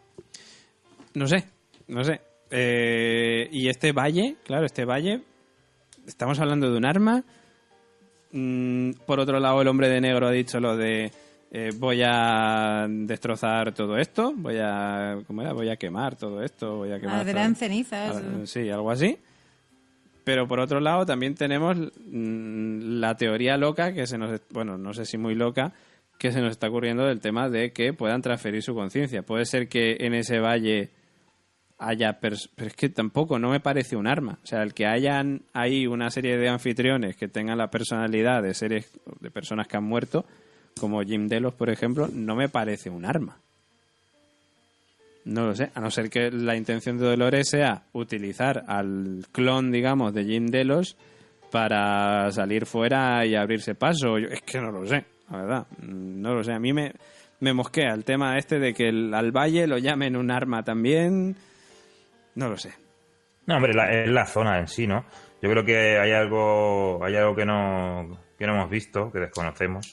no sé, no sé. Eh, y este valle, claro, este valle, estamos hablando de un arma. Mm, por otro lado, el hombre de negro ha dicho lo de... Eh, voy a destrozar todo esto, voy a ¿cómo era? Voy a quemar todo esto, voy a quemar Arderán todo- cenizas. Ah, sí, algo así. Pero por otro lado también tenemos mm, la teoría loca que se nos, bueno, no sé si muy loca, que se nos está ocurriendo del tema de que puedan transferir su conciencia. Puede ser que en ese valle haya, pers- pero es que tampoco no me parece un arma. O sea, el que hayan ahí una serie de anfitriones que tengan la personalidad de seres, de personas que han muerto, como Jim Delos, por ejemplo, no me parece un arma. No lo sé, a no ser que la intención de Dolores sea utilizar al clon, digamos, de Jim Delos para salir fuera y abrirse paso. Yo, es que no lo sé, la verdad, no lo sé. A mí me, me mosquea el tema este de que el, al valle lo llamen un arma también. No lo sé. No, hombre, la, es la zona en sí, ¿no? Yo creo que hay algo, hay algo que no, que no hemos visto, que desconocemos,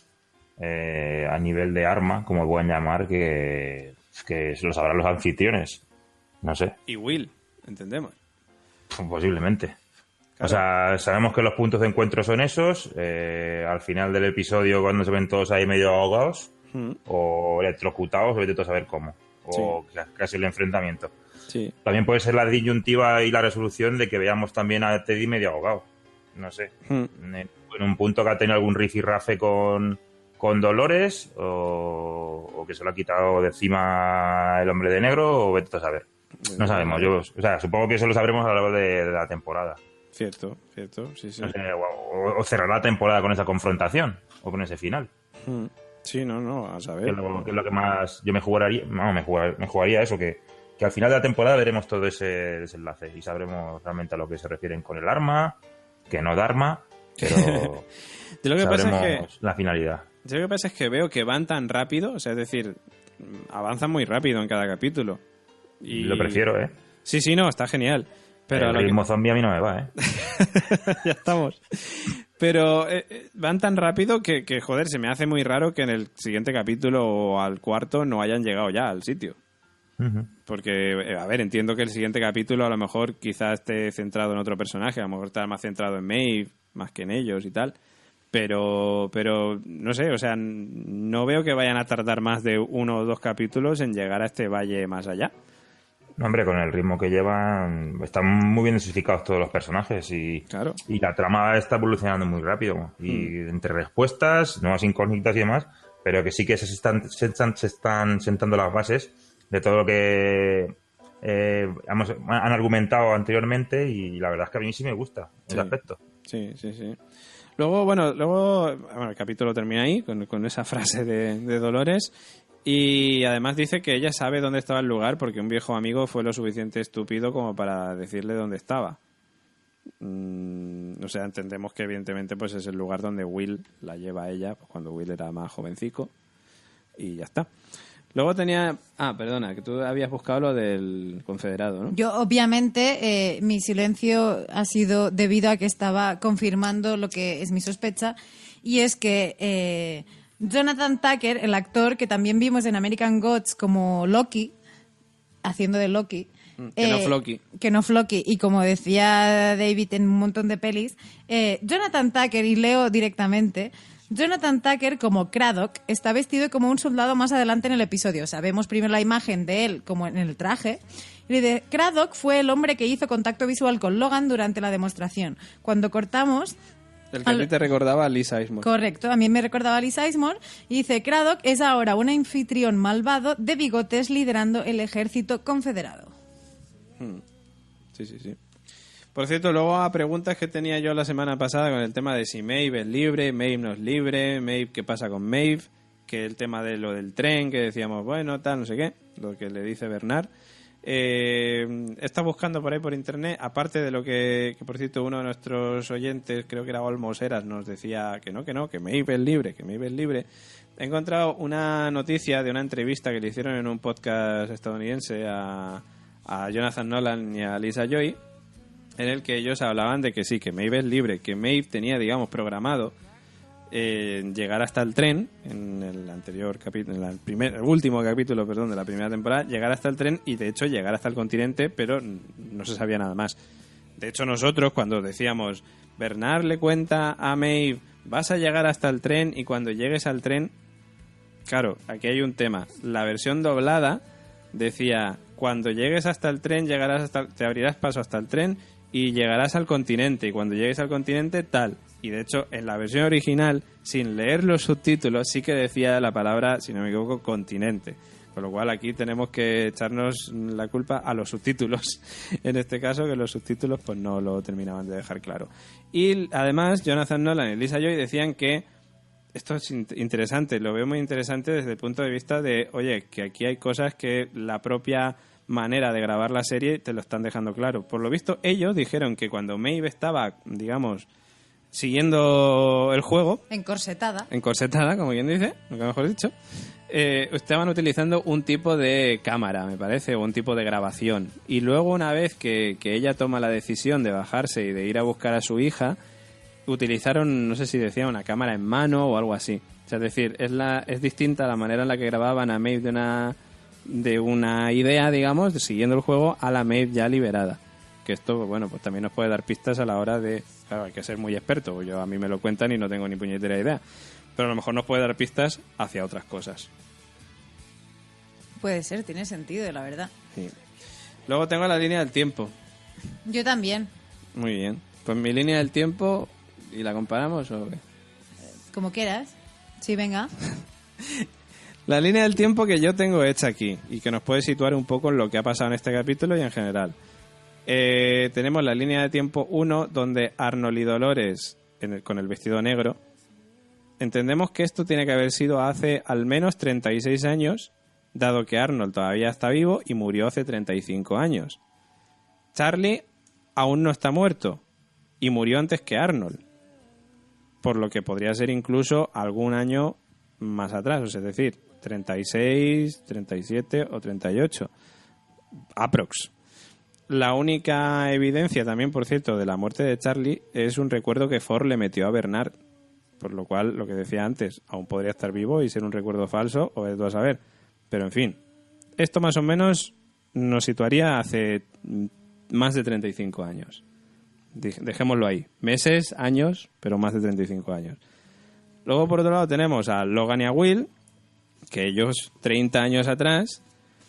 eh, a nivel de arma, como pueden llamar, que, que lo sabrán los anfitriones. No sé. Y Will, entendemos. Posiblemente. Claro. O sea, sabemos que los puntos de encuentro son esos. Eh, al final del episodio, cuando se ven todos ahí medio ahogados, mm. o electrocutados, o vete a saber cómo. O sí. casi el enfrentamiento. Sí. También puede ser la disyuntiva y la resolución de que veamos también a Teddy medio ahogado. No sé. Mm. En, en un punto que ha tenido algún rifirrafe con, con Dolores, o, o que se lo ha quitado de encima el hombre de negro, o vete a saber. No sabemos. Yo, o sea, supongo que eso lo sabremos a lo largo de, de la temporada. Cierto, cierto, sí, sí. No sé, o, o cerrar la temporada con esa confrontación, o con ese final. Sí, no, no, a saber. Que es lo que, es lo que más yo me jugaría, no, me jugaría, me jugaría eso, que, que al final de la temporada veremos todo ese desenlace y sabremos realmente a lo que se refieren con el arma, que no da arma, pero de lo que sabremos pasa es que, la finalidad. Yo lo que pasa es que veo que van tan rápido, o sea, es decir, avanzan muy rápido en cada capítulo. Y... Lo prefiero, ¿eh? Sí, sí, no, está genial. Pero el ritmo que... zombie a mí no me va, ¿eh? Ya estamos. Pero eh, van tan rápido que, que, joder, se me hace muy raro que en el siguiente capítulo o al cuarto no hayan llegado ya al sitio. Uh-huh. Porque, eh, a ver, entiendo que el siguiente capítulo a lo mejor quizás esté centrado en otro personaje, a lo mejor está más centrado en Maeve, más que en ellos y tal. Pero, pero no sé, o sea, no veo que vayan a tardar más de uno o dos capítulos en llegar a este valle más allá. No, hombre, con el ritmo que llevan, están muy bien dosificados todos los personajes y, claro. y la trama está evolucionando muy rápido. Y mm. entre respuestas, nuevas incógnitas y demás, pero que sí que se están, se están, se están sentando las bases de todo lo que eh, hemos, han argumentado anteriormente y la verdad es que a mí sí me gusta sí. el aspecto. Sí, sí, sí. Luego, bueno, luego bueno, el capítulo termina ahí con, con esa frase de, de Dolores. Y además dice que ella sabe dónde estaba el lugar porque un viejo amigo fue lo suficiente estúpido como para decirle dónde estaba. Mm, o sea, entendemos que evidentemente pues es el lugar donde Will la lleva a ella pues, cuando Will era más jovencico. Y ya está. Luego tenía... Ah, perdona, que tú habías buscado lo del confederado, ¿no? Yo, obviamente, eh, mi silencio ha sido debido a que estaba confirmando lo que es mi sospecha. Y es que... Eh, Jonathan Tucker, el actor que también vimos en American Gods como Loki, haciendo de Loki. Que eh, no Floki. Que no Floki. Y como decía David en un montón de pelis, eh, Jonathan Tucker, y leo directamente, Jonathan Tucker como Craddock está vestido como un soldado más adelante en el episodio. O sea, vemos primero la imagen de él como en el traje. Y de Craddock fue el hombre que hizo contacto visual con Logan durante la demostración. Cuando cortamos... El que a ti te recordaba a Lee Sizemore. Correcto, a mí me recordaba a Lee Sizemore. Y dice, Craddock es ahora un anfitrión malvado de bigotes liderando el ejército confederado. Hmm. Sí, sí, sí. Por cierto, luego a preguntas que tenía yo la semana pasada con el tema de si Maeve es libre, Maeve no es libre, Maeve, ¿qué pasa con Maeve? Que el tema de lo del tren, que decíamos, bueno, tal, no sé qué, lo que le dice Bernard. Eh, está buscando por ahí por internet, aparte de lo que, que por cierto uno de nuestros oyentes, creo que era Olmos Eras, nos decía que no, que no, que Maeve es libre, que Maeve es libre. He encontrado una noticia de una entrevista que le hicieron en un podcast estadounidense a, a Jonathan Nolan y a Lisa Joy, en el que ellos hablaban de que sí, que Maeve es libre, que Maeve tenía, digamos, programado Eh, llegar hasta el tren en el anterior capítulo, en el, primer, el último capítulo, perdón, de la primera temporada, llegar hasta el tren y de hecho llegar hasta el continente, pero no se sabía nada más. De hecho nosotros cuando decíamos Bernard le cuenta a Maeve vas a llegar hasta el tren y cuando llegues al tren, claro, aquí hay un tema. La versión doblada decía cuando llegues hasta el tren llegarás hasta, te abrirás paso hasta el tren y llegarás al continente y cuando llegues al continente tal. Y de hecho, en la versión original, sin leer los subtítulos, sí que decía la palabra, si no me equivoco, continente. Con lo cual aquí tenemos que echarnos la culpa a los subtítulos. En este caso, que los subtítulos pues no lo terminaban de dejar claro. Y además, Jonathan Nolan y Lisa Joy decían que esto es interesante, lo veo muy interesante desde el punto de vista de, oye, que aquí hay cosas que la propia manera de grabar la serie te lo están dejando claro. Por lo visto, ellos dijeron que cuando Maeve estaba, digamos... siguiendo el juego. Encorsetada. Encorsetada, como quien dice, nunca mejor dicho. eh, estaban utilizando un tipo de cámara, me parece, o un tipo de grabación. Y luego, una vez que, que ella toma la decisión de bajarse y de ir a buscar a su hija, utilizaron, no sé si decía, una cámara en mano o algo así. O sea, es decir, es, la, es distinta la manera en la que grababan a Maeve de una, de una idea, digamos, de siguiendo el juego, a la Maeve ya liberada. Que esto, bueno, pues también nos puede dar pistas a la hora de... Claro, hay que ser muy experto. Yo, a mí me lo cuentan y no tengo ni puñetera idea. Pero a lo mejor nos puede dar pistas hacia otras cosas. Puede ser, tiene sentido, la verdad. Sí. Luego tengo la línea del tiempo. Yo también. Muy bien. Pues mi línea del tiempo, ¿y la comparamos o qué? Como quieras. Sí, venga. La línea del tiempo que yo tengo hecha aquí y que nos puede situar un poco en lo que ha pasado en este capítulo y en general. Eh, tenemos la línea de tiempo uno, donde Arnold y Dolores, en el, con el vestido negro, entendemos que esto tiene que haber sido hace al menos treinta y seis años, dado que Arnold todavía está vivo y murió hace treinta y cinco años. Charlie aún no está muerto y murió antes que Arnold, por lo que podría ser incluso algún año más atrás, o sea, es decir, treinta y seis, treinta y siete o treinta y ocho. Aprox. La única evidencia también, por cierto, de la muerte de Charlie es un recuerdo que Ford le metió a Bernard, por lo cual, lo que decía antes, aún podría estar vivo y ser un recuerdo falso, o es tú a saber. Pero, en fin, esto más o menos nos situaría hace más de treinta y cinco años. Dejémoslo ahí. Meses, años, pero más de treinta y cinco años. Luego, por otro lado, tenemos a Logan y a Will, que ellos, treinta años atrás,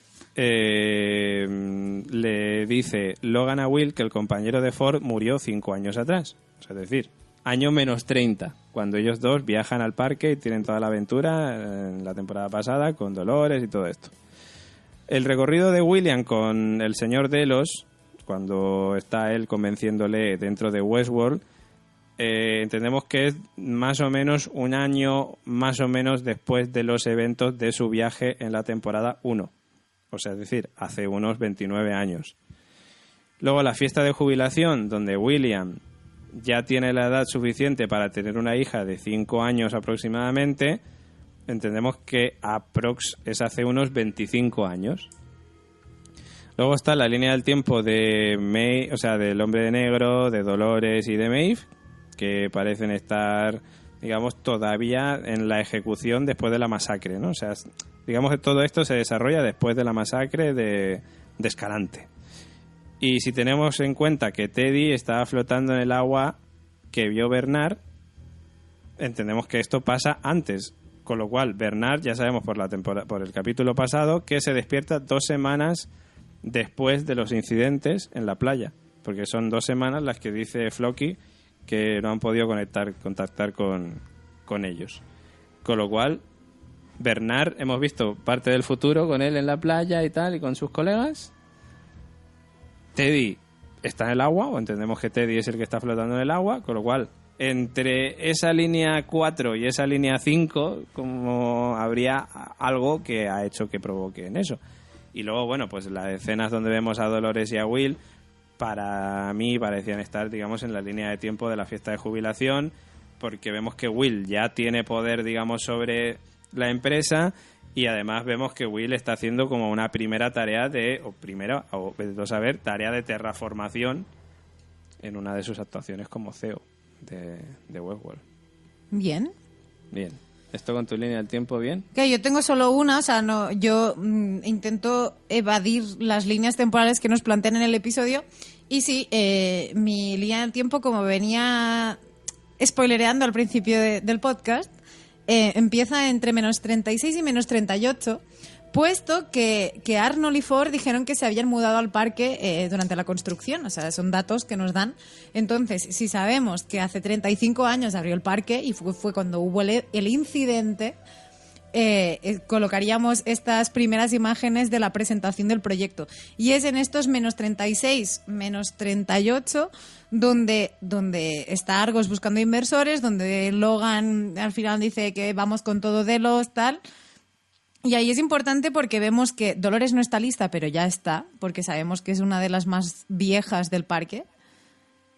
eh, le dice Logan a Will que el compañero de Ford murió cinco años atrás. O sea, es decir, año menos treinta, cuando ellos dos viajan al parque y tienen toda la aventura en la temporada pasada con Dolores y todo esto. El recorrido de William con el señor Delos, cuando está él convenciéndole dentro de Westworld, eh, entendemos que es más o menos un año más o menos después de los eventos de su viaje en la temporada uno. O sea, es decir, hace unos veintinueve años. Luego la fiesta de jubilación, donde William ya tiene la edad suficiente para tener una hija de cinco años aproximadamente, entendemos que aprox es hace unos veinticinco años. Luego está la línea del tiempo de May, o sea, del Hombre de Negro, de Dolores y de Maeve, que parecen estar, digamos, todavía en la ejecución después de la masacre, ¿no? O sea, digamos que todo esto se desarrolla después de la masacre de, de Escalante. Y si tenemos en cuenta que Teddy estaba flotando en el agua que vio Bernard, entendemos que esto pasa antes. Con lo cual, Bernard, ya sabemos por, la tempora- por el capítulo pasado, que se despierta dos semanas después de los incidentes en la playa. Porque son dos semanas las que dice Floki que no han podido conectar, contactar con, con ellos. Con lo cual, Bernard, hemos visto parte del futuro con él en la playa y tal, y con sus colegas. Teddy está en el agua, o entendemos que Teddy es el que está flotando en el agua, con lo cual, entre esa línea cuatro y esa línea cinco, como habría algo que ha hecho que provoque en eso. Y luego, bueno, pues las escenas donde vemos a Dolores y a Will, para mí parecían estar, digamos, en la línea de tiempo de la fiesta de jubilación, porque vemos que Will ya tiene poder, digamos, sobre la empresa, y además vemos que Will está haciendo como una primera tarea de, o primera, o de saber, tarea de terraformación en una de sus actuaciones como C E O de, de Westworld. Bien. Bien. ¿Esto con tu línea del tiempo bien? Que yo tengo solo una, o sea, no, yo mm, intento evadir las líneas temporales que nos plantean en el episodio. Y sí, eh, mi línea del tiempo, como venía spoilereando al principio de, del podcast, eh, empieza entre menos treinta y seis y menos treinta y ocho, puesto que, que Arnold y Ford dijeron que se habían mudado al parque eh, durante la construcción. O sea, son datos que nos dan. Entonces, si sabemos que hace treinta y cinco años abrió el parque y fue, fue cuando hubo el, el incidente, eh, eh, colocaríamos estas primeras imágenes de la presentación del proyecto. Y es en estos menos treinta y seis, menos treinta y ocho, donde, donde está Argos buscando inversores, donde Logan al final dice que vamos con todo de los tal. Y ahí es importante porque vemos que Dolores no está lista, pero ya está, porque sabemos que es una de las más viejas del parque.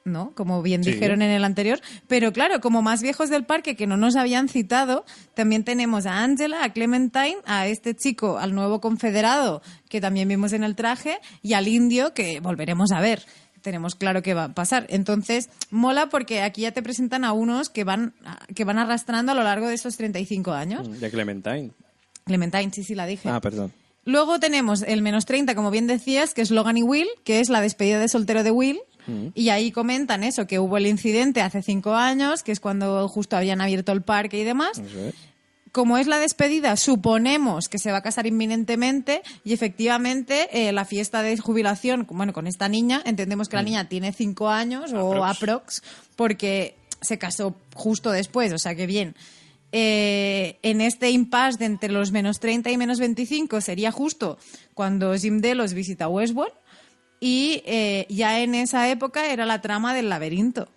¿no? Como bien Sí. dijeron en el anterior. Pero claro, como más viejos del parque que no nos habían citado, también tenemos a Angela, a Clementine, a este chico, al nuevo confederado, que también vimos en el traje, y al indio, que volveremos a ver. Tenemos claro que va a pasar. Entonces, mola porque aquí ya te presentan a unos que van, que van arrastrando a lo largo de esos treinta y cinco años. De Clementine. Clementine, sí, sí, la dije. Ah, perdón. Luego tenemos el menos treinta, como bien decías, que es Logan y Will, que es la despedida de soltero de Will. Mm. Y ahí comentan eso, que hubo el incidente hace cinco años, que es cuando justo habían abierto el parque y demás. Eso es. Como es la despedida, suponemos que se va a casar inminentemente y efectivamente eh, la fiesta de jubilación, bueno, con esta niña, entendemos que la niña tiene cinco años o Aprox. aprox, porque se casó justo después, o sea que bien. Eh, en este impasse de entre los menos treinta y menos veinticinco sería justo cuando Jim Delos visita Westworld y eh, ya en esa época era la trama del laberinto.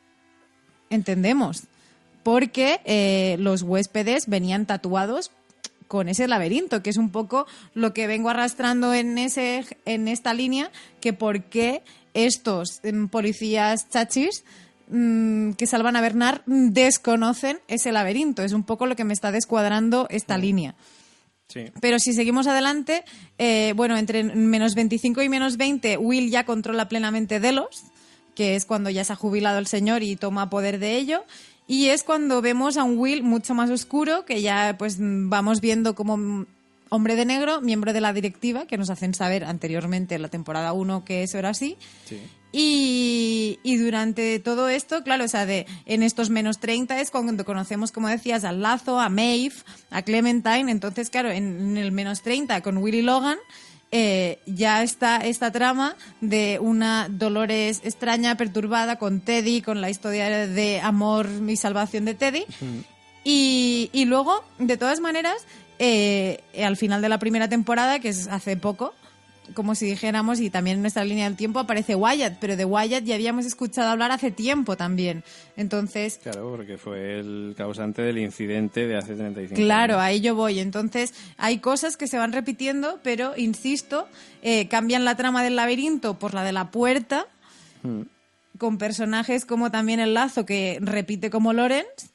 Entendemos. Porque eh, los huéspedes venían tatuados con ese laberinto, que es un poco lo que vengo arrastrando en ese en esta línea, que por qué estos eh, policías chachis mmm, que salvan a Bernard desconocen ese laberinto. Es un poco lo que me está descuadrando esta Sí. línea. Sí. Pero si seguimos adelante, eh, bueno, entre menos veinticinco y menos veinte, Will ya controla plenamente Delos, que es cuando ya se ha jubilado el señor y toma poder de ello. Y es cuando vemos a un Will mucho más oscuro, que ya pues vamos viendo como hombre de negro, miembro de la directiva, que nos hacen saber anteriormente en la temporada uno que eso era así. Sí. Y, y durante todo esto, claro, o sea, de, en estos menos treinta es cuando conocemos, como decías, al Lazo, a Maeve, a Clementine. Entonces, claro, en, en el menos treinta con Will y Logan, Eh, ya está esta trama de una Dolores extraña, perturbada con Teddy, con la historia de amor y salvación de Teddy. Mm. Y, y luego, de todas maneras, eh, al final de la primera temporada, que es hace poco, como si dijéramos, y también en nuestra línea del tiempo aparece Wyatt, pero de Wyatt ya habíamos escuchado hablar hace tiempo también. Entonces, claro, porque fue el causante del incidente de hace treinta y cinco claro, años. ahí yo voy. Entonces, hay cosas que se van repitiendo, pero, insisto, eh, cambian la trama del laberinto por la de la puerta, mm. con personajes como también el Lazo, que repite como Lawrence,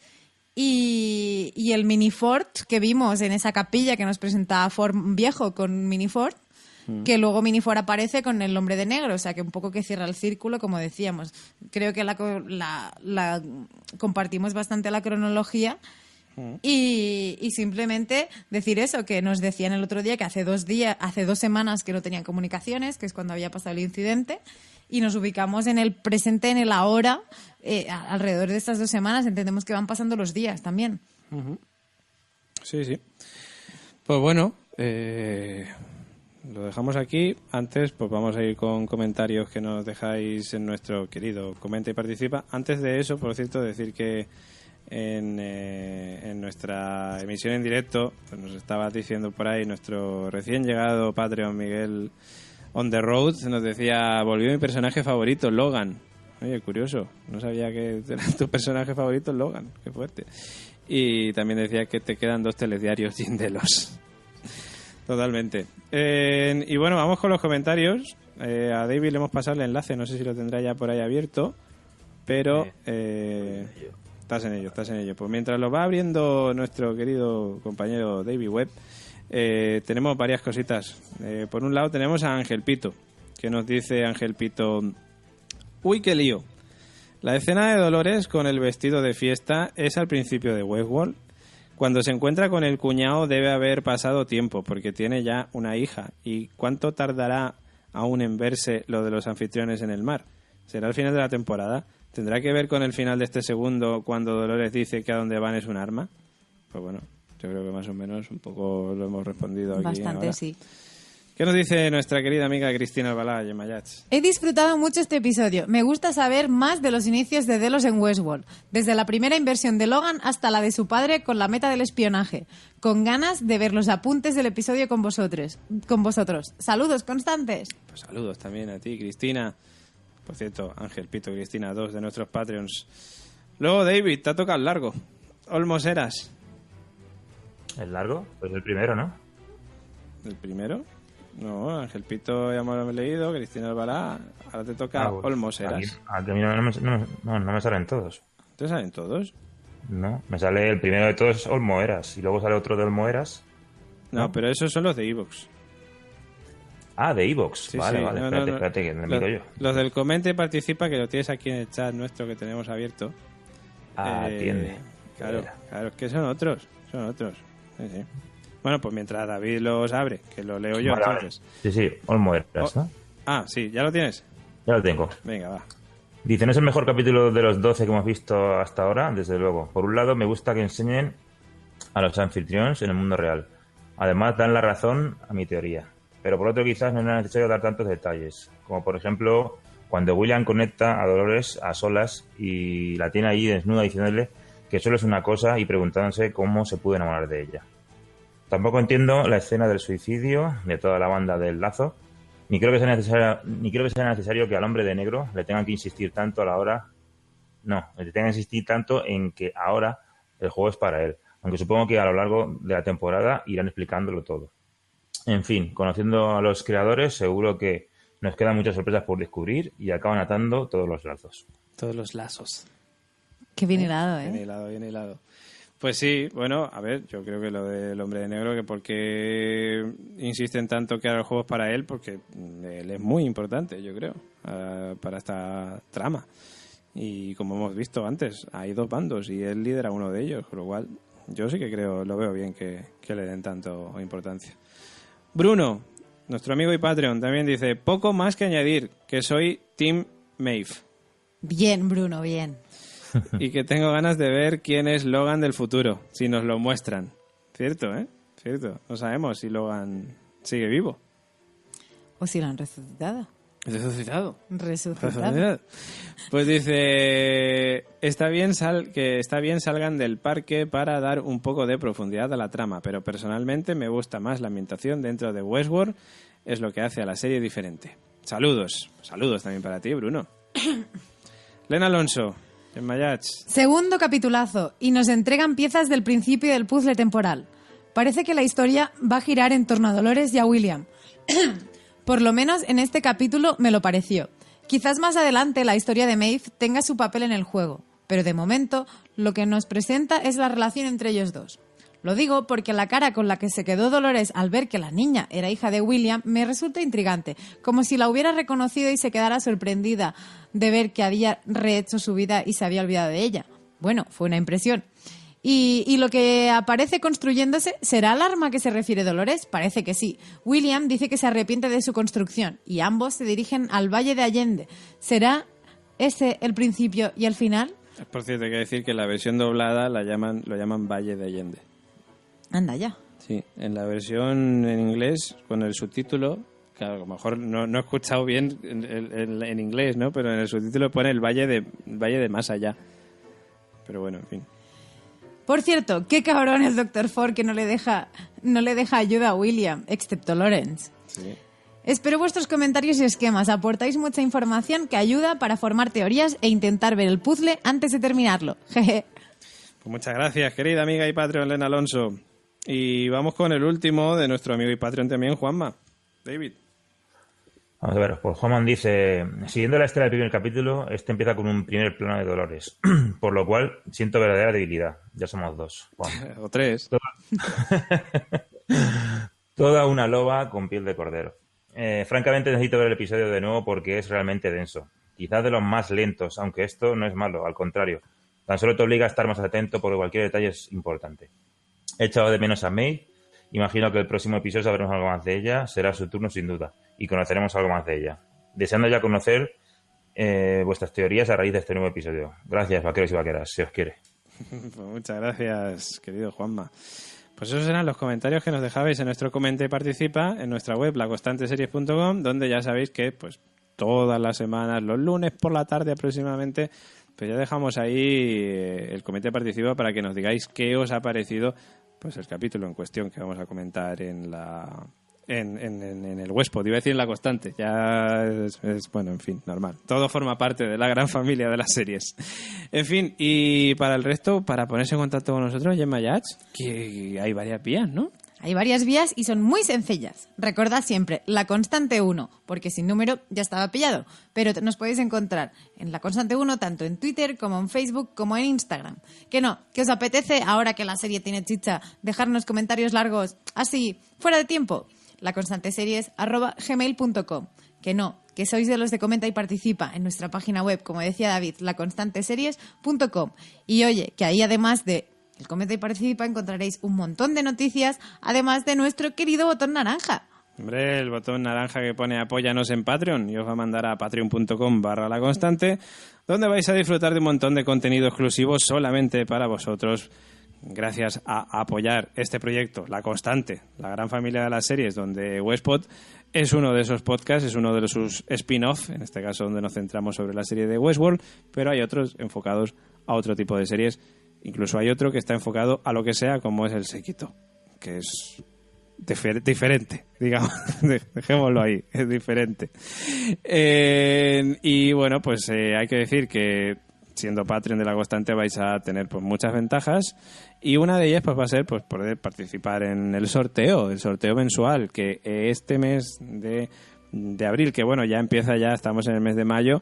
y, y el Minifort que vimos en esa capilla que nos presentaba Ford viejo con Minifort, que luego Minifort aparece con el hombre de negro, o sea que un poco que cierra el círculo, como decíamos. Creo que la, la, la compartimos bastante la cronología y, y simplemente decir eso, que nos decían el otro día que hace dos días, hace dos semanas que no tenían comunicaciones, que es cuando había pasado el incidente, y nos ubicamos en el presente, en el ahora, eh, alrededor de estas dos semanas. Entendemos que van pasando los días también. Uh-huh. Sí, sí. Pues bueno, eh... lo dejamos aquí. Antes, pues vamos a ir con comentarios que nos dejáis en nuestro querido Comenta y Participa. Antes de eso, por cierto, decir que en, eh, en nuestra emisión en directo, pues nos estaba diciendo por ahí nuestro recién llegado Patreon Miguel On The Road, nos decía, volvió mi personaje favorito, Logan. Oye, curioso, no sabía que era tu personaje favorito, Logan, qué fuerte. Y también decía que te quedan dos telediarios Jim Delos. Totalmente. Eh, y bueno, vamos con los comentarios. Eh, a David le hemos pasado el enlace, no sé si lo tendrá ya por ahí abierto, pero eh, estás en ello, estás en ello. Pues mientras lo va abriendo nuestro querido compañero David Webb, eh, tenemos varias cositas. Eh, por un lado tenemos a Ángel Pito, que nos dice Ángel Pito, uy, qué lío. La escena de Dolores con el vestido de fiesta es al principio de Westworld. Cuando se encuentra con el cuñado debe haber pasado tiempo, porque tiene ya una hija. ¿Y cuánto tardará aún en verse lo de los anfitriones en el mar? ¿Será el final de la temporada? ¿Tendrá que ver con el final de este segundo, cuando Dolores dice que a donde van es un arma? Pues bueno, yo creo que más o menos un poco lo hemos respondido aquí. Bastante, ahora. sí. ¿Qué nos dice nuestra querida amiga Cristina Albalá, Yemayats? He disfrutado mucho este episodio. Me gusta saber más de los inicios de Delos en Westworld, desde la primera inversión de Logan hasta la de su padre con la meta del espionaje. Con ganas de ver los apuntes del episodio con vosotros. Con vosotros. Saludos constantes. Pues saludos también a ti, Cristina. Por cierto, Ángel Pito, Cristina, dos de nuestros Patreons. Luego, David, te ha tocado el largo. Olmos Eras. ¿El largo? Pues el primero, ¿no? ¿El primero? No, Ángel Pito ya hemos leído, Cristina Albalá, ahora te toca Ah, pues, Olmos Eras. Aquí, aquí a mí no, me, no, no, no me salen todos. ¿Te salen todos? No, me sale el primero de todos Olmo Eras y luego sale otro de Olmo Eras. No, ¿No? pero esos son los de iVoox. Ah, de iVoox. Sí, vale, sí, vale, no, espérate, no, no. espérate, que me Los, miro yo. los del Comente Participa, que lo tienes aquí en el chat nuestro que tenemos abierto. Ah, Eh, atiende. Claro, Era. claro, es que son otros, son otros. Sí, sí. Bueno, pues mientras David los abre, que lo leo yo Vale, vale. entonces. Sí, sí, Olmo Eras, Oh. ¿no? Ah, sí, ¿ya lo tienes? Ya lo tengo. Venga, va. Dice, no es el mejor capítulo de los doce que hemos visto hasta ahora, desde luego. Por un lado, me gusta que enseñen a los anfitriones en el mundo real. Además, dan la razón a mi teoría. Pero por otro, quizás no es necesario dar tantos detalles. Como por ejemplo, cuando William conecta a Dolores a solas y la tiene ahí desnuda diciéndole que solo es una cosa y preguntándose cómo se pudo enamorar de ella. Tampoco entiendo la escena del suicidio de toda la banda del Lazo. Ni creo que sea necesario, ni creo que sea necesario que al hombre de negro le tengan que insistir tanto a la hora. No, le tengan que insistir tanto en que ahora el juego es para él. Aunque supongo que a lo largo de la temporada irán explicándolo todo. En fin, conociendo a los creadores, seguro que nos quedan muchas sorpresas por descubrir y acaban atando todos los lazos. Todos los lazos. Qué bien hilado, Bien ¿eh? hilado, bien hilado. Pues sí, bueno, a ver, yo creo que lo del hombre de negro, que porque insisten tanto que ahora el juego es para él, porque él es muy importante, yo creo, uh, para esta trama. Y como hemos visto antes, hay dos bandos y él lidera uno de ellos, con lo cual yo sí que creo, lo veo bien que, que le den tanto importancia. Bruno, nuestro amigo y Patreon, también dice, poco más que añadir, que soy Team Maeve. Bien, Bruno, bien. Y que tengo ganas de ver quién es Logan del futuro, si nos lo muestran. Cierto, ¿eh? Cierto. No sabemos si Logan sigue vivo. O si lo han resucitado. ¿Resucitado? Resucitado. Pues dice, está bien sal que está bien salgan del parque para dar un poco de profundidad a la trama, pero personalmente me gusta más la ambientación dentro de Westworld, es lo que hace a la serie diferente. Saludos. Saludos también para ti, Bruno. Len Alonso. En Mayats. Segundo capitulazo, y nos entregan piezas del principio del puzzle temporal. Parece que la historia va a girar en torno a Dolores y a William. Por lo menos en este capítulo me lo pareció. Quizás más adelante la historia de Maeve tenga su papel en el juego, pero de momento lo que nos presenta es la relación entre ellos dos. Lo digo porque la cara con la que se quedó Dolores al ver que la niña era hija de William me resulta intrigante, como si la hubiera reconocido y se quedara sorprendida de ver que había rehecho su vida y se había olvidado de ella. Bueno, fue una impresión. Y, y lo que aparece construyéndose, ¿será el arma a que se refiere Dolores? Parece que sí. William dice que se arrepiente de su construcción y ambos se dirigen al Valle de Allende. ¿Será ese el principio y el final? Por cierto, hay que decir que en la versión doblada la llaman, lo llaman Valle de Allende. Anda ya. Sí, en la versión en inglés, con el subtítulo, que a lo mejor no, no he escuchado bien en, en, en inglés, ¿no? Pero en el subtítulo pone el Valle de Valle de más allá. Pero bueno, en fin. Por cierto, qué cabrón el doctor Ford que no le deja, no le deja ayuda a William, excepto Lawrence. Sí. Espero vuestros comentarios y esquemas. Aportáis mucha información que ayuda para formar teorías e intentar ver el puzzle antes de terminarlo. Jeje. Pues muchas gracias, querida amiga y Patreon, Len Alonso. Y vamos con el último de nuestro amigo y Patreon también, Juanma. David. Vamos a ver, pues Juanman dice, siguiendo la estela del primer capítulo, este empieza con un primer plano de Dolores, por lo cual siento verdadera debilidad. Ya somos dos, Juan. O tres. Toda... Toda una loba con piel de cordero. Eh, francamente necesito ver el episodio de nuevo porque es realmente denso. Quizás de los más lentos, aunque esto no es malo, al contrario. Tan solo te obliga a estar más atento porque cualquier detalle es importante. He echado de menos a Maeve. Imagino que el próximo episodio sabremos algo más de ella. Será su turno sin duda. Y conoceremos algo más de ella. Deseando ya conocer eh, vuestras teorías a raíz de este nuevo episodio. Gracias, vaqueros y vaqueras. Se os quiere. Pues muchas gracias, querido Juanma. Pues esos eran los comentarios que nos dejabais en nuestro Comenta y Participa en nuestra web, la constante series punto com, donde ya sabéis que pues todas las semanas, los lunes por la tarde aproximadamente, pues ya dejamos ahí el Comenta y Participa para que nos digáis qué os ha parecido pues el capítulo en cuestión que vamos a comentar en la en, en, en el Westpod. Iba a decir en la constante, ya es, es bueno, en fin, normal. Todo forma parte de la gran familia de las series. En fin, y para el resto, para ponerse en contacto con nosotros, Gemma Yats, que hay varias vías, ¿no? Hay varias vías y son muy sencillas. Recordad siempre La Constante uno, porque sin número ya estaba pillado. Pero nos podéis encontrar en La Constante uno tanto en Twitter como en Facebook como en Instagram. Que no, que os apetece, ahora que la serie tiene chicha, dejarnos comentarios largos así, fuera de tiempo. laconstanteseries arroba gmail punto com. Que no, que sois de los de comenta y participa en nuestra página web, como decía David, laconstanteseries punto com. Y oye, que ahí además de el comenta y participa encontraréis un montón de noticias, además de nuestro querido botón naranja. Hombre, el botón naranja que pone apóyanos en Patreon y os va a mandar a patreon punto com barra la constante, donde vais a disfrutar de un montón de contenido exclusivo solamente para vosotros, gracias a apoyar este proyecto, La Constante, la gran familia de las series, donde Westpod es uno de esos podcasts, es uno de sus spin-off, en este caso donde nos centramos sobre la serie de Westworld, pero hay otros enfocados a otro tipo de series. Incluso hay otro que está enfocado a lo que sea, como es el Séquito, que es difer- diferente, digamos, dejémoslo ahí, es diferente. Eh, y bueno, pues eh, hay que decir que siendo Patreon de La Constante vais a tener pues muchas ventajas, y una de ellas pues va a ser pues poder participar en el sorteo, el sorteo mensual, que este mes de, de abril, que bueno, ya empieza, ya estamos en el mes de mayo.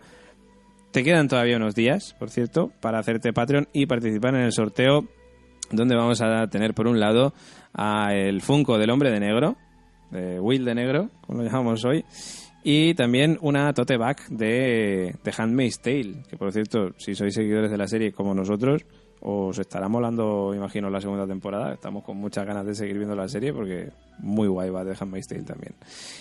Te quedan todavía unos días, por cierto, para hacerte Patreon y participar en el sorteo, donde vamos a tener por un lado a el Funko del Hombre de Negro, de Will de Negro, como lo llamamos hoy, y también una tote bag de, de Handmaid's Tale, que por cierto, si sois seguidores de la serie como nosotros, os estará molando, imagino, la segunda temporada. Estamos con muchas ganas de seguir viendo la serie porque muy guay va de Handmaid's Tale también.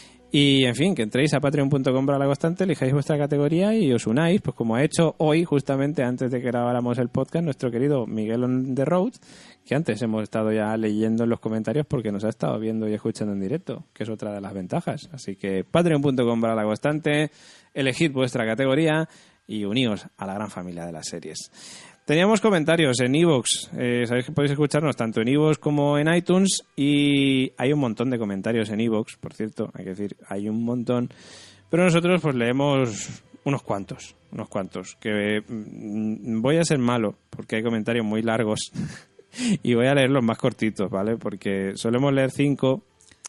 Y, en fin, que entréis a patreon punto com para La Constante, elijáis vuestra categoría y os unáis, pues como ha hecho hoy, justamente antes de que grabáramos el podcast, nuestro querido Miguel on the road, que antes hemos estado ya leyendo en los comentarios porque nos ha estado viendo y escuchando en directo, que es otra de las ventajas. Así que patreon punto com para La Constante, elegid vuestra categoría y uníos a la gran familia de las series. Teníamos comentarios en iVoox, eh, sabéis que podéis escucharnos tanto en iVoox como en iTunes, y hay un montón de comentarios en iVoox, por cierto, hay que decir, hay un montón, pero nosotros pues leemos unos cuantos, unos cuantos, que mm, voy a ser malo porque hay comentarios muy largos y voy a leer los más cortitos, ¿vale? Porque solemos leer cinco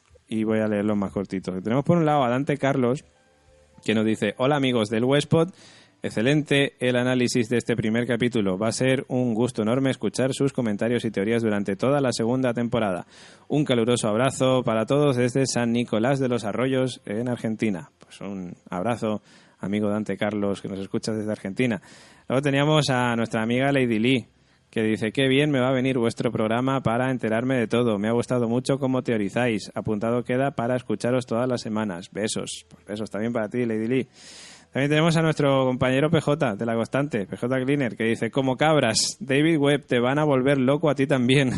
y voy a leer los más cortitos. Tenemos por un lado a Dante Carlos, que nos dice: hola amigos del Westpod, excelente el análisis de este primer capítulo. Va a ser un gusto enorme escuchar sus comentarios y teorías durante toda la segunda temporada. Un caluroso abrazo para todos desde San Nicolás de los Arroyos, en Argentina. Pues un abrazo, amigo Dante Carlos, que nos escucha desde Argentina. Luego teníamos a nuestra amiga Lady Lee, que dice: qué bien me va a venir vuestro programa para enterarme de todo. Me ha gustado mucho cómo teorizáis. Apuntado queda para escucharos todas las semanas. Besos. Pues besos también para ti, Lady Lee. También tenemos a nuestro compañero P J de La Constante, P J Cleaner, que dice: como cabras, David Webb, te van a volver loco a ti también.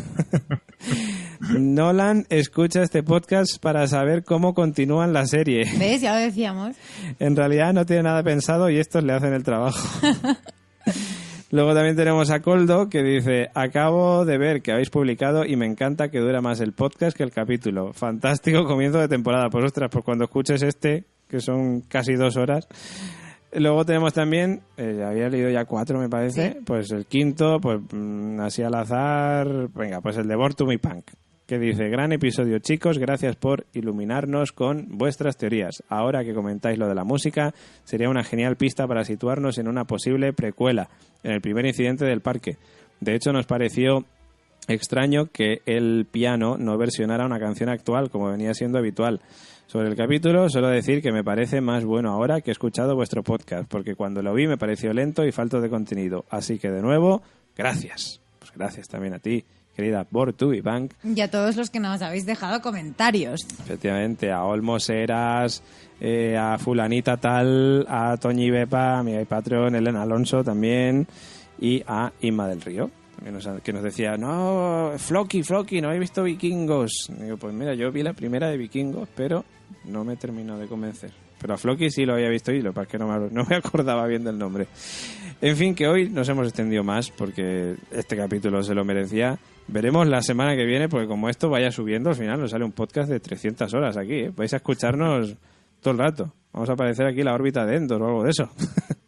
Nolan escucha este podcast para saber cómo continúan la serie. ¿Ves? Ya lo decíamos. En realidad no tiene nada pensado y estos le hacen el trabajo. Luego también tenemos a Coldo, que dice: acabo de ver que habéis publicado y me encanta que dura más el podcast que el capítulo. Fantástico comienzo de temporada. Pues ostras, pues cuando escuches este, que son casi dos horas. Luego tenemos también, eh, había leído ya cuatro me parece, sí. Pues el quinto, pues mmm, así al azar, venga, pues el de Born to Me Punk, que dice: gran episodio chicos, gracias por iluminarnos con vuestras teorías. Ahora que comentáis lo de la música, sería una genial pista para situarnos en una posible precuela, en el primer incidente del parque. De hecho, nos pareció extraño que el piano no versionara una canción actual, como venía siendo habitual. Sobre el capítulo, solo decir que me parece más bueno ahora que he escuchado vuestro podcast, porque cuando lo vi me pareció lento y falto de contenido. Así que, de nuevo, gracias. Pues gracias también a ti, querida Born to Be Bank. Y a todos los que nos habéis dejado comentarios. Efectivamente, a Olmos Eras, eh, a Fulanita Tal, a Toñi Bepa, a mi Patreon, Elena Alonso también, y a Inma del Río, que nos, que nos decía: no, Floki, Floki, no he visto Vikingos. Y digo, pues mira, yo vi la primera de Vikingos, pero no me terminó de convencer. Pero a Floki sí lo había visto y lo que pasa es que no me, no me acordaba bien del nombre. En fin, que hoy nos hemos extendido más porque este capítulo se lo merecía. Veremos la semana que viene, porque como esto vaya subiendo, al final nos sale un podcast de trescientas horas aquí, ¿eh? Vais a escucharnos todo el rato. Vamos a aparecer aquí la órbita de Endor o algo de eso.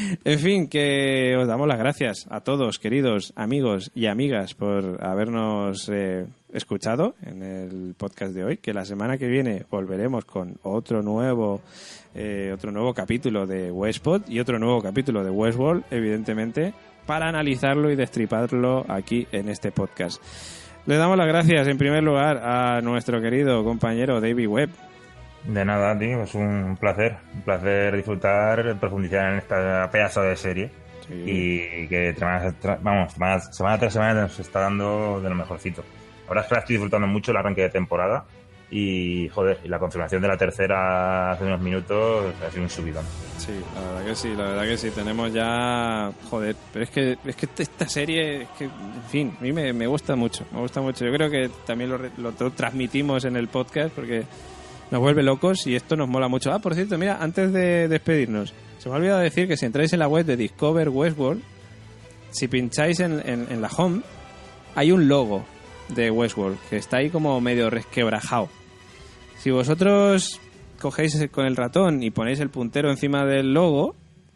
En fin, que os damos las gracias a todos, queridos amigos y amigas, por habernos eh, escuchado en el podcast de hoy, que la semana que viene volveremos con otro nuevo eh, otro nuevo capítulo de Westpod y otro nuevo capítulo de Westworld, evidentemente, para analizarlo y destriparlo aquí en este podcast. Le damos las gracias en primer lugar a nuestro querido compañero David Webb. De nada, tío, es un placer, un placer disfrutar, profundizar en esta pedazo de serie. Sí. Y que semana, vamos, semana, semana tras semana nos está dando de lo mejorcito. La verdad es que la estoy disfrutando mucho el arranque de temporada y, joder, y la confirmación de la tercera hace unos minutos ha sido un subidón. Sí, la verdad que sí, la verdad que sí, tenemos ya, joder, pero es que es que esta serie, es que, en fin, a mí me, me gusta mucho, me gusta mucho. Yo creo que también lo, lo transmitimos en el podcast porque nos vuelve locos y esto nos mola mucho. Ah, por cierto, mira, antes de despedirnos, se me ha olvidado decir que si entráis en la web de Discover Westworld, si pincháis en, en, en la home, hay un logo de Westworld que está ahí como medio resquebrajado. Si vosotros cogéis con el ratón y ponéis el puntero encima del logo,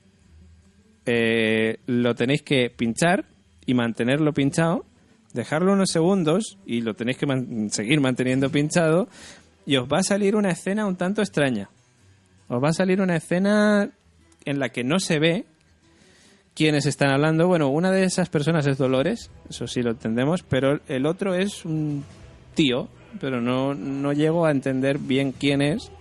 eh, lo tenéis que pinchar y mantenerlo pinchado, dejarlo unos segundos y lo tenéis que man- seguir manteniendo pinchado. Y os va a salir una escena un tanto extraña. Os va a salir una escena en la que no se ve quiénes están hablando. Bueno, una de esas personas es Dolores, eso sí lo entendemos, pero el otro es un tío, pero no, no llego a entender bien quién es.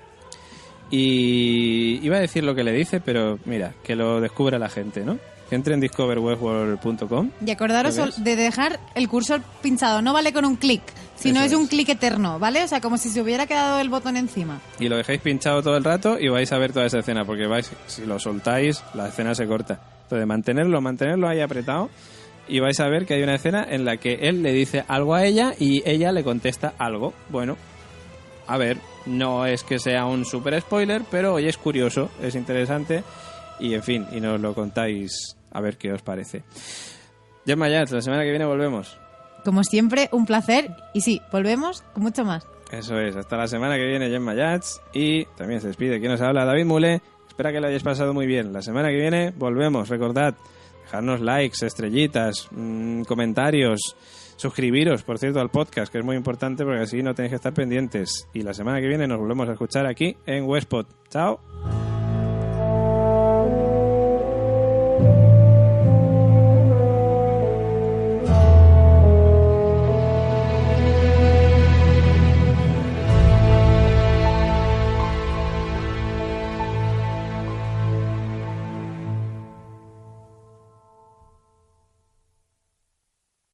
Y iba a decir lo que le dice, pero mira, que lo descubra la gente, ¿no? Que entre en discover westworld punto com. Y acordaros de dejar el cursor pinchado, no vale con un clic, sino es, es un clic eterno, ¿vale? O sea, como si se hubiera quedado el botón encima. Y lo dejáis pinchado todo el rato y vais a ver toda esa escena, porque vais, si lo soltáis, la escena se corta. Entonces, mantenerlo, mantenerlo ahí apretado y vais a ver que hay una escena en la que él le dice algo a ella y ella le contesta algo. Bueno, a ver, no es que sea un super spoiler, pero hoy es curioso, es interesante. Y en fin, y nos lo contáis a ver qué os parece. Gemma Yats, la semana que viene volvemos. Como siempre, un placer. Y sí, volvemos con mucho más. Eso es, hasta la semana que viene, Gemma Yats. Y también se despide quien nos habla, David Mule. Espera que lo hayáis pasado muy bien. La semana que viene volvemos. Recordad, dejarnos likes, estrellitas, mmm, comentarios, suscribiros, por cierto, al podcast, que es muy importante porque así no tenéis que estar pendientes. Y la semana que viene nos volvemos a escuchar aquí en Westpod. Chao.